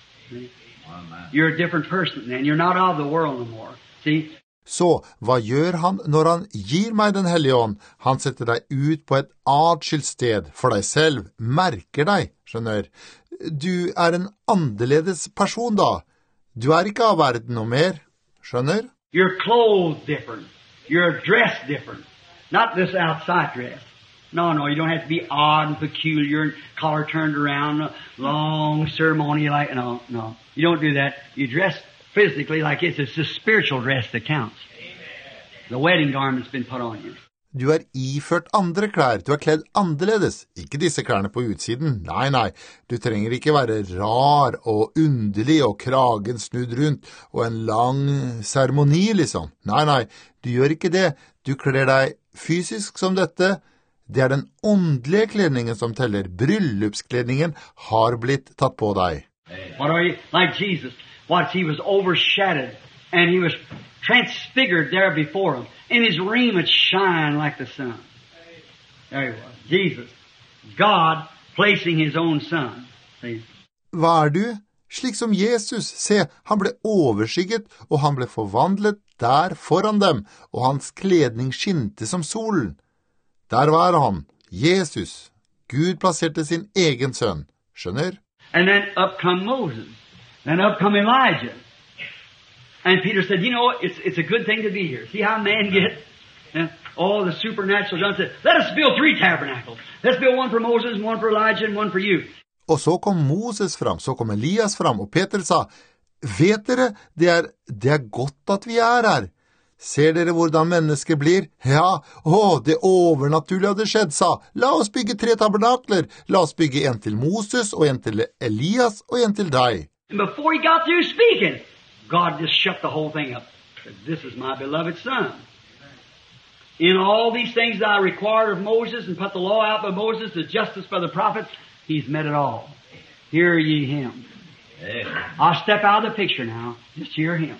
You're a different person then. You're not of the world anymore. See? Så, hva gjør han når han gir meg den hellige ånd? Han setter deg ut på et atskilt sted for deg selv, merker deg, skjønner. Du er en annerledes person da. Du er ikke av verden noe mer, skjønner. You're clothed different. You're dressed different. Not this outside dress. No, you don't have to be odd and peculiar and collar turned around, long ceremony like, no. You don't do that. You dress physically like it's the spiritual dress that counts. The wedding garment's been put on you. Du er iført andre klær, du er kledd annerledes, ikke disse klærne på utsiden, nei, du trenger ikke være rar og underlig og kragen snudd rundt og en lang seremoni liksom, nei, du gjør ikke det, du kler deg fysisk som dette, det er den åndelige kledningen som teller, bryllupskledningen har blitt tatt på deg. What are you, like Jesus, what, he was overshadowed and he was transfigured there before him. And his raiment shined like the sun. There he was. Jesus. God placing his own son. See? Hva er du? Slik som Jesus. Se, han ble overskygget, og han ble forvandlet der foran dem, og hans kledning skinte som solen. Der var han, Jesus. Gud plasserte sin egen sønn. Skjønner? And then up come Moses. Then up come Elijah. And Peter said, you know, it's a good thing to be here. See how man gets all the supernatural done. Said, let us build 3 tabernacles. Let's build one for Moses, one for Elijah, and one for you. Og så kom Moses fram, så kom Elias fram, og Peter sa, vet dere, det er godt at vi er her. Ser dere hvordan mennesker blir? Ja, det overnaturlige hadde skjedd, sa. La oss bygge 3 tabernakler. La oss bygge en til Moses, og en til Elias, og en til deg. And before he got through speaking, God just shut the whole thing up. Said, this is my beloved son. In all these things that I required of Moses and put the law out by Moses, the justice by the prophets, he's met it all. Hear ye him. I'll step out of the picture now. Just hear him.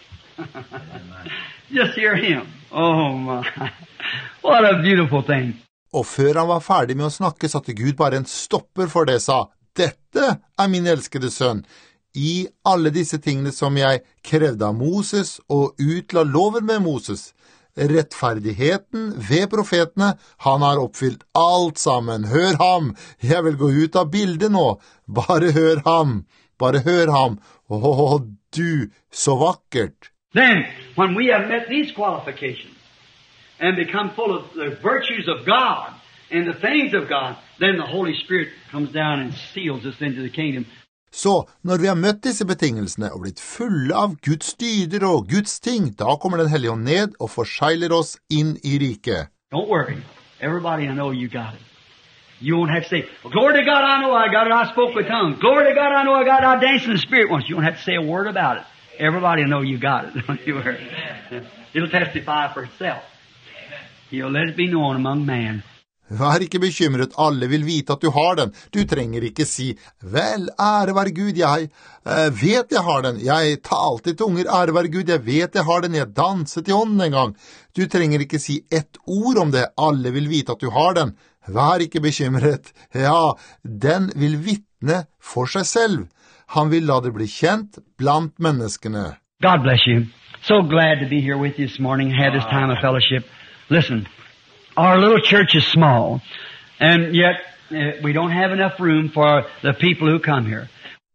Just hear him. Oh my. What a beautiful thing. Og før han var ferdig med å snakke, satte Gud bare en stopper for det, sa, dette er min elskede sønn. I alle disse tingene som jeg krevde av Moses og utla loven med Moses. Rettferdigheten ved profetene, han har oppfylt alt sammen. Hør ham, jeg vil gå ut av bildet nå. Bare hør ham. Du, så vakkert. Then, when we have met these qualifications and become full of the virtues of God and the things of God, then the Holy Spirit comes down and seals us into the kingdom. Så, når vi har møtt disse betingelsene og blitt fulle av Guds dyder og Guds ting, da kommer den hellige ånd ned og forsegler oss inn i riket. Don't worry. Everybody, I know you got it. You won't have to say, well, glory to God, I know I got it. I spoke with tongues. Glory to God, I know I got it. I danced in the Spirit once. You won't have to say a word about it. Everybody know you got it. Don't you worry. It'll testify for itself. He'll let it be known among man. Vær ikke bekymret, alle vil vite at du har den. Du trenger ikke si, vel, ære være Gud, jeg vet jeg har den. Jeg talte i tunger, ære være Gud, jeg vet jeg har den. Jeg danset i ånden en gang. Du trenger ikke si ett ord om det. Alle vil vite at du har den. Vær ikke bekymret. Ja, den vil vitne for seg selv. Han vil la det bli kjent blant menneskene. God bless you. So glad to be here with you this morning and have this time of fellowship. Listen, Our little church is small, and yet we don't have enough room for the people who come here.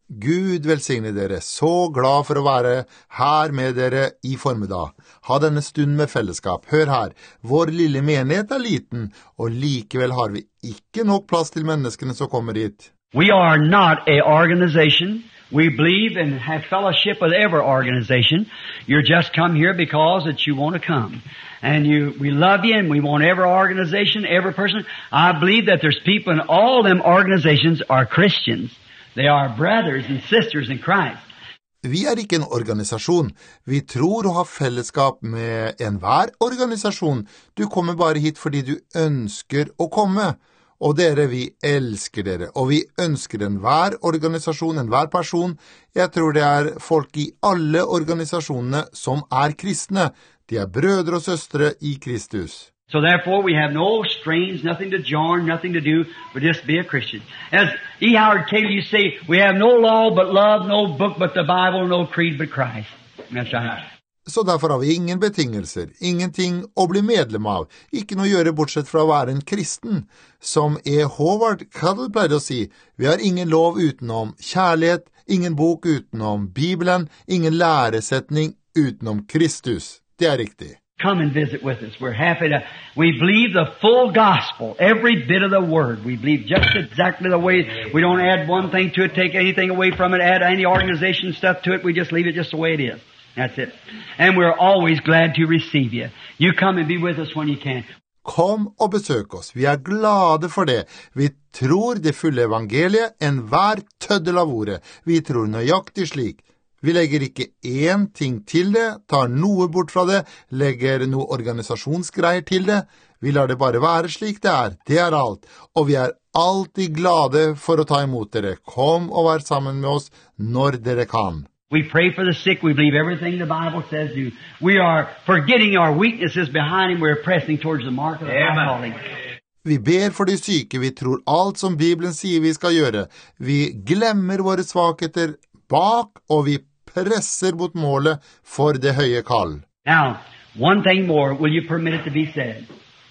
Gud velsigne dere, så glad for å være her med dere i formiddag. Ha denne stund med fellesskap. Hør her, vår lille menighet er liten, og likevel har vi ikke nok plass til menneskene som kommer hit. We are not a organization. We believe and have fellowship with every organization. You just come here because that you want to come. And we love you and we want every organization, every person. I believe that there's people in all them organizations are Christians. They are brothers and sisters in Christ. Vi er ikke en organisasjon. Vi tror å ha fellesskap med enhver organisasjon. Du kommer bare hit fordi du ønsker å komme. Og dere, vi elsker dere, og vi ønsker enhver organisasjon, enhver person. Jeg tror det er folk i alle organisasjonene som er kristne. De er brødre og søstre i Kristus. So therefore we have no strings, nothing to join, nothing to do, but just be a Christian. As E. Howard Taylor used to say, we have no law but love, no book but the Bible, no creed but Christ. That's right. Så derfor har vi ingen betingelser, ingenting å bli medlem av, ikke noe å gjøre bortsett fra å være en kristen. Som E. Howard Cuddle pleide å si, vi har ingen lov utenom kjærlighet, ingen bok utenom Bibelen, ingen læresetning utenom Kristus. Det er riktig. Come and visit with us. We're happy to, we believe the full gospel, every bit of the word. We believe just exactly the way. We don't add one thing to it, take anything away from it, add any organization stuff to it. We just leave it just the way it is. That's it. And we're always glad to receive you. You come and be with us when you can. Kom og besøk oss. Vi er glade for det. Vi tror det fulle evangeliet, enhver tøddel av ordet. Vi tror nøyaktig slik. Vi legger ikke én ting til det, tar noe bort fra det, legger noe organisasjonsgreier til det. Vi lar det bare være slik det er. Det er alt. Og vi er alltid glade for å ta imot dere. Kom og vær sammen med oss når dere kan. We pray for the sick. We believe everything the Bible says do. We are forgetting our weaknesses behind Him. We're pressing towards the mark of the high calling. Vi ber for de syke. Vi tror alt som Bibelen sier vi skal gjøre. Vi glemmer våre svakheter bak, og vi presser mot målet for det høye kall. Now, one thing more. Will you permit it to be said?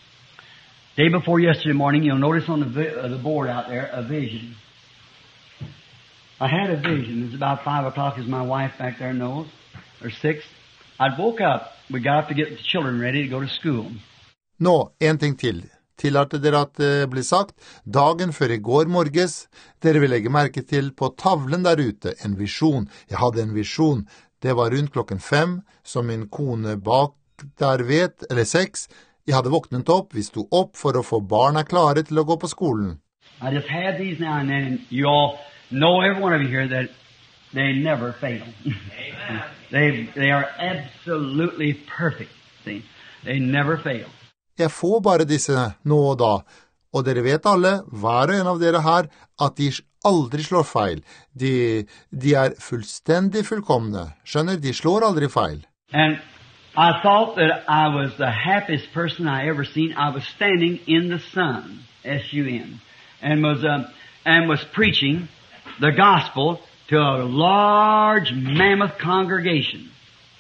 Day before yesterday morning, you'll notice on the board out there a vision. I had a vision. It was about 5 o'clock, as my wife back there knows, or 6. I'd woke up. We got up to get the children ready to go to school. Nå, en ting til. Tillater dere at det blir sagt, dagen før i går morges, dere vil legge merke til på tavlen der ute, en visjon. Jeg hadde en visjon. Det var rundt 5:00, som min kone bak der vet, eller 6. Jeg hadde våknet opp, vi sto opp for å få barna klare til å gå på skolen. I just had these now and then, and you all know, every one of you here, that they never fail. They are absolutely perfect. See? They never fail. Jeg får bare disse nå og da, og dere vet alle, hver og en av dere her, at de aldri slår feil. De er fullstendig fullkomne. Skjønner, de slår aldri feil. And I thought that I was the happiest person I ever seen. I was standing in the sun, S-U-N, and was preaching the gospel to a large, mammoth congregation.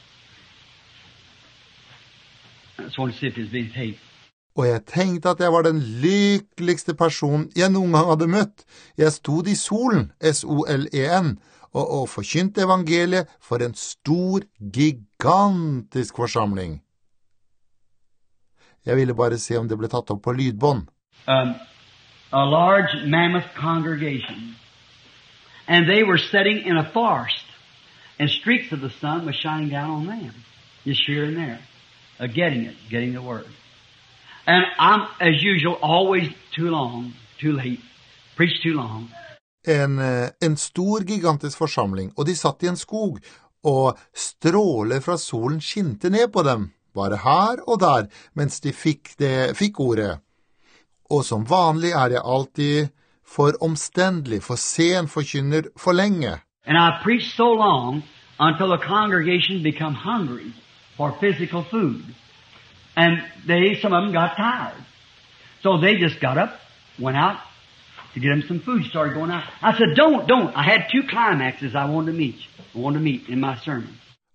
I just want to see if there's been tape. Og jeg tenkte at jeg var den lykkeligste personen jeg noen gang hadde møtt. Jeg stod i solen, S-O-L-E-N, og forkynte evangeliet for en stor, gigantisk forsamling. Jeg ville bare se om det ble tatt opp på lydbånd. A large, mammoth congregation. And they were sitting in a forest, and streaks of the sun was shining down on them, just here and there, getting the word. And I'm, as usual, always too long, too late, preach too long. En stor, gigantisk forsamling, og de satt i en skog, og stråler fra solen skinte ned på dem, bare her og der, mens de fikk ordet. Og som vanlig er jeg alltid for omstendelig, for sen, forkynner, for lenge. And I preached so long until the congregation become hungry for physical food. And some of them got tired. So they just got up, went out to get them some food, started going out. I said, don't. I had 2 climaxes I wanted to meet in my sermon.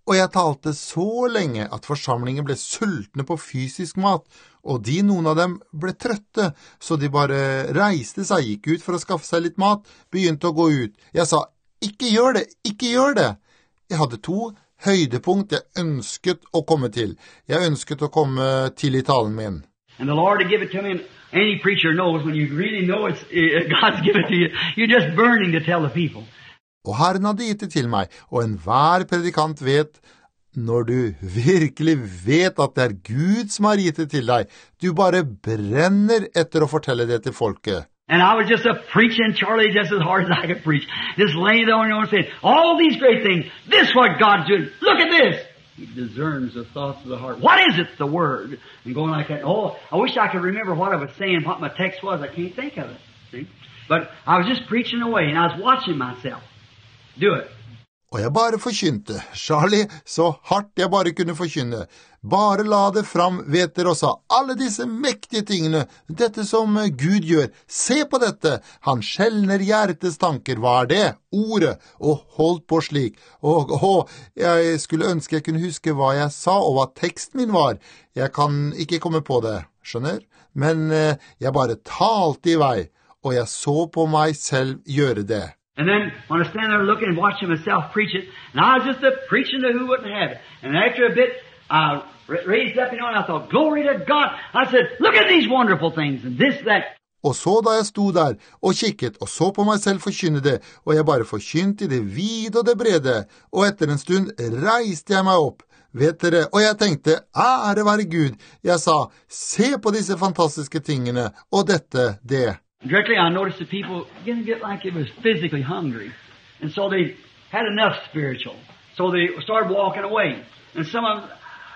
Og jeg talte så lenge at forsamlingen ble sultne på fysisk mat, og noen av dem ble trøtte, så de bare reiste seg, gikk ut for å skaffe seg litt mat, begynte å gå ut. Jeg sa, ikke gjør det, ikke gjør det. Jeg hadde 2 høydepunkt jeg ønsket å komme til. Jeg ønsket å komme til i talen min. And the Lord to give it to me, and any preacher knows when you really know it's God's given it to you, you're just burning to tell the people. Og Herren hadde gitt det til meg, og enhver predikant vet, når du virkelig vet at det Gud som har gitt det til deg, du bare brenner etter å fortelle det til folket. And I was just preaching, Charlie, just as hard as I could preach. Just laying there and saying, all these great things, this is what God's doing. Look at this. He discerns the thoughts of the heart. What is it, the Word? And going like that. Oh, I wish I could remember what I was saying, what my text was. I can't think of it. See? But I was just preaching away, and I was watching myself. Do it. Og jeg bare forkynte, Charlie, så hardt jeg bare kunne forkynne. Bare la det fram, vet dere også, alle disse mektige tingene, dette som Gud gjør. Se på dette, han skjelner hjertets tanker, hva det? Ordet, og holdt på slik. Og jeg skulle ønske jeg kunne huske hva jeg sa, og hva teksten min var. Jeg kan ikke komme på det, skjønner? Men jeg bare talte i vei, og jeg så på meg selv gjøre det. And then, when I stand there looking and watching myself preach it, and I was just preaching to who wouldn't have it. And after a bit, I raised up, and I thought, glory to God. I said, look at these wonderful things, and this, that. Og så da jeg sto der og kikket og så på meg selv forkynne det, og jeg bare forkynte det vide og det brede, og etter en stund reiste jeg meg opp, vet dere, og jeg tenkte, ære være Gud. Jeg sa, se på disse fantastiske tingene, og dette, det. Directly, I noticed that people began to get like it was physically hungry. And so they had enough spiritual. So they started walking away. And some of them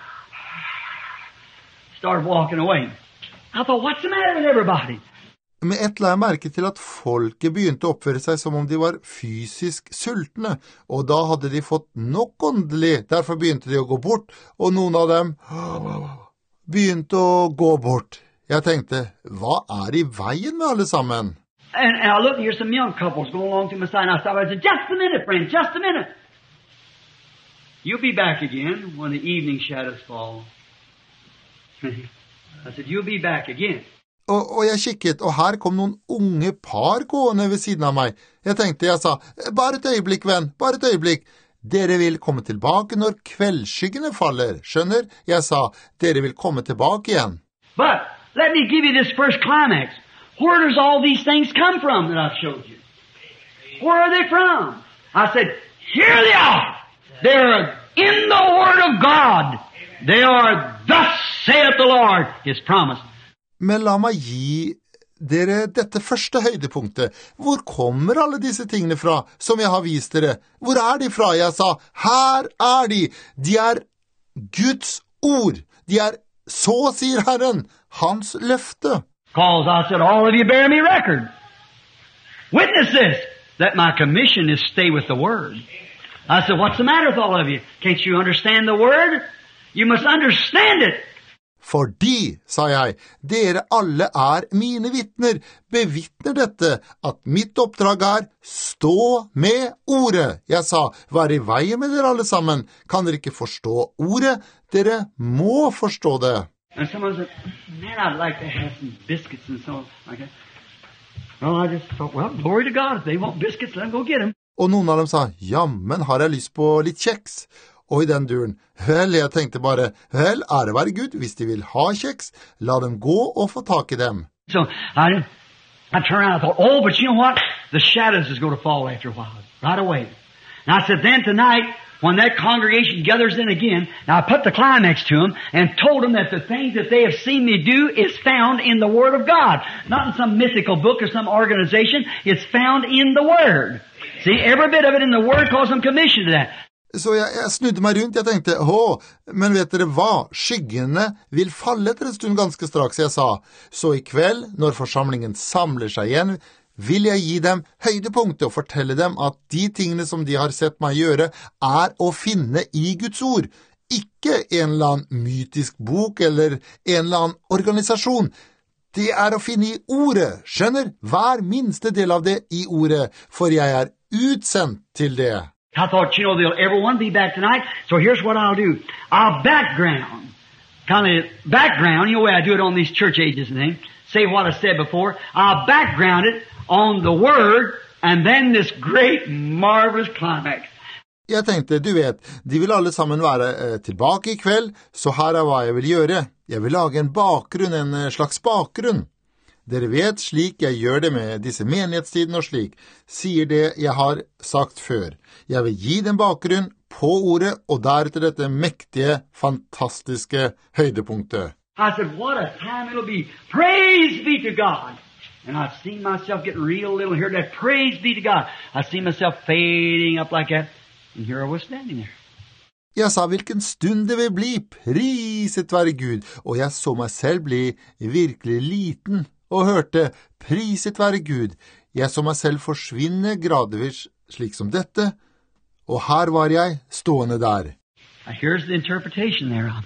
started walking away. I thought, what's the matter with everybody? Med ett la jeg merke til at folket begynte å oppføre seg som om de var fysisk sultne, og da hadde de fått nok åndelig, derfor begynte de å gå bort, og noen av dem begynte å gå bort. Jeg tenkte, hva I veien med alle sammen? And I looked, here's some young couples going along to my side, and I stopped, I said, just a minute, friend, just a minute. You'll be back again when the evening shadows fall. I said, you'll be back again. Og jeg kikket, og her kom noen unge par gående ved siden av meg. Jeg tenkte, jeg sa, bare et øyeblikk, venn, bare et øyeblikk. Dere vil komme tilbake når kveldsskyggene faller, skjønner? Jeg sa, dere vil komme tilbake igjen. But let me give you this first climax. Where does all these things come from that I've showed you? Where are they from? I said, here they are. They're in the Word of God. They are, thus saith the Lord, His promise. Men la meg gi dere dette første høydepunktet. Hvor kommer alle disse tingene fra, som jeg har vist dere? Hvor de fra? Jeg sa, her de. De Guds ord. De så sier Herren, hans løfte. Because I said, all of you bear me record. Witness this, that my commission is stay with the Word. I said, what's the matter with all of you? Can't you understand the Word? You must understand it. Fordi, sa jeg, dere alle mine vittner, bevittner dette, at mitt oppdrag stå med ordet. Jeg sa, vær I veien med dere alle sammen. Kan dere ikke forstå ordet? Dere må forstå det. And someone said, man, I'd like to have some biscuits and so like that. Well, I just thought, well, glory to God. If they want biscuits, let them go get them. Og noen av dem sa, jammen har jeg lyst på litt kjeks. Og I den duren, vel, jeg tenkte bare, vel, ære være Gud, hvis de vil ha kjeks, la dem gå og få tak I dem. So I turned around and I thought, oh, but you know what? The shadows is going to fall after a while, right away. And I said, then tonight, when that congregation gathers in again, now I put the climax to them and told them that the things that they have seen me do is found in the Word of God. Not in some mythical book or some organization. It's found in the Word. See, every bit of it in the Word calls them commission to that. Så jeg snudde meg rundt, jeg tenkte, men vet dere hva? Skyggene vil falle etter en stund ganske straks, jeg sa. Så I kveld, når forsamlingen samler seg igjen, vil jeg gi dem høydepunkter og fortelle dem at de tingene som de har sett meg gjøre, å finne I Guds ord. Ikke en eller annen mytisk bok eller en eller annen organisasjon. Det å finne I ordet, skjønner? Hver minste del av det I ordet, for jeg utsendt til det. I thought, they'll everyone be back tonight, so here's what I'll do. I'll background, the way I do it on these church ages and things, say what I said before. I'll background it on the Word, and then this great, marvelous climax. Jeg tenkte, du vet, de vil alle sammen være tilbake I kveld, så her hva jeg vil gjøre. Jeg vil lage en bakgrunn, en slags bakgrunn. Dere vet slik jeg gjør det med disse menighetstiden og slik, sier det jeg har sagt før. Jeg vil gi den bakgrunn på ordet, og deretter dette mektige, fantastiske høydepunktet. I said, what a time it'll be. Praise be to God. And I've seen myself getting real little here. That praise be to God. I see myself fading up like that. And here I was standing there. Jeg sa hvilken stund det vil bli, priset være Gud, og jeg så meg selv bli virkelig liten, og hørte, priset være Gud. Jeg så meg selv forsvinne gradvis slik som dette, og her var jeg stående der. Here's the interpretation thereof.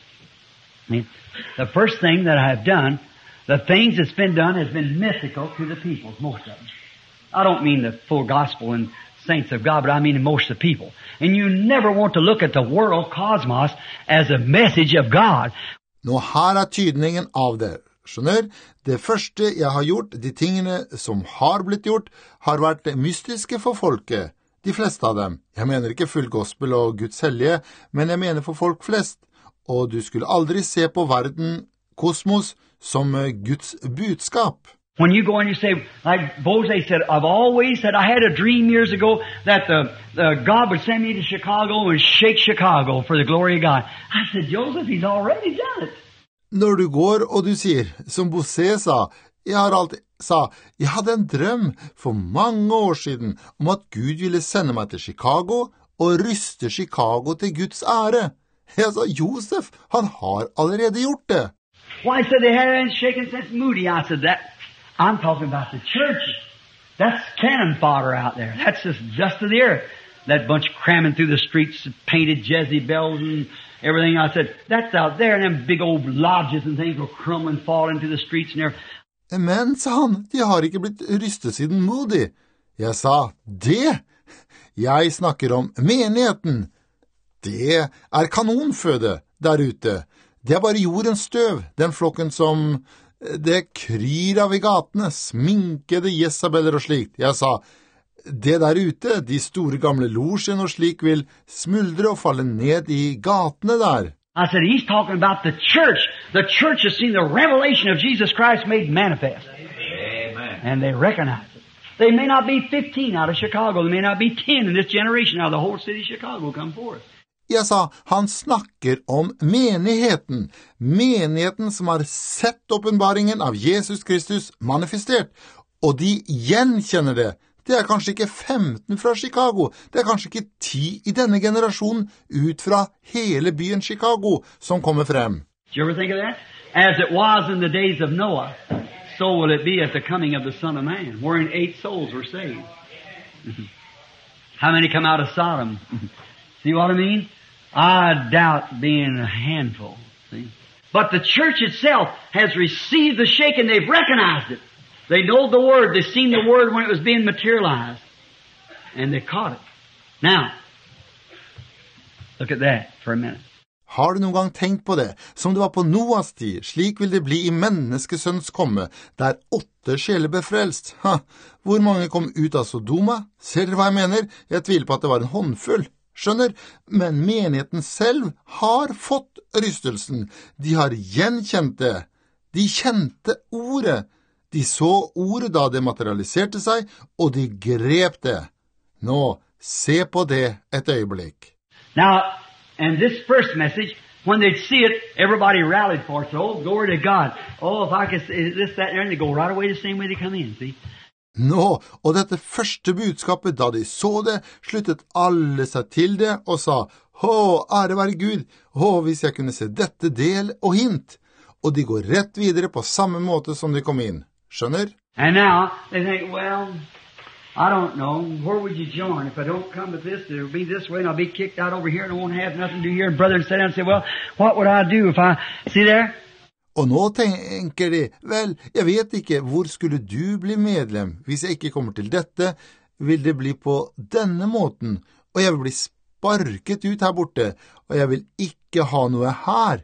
The first thing that I've done, the things that's been done has been mythical to the people, most of them. I don't mean the full gospel and saints of God, but I mean most of the people. And you never want to look at the world cosmos as a message of God. Nå her tydningen av det. Skjønner? Det første jeg har gjort, de tingene som har blitt gjort, har vært mystiske for folket. De fleste av dem. Jeg mener ikke full gospel og Guds hellige, men jeg mener for folk flest. Og du skulle aldri se på verden, kosmos, som Guds budskap. When you go and you say, like Bose said, I've always said, I had a dream years ago that God would send me to Chicago and shake Chicago for the glory of God. I said, Joseph, he's already done it. Når du går og du sier, som Bose sa, jeg hadde en drøm for mange år siden om at Gud ville sende meg til Chicago og ryste Chicago til Guds ære. Jeg sa, Josef, han har allerede gjort det. Well, I said, they hadn't shaken since Moody. I said, I'm talking about the church. That's cannon fodder out there. That's just dust of the earth. That bunch cramming through the streets, painted Jezebels and everything. I said, that's out there, and them big old lodges and things will crumble and fall into the streets and everything. Men, sa han, de har ikke blitt rystet siden Moody. Jeg sa, det? Jeg snakker om menigheten. Det kanonføde der ute. Det bare jordens støv, den flokken som det kryr av I gatene, sminkede Jesabeller og slikt. Jeg sa, det der ute, de store gamle losjen og slik vil smuldre og falle ned I gatene der. I said, he's talking about the church. The church has seen the revelation of Jesus Christ made manifest. Amen. And they recognize it. They may not be 15 out of Chicago. They may not be 10 in this generation out of the whole city of Chicago come forth. Jeg sa, han snakker om menigheten. Menigheten som har sett åpenbaringen av Jesus Kristus manifestert. Og de gjenkjenner det. Det kanskje ikke 15 fra Chicago. Det kanskje ikke 10 I denne generasjonen ut fra hele byen Chicago som kommer frem. Did you ever think of that? As it was in the days of Noah, so will it be at the coming of the Son of Man, wherein 8 souls were saved. How many come out of Sodom? See what I mean? I doubt being a handful. See? But the church itself has received the shaking. They've recognized it. They know the Word. They've seen the Word when it was being materialized. And they caught it. Now, look at that for a minute. Har du noen gang tenkt på det? Som det var på Noas tid, slik vil det bli I menneskesønns komme, der 8 sjeler ble frelst. Hvor mange kom ut av Sodoma? Ser dere hva jeg mener? Jeg tviler på at det var en håndfull. Skjønner? Men menigheten selv har fått rystelsen. De har gjenkjent det. De kjente ordet. De så ordet da det materialiserte seg, og de grep det. Nå, se på det et øyeblikk. Now, and this first message, when they see it, everybody rallied for it. So, oh, glory to God. Oh, if I could say this, that, and they go right away the same way they come in, see? Nå, og dette første budskapet, da de så det, sluttet alle seg til det og sa, ære være Gud, hvis jeg kunne se dette del og hint. Og de går rett videre på samme måte som de kom inn. Skjønner? And now, they think, well, I don't know, where would you join? If I don't come with this, it'll be this way, and I'll be kicked out over here, and I won't have nothing to do here. And brother sit down and say, well, what would I do if I... See there? Og nå tenker de, vel, jeg vet ikke, hvor skulle du bli medlem? Hvis jeg ikke kommer til dette, vil det bli på denne måten, og jeg vil bli sparket ut her borte, og jeg vil ikke ha noe her.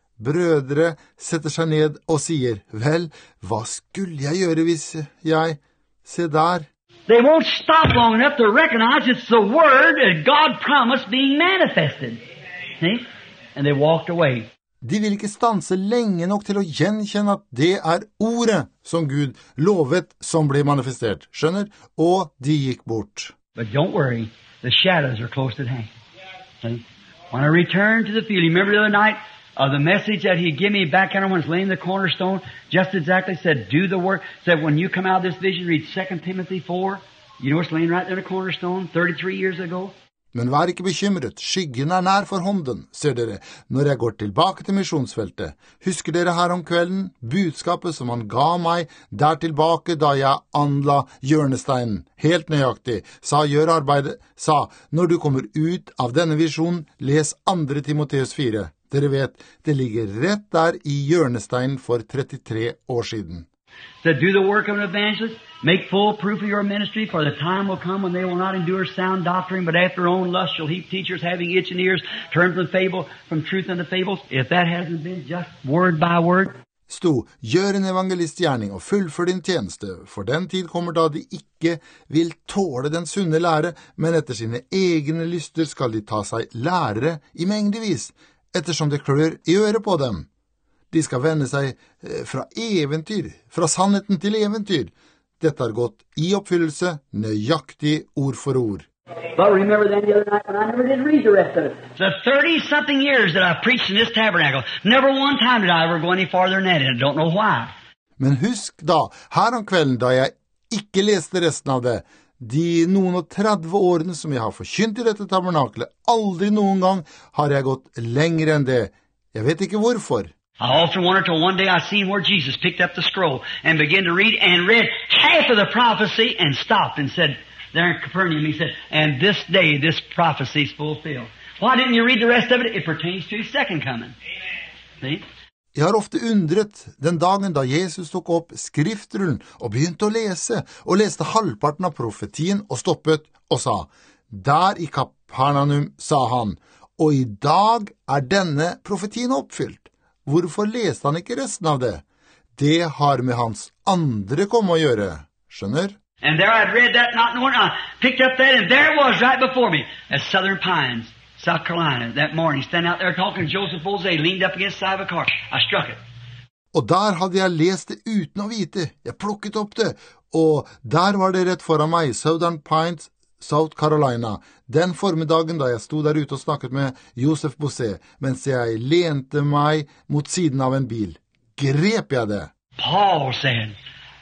Brødre setter seg ned og sier, vel, hva skulle jeg gjøre hvis jeg, se der. They won't stop long enough to recognize it's the Word that God promised being manifested. See? And they walked away. De vil ikke stanse lenge nok til å gjenkjenne at det er ordet som Gud lovet som ble manifestert. Skjønner? Og de gikk bort. But don't worry, the shadows are close at hand. See? When I returned to the field, remember the other night of the message that he gave me back when I was laying the cornerstone, just exactly said, do the work. Said, when you come out of this vision, read 2 Timothy 4. You know it's laying right there in the cornerstone 33 years ago. Men vær ikke bekymret, skyggen er nær for hånden, ser dere, når jeg går tilbake til misjonsfeltet. Husker dere her om kvelden, budskapet som han ga meg der tilbake da jeg anla hjørnesteinen, helt nøyaktig, sa gjør arbeidet, sa, når du kommer ut av denne visjonen, les 2 Timoteus 4. Dere vet, det ligger rett der i hjørnesteinen for 33 år siden. Said, do the work of an evangelist, make full proof of your ministry, for the time will come when they will not endure sound doctrine, but after their own lust shall heap teachers having itching ears, turn from truth unto fables. If that hasn't been just word by word. Sto, gjør en evangelistgjerning og fullfør din tjeneste, for den tid kommer da de ikke vil tåle den sunne lære, men etter sine egne lyster skal de ta seg lærere i mengdevis, ettersom det klør i øret på dem. De skal vende seg fra eventyr, fra sannheten til eventyr. Dette har gått i oppfyllelse, nøyaktig ord for ord. But remember then the other night when I never did read the rest of it. The 30-something years that I've preached in this tabernacle, never one time did I ever go any farther than that, and I don't know why. Men husk da, her om kvelden da jeg ikke leste resten av det, de noen og 30 årene som jeg har forkynt i dette tabernaklet, aldri noen gang har jeg gått lenger enn det. Jeg vet ikke hvorfor. I often wonder till one day I seen where Jesus picked up the scroll and began to read and read half of the prophecy and stopped and said, there in Capernaum, he said, and this day this prophecy is fulfilled. Why didn't you read the rest of it? It pertains to his second coming. See? Jeg har ofte undret den dagen da Jesus tok opp skriftrullen og begynte å lese, og leste halvparten av profetien og stoppet og sa, der i Kapernaum, sa han, og i dag er denne profetien oppfylt. Hvorfor leste han ikke resten av det? Det har med hans andre komme å gjøre, skjønner? And there I'd read that, not knowing, I picked up that, and there it was right before me, at Southern Pines, South Carolina, that morning, standing out there talking to Joseph Jose, leaned up against the side of a car. I struck it. Og der hadde jeg lest det uten å vite. Jeg plukket opp det, og der var det rett foran meg, Southern Pines, South Carolina, den formiddagen da jeg stod der ute og snakket med Joseph Bosé, mens jeg lente meg mot siden av en bil. Grep jeg det. Paul said,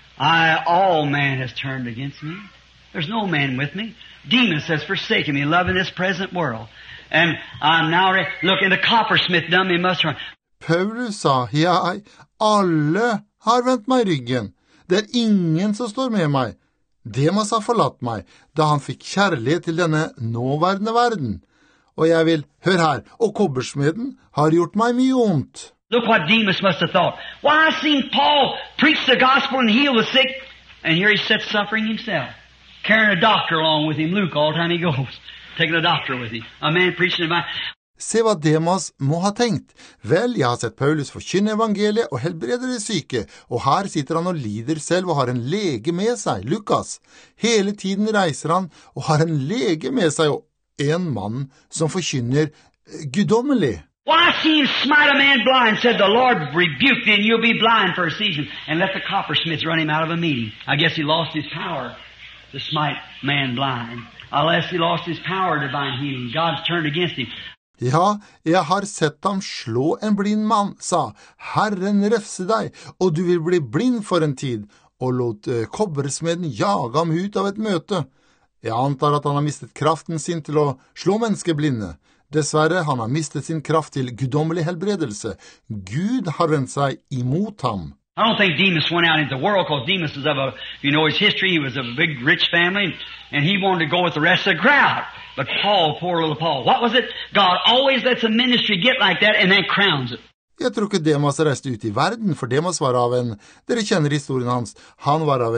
all man has turned against me. There's no man with me. Demas has forsaken me, loving this present world. And I'm now looking, the coppersmith done me must run. Paulus sa, alle har vendt meg ryggen. Det er ingen som står med meg. Demas har forlatt meg, da han fikk kjærlighet til denne nåværende verden. Og jeg vil, hør her, og kobbersmeden har gjort meg mye ondt. Look what Demas must have thought. Why, I seen Paul preach the gospel and heal the sick, and here he sits suffering himself, carrying a doctor along with him, Luke, all the time he goes, taking a doctor with him, a man preaching about. Se hva Demas må ha tenkt. Vel, jeg har sett Paulus forkynne evangeliet og helbreder de syke, og her sitter han og lider selv og har en lege med seg, Lukas. Hele tiden reiser han og har en lege med seg, og en mann som forkynner guddommelig. Well, I seen him smite a man blind, said the Lord rebuked thee, and you'll be blind for a season, and let the coppersmith run him out of a meeting. I guess he lost his power to smite man blind. Unless he lost his power to divine healing. God's turned against him. Ja, jeg har sett ham slå en blind mann, sa, Herren refse deg, og du vil bli blind for en tid, og lot kobbersmeden jage ham ut av et møte. Jeg antar at han har mistet kraften sin til å slå mennesker blinde. Dessverre, han har mistet sin kraft til guddommelig helbredelse. Gud har vendt seg imot ham. I don't think Demas went out into the world, because Demas was if you know his history, he was of a big, rich family, and he wanted to go with the rest of the crowd. But Paul, poor little Paul, what was it? God always lets a ministry get like that and then crowns it. Jeg tror ikke Demas reiste ut i verden, for Demas var av en, dere kjenner historien hans, han var av en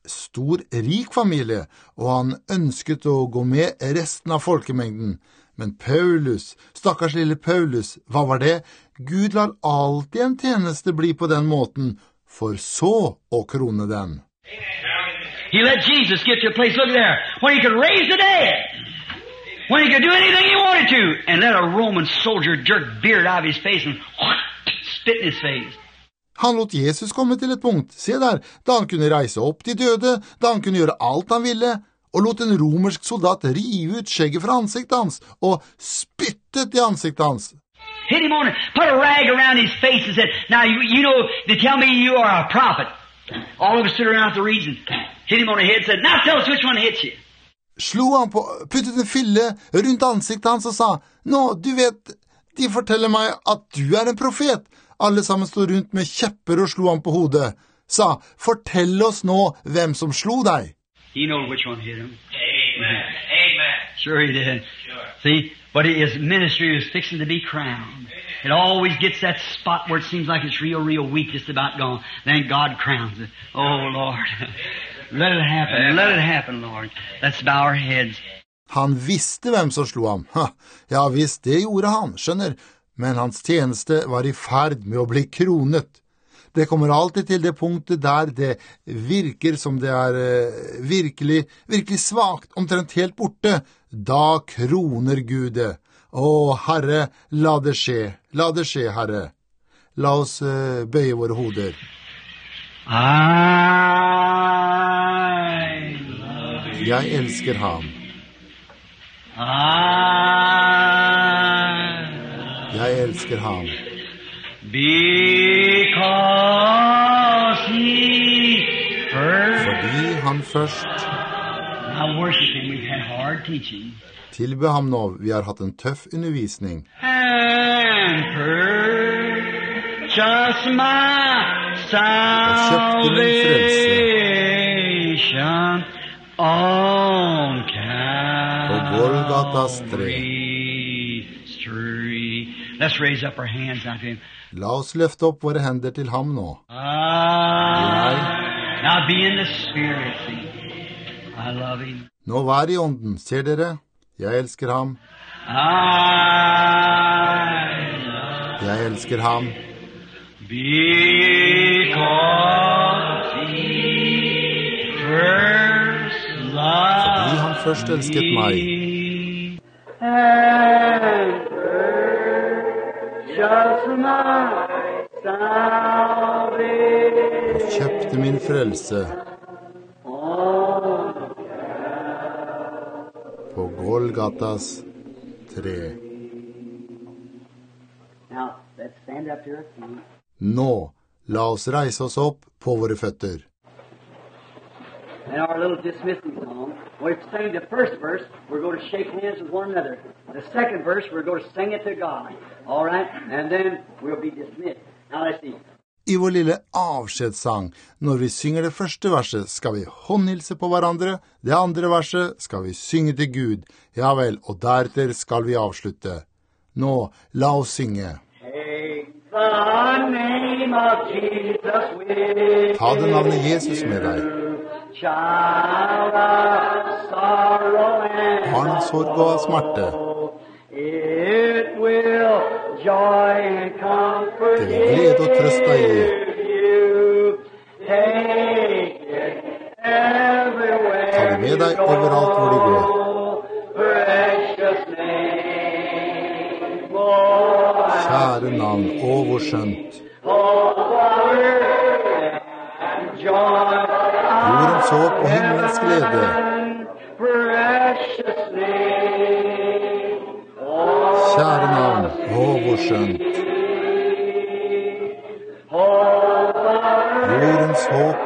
stor, rik familie, og han ønsket å gå med resten av folkemengden. Men Paulus, stakkars lille Paulus, hva var det? Gud lar alltid en tjeneste bli på den måten, for så å krone den. He let Jesus get to a place, look there, when he could raise the dead. When he could do anything he wanted to. And let a Roman soldier jerk beard out of his face and spit in his face. Han lot Jesus komme til et punkt, se der, da han kunne reise opp de døde, da han kunne gjøre alt han ville, og lot en romersk soldat rive ut skjegget fra ansiktet hans, og spyttet i ansiktet hans. Hit him on it, put a rag around his face and said, now you know, they tell me you are a prophet. All of us stood around the region. Hit him on the head and said, now tell us which one hits you. Slo han på, puttet en fille rundt ansiktet hans og sa, nå, du vet, de forteller meg at du er en profet. Alle sammen stod rundt med kjepper og slo han på hodet. Sa, fortell oss nå hvem som slo deg. He knows which one hit him. Amen. Amen. Sure he did. Sure. See, but his ministry is fixing to be crowned. It always gets that spot where it seems like it's real weak, just about gone. Then God crowns it. Oh, Lord. Let it happen. Let it happen, Lord. Let's bow our heads. Han visste hvem som slo ham. Ja visst, det gjorde han, skjønner. Men hans tjeneste var i ferd med å bli kronet. Det kommer alltid til det punktet der det virker som det er virkelig svagt, omtrent helt borte. Da kroner Gud det. Å, Herre, la det skje, Herre. La oss bøye våre hoder. Jeg elsker ham. Jeg elsker ham. Because he first. Fordi han først. I worship him. We've had hard teaching. Tilbe ham nå. Vi har hatt en tøff undervisning. And purchase my salvation on Golgatas tre. Calvary's tree. Let's raise up our hands now to him. La oss løfte opp våre hender til ham nå. Now be in the spirit, see. I love him. Nå vær i ånden, ser dere? Jeg elsker ham. Jeg elsker ham. Because he first loved Fordi han først elsket meg. And purchased my salvation. Og kjøpte min frelse på Golgatas tre. Now, let's stand up to our feet. Nå, la oss reise oss opp på våre føtter. In our little dismissing song, we're singing the first verse, we're going to shake hands with one another. The second verse, we're going to sing it to God. All right? And then we'll be dismissed. Now let's see. I vår lille avskjedssang, når vi synger det første verset, skal vi håndhilse på hverandre. Det andre verset skal vi synge til Gud. Ja vel, og deretter skal vi avslutte. Nå, la oss synge. The name of Jesus with Ta det navnet Jesus med deg. Child of sorrow and Barn av sorg og av smerte. it will joy and comfort Det vil glede og trøst deg gi. you. Take it everywhere. Ta det med deg overalt hvor du går. Precious name, Lord. Kjære navn, å hvor skjønt. Jordens håp og himmelens glede. Kjære navn, å hvor skjønt. Jordens håp,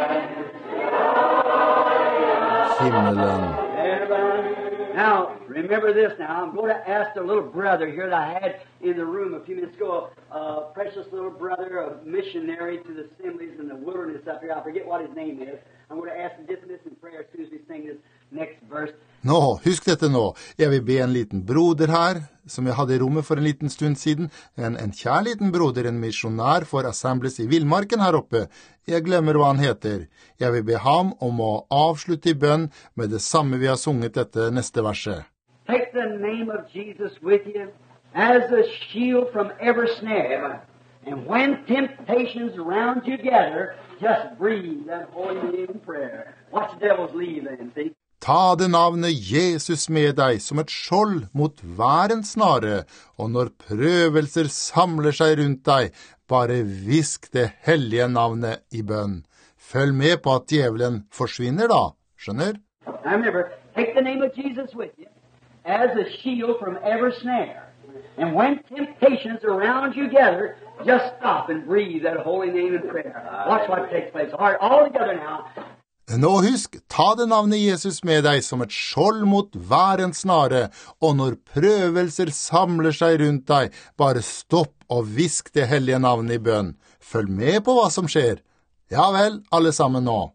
himmelen. Now, remember this now. I'm going to ask the little brother here that I had in the room a few minutes ago, a precious little brother, a missionary to the assemblies in the wilderness up here. I forget what his name is. I'm going to ask him to dismiss in prayer as soon as we sing this next verse. Nå, husk dette nå. Jeg vil be en liten broder her, som jeg hadde i rommet for en liten stund siden. En kjær liten broder, en misjonær for Assemblies i Villmarken her oppe. Jeg glemmer hva han heter. Jeg vil be ham om å avslutte i bønn med det samme vi har sunget dette neste verset. Take the name of Jesus with you as a shield from every snare. And when temptations round you gather, just breathe that holy name in prayer. Watch the devil's leave then, see? Ta det navnet Jesus med deg som et skjold mot hver en snare, og når prøvelser samler seg rundt deg, bare visk det hellige navnet i bønn. Følg med på at djevelen forsvinner da, skjønner? Now remember, take the name of Jesus with you as a shield from every snare. And when temptations around you gather, just stop and breathe that holy name in prayer. Watch what takes place. All right, all together now. Nå husk, ta det navnet Jesus med deg som et skjold mot hver en snare, og når prøvelser samler seg rundt deg, bare stopp og visk det hellige navnet i bønn. Følg med på hva som skjer. Ja vel, alle sammen nå.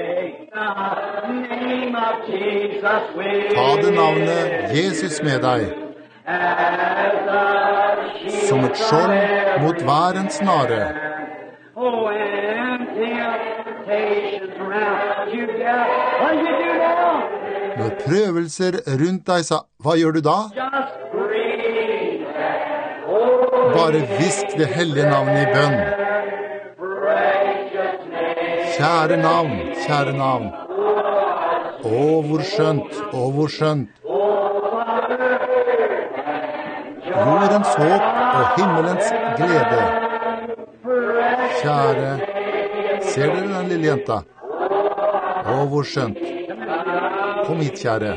Ta det navnet Jesus med deg som et skjold mot hver en snare. Når prøvelser rundt deg sa, hva gjør du da? Bare visk det hellige navnet i bønn. Kjære navn, kjære navn. Å, hvor skjønt, å, hvor skjønt. Jordens håp og himmelens glede. Kjære, ser dere den lille jenta? Å, hvor skjønt. Kom hit, kjære.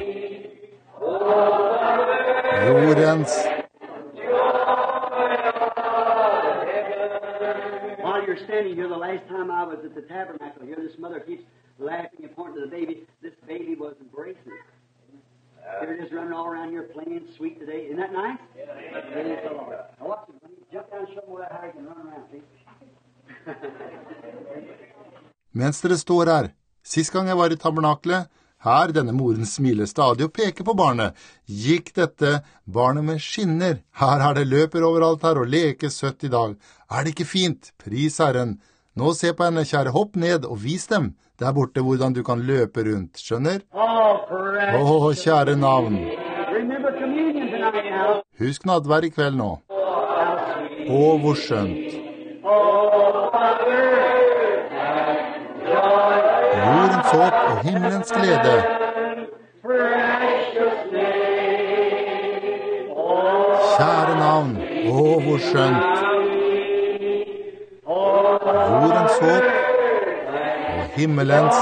Jordens... While you're standing here, the last time I was at the tabernacle here, this mother keeps laughing and pointing to the baby. This baby was embracing her. They're just running all around here playing sweet today. Isn't that nice? Praise the Lord. Now watch him. Jump down and show them how he can run around, see? Mens dere står her, sist gang jeg var i tabernaklet, her, denne moren smiler stadig og peker på barnet, gikk dette barnet med skinner. Her er det løper overalt her og leker søtt i dag. Er det ikke fint? Pris Herren. Nå se på henne, kjære, hopp ned og vis dem der borte hvordan du kan løpe rundt, skjønner? Å, kjære navn. Husk nadvær i kveld nå. Å, hvor skjønt. Jordens håp og himmelens glede. Kjære navn, å, hvor skjønt. Jordens håp og himmelens.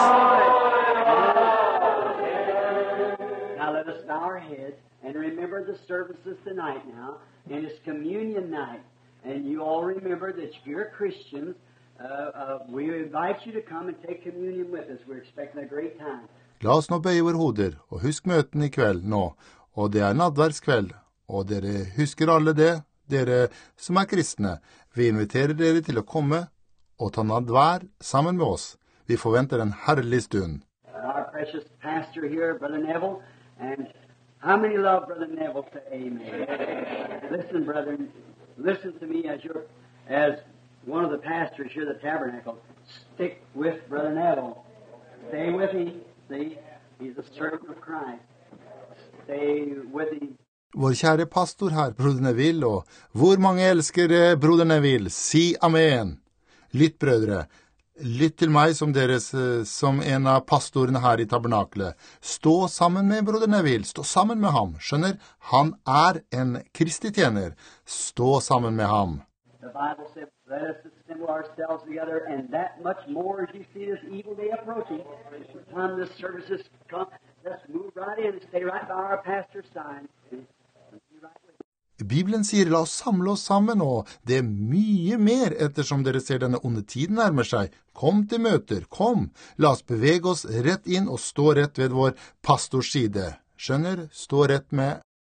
Now let us bow our heads and remember the services tonight now, and it's communion night. And you all remember that if you're Christians, we invite you to come and take communion with us. We're expecting a great time. La oss nå bøye våre hoder, og husk møten i kveld nå, og det er nadværskveld, og dere husker alle det, dere som er kristne. Vi inviterer dere til å komme og ta nadvær sammen med oss. Vi forventer en herlig stund. Our precious pastor here, Brother Neville, and how many love Brother Neville? Say amen. Listen, brethren, listen to me as one of the pastors here at the tabernacle. Stick with Brother Neville. Stay with him. See, he's a servant of Christ. Stay with him. Vår kjære pastor her, Broder Neville, og hvor mange elsker Broder Neville? Si amen. Lytt, brødre. Lytt til meg som en av pastorene her i tabernaklet. Stå sammen med Broder Neville. Stå sammen med ham. Skjønner? Han er en Kristi tjener. Stå sammen med ham. The Bible says, let us assemble ourselves together, and that much more as you see this evil day approaching. By the time this service is come, let's move right in and stay right by our pastor's side. Bibelen sier, la oss samle oss sammen, og det er mye mer ettersom dere ser denne onde tiden nærmer seg. Kom til møter, kom. La oss bevege oss rett inn og stå rett ved vår pastors side. Skjønner? Stå rett med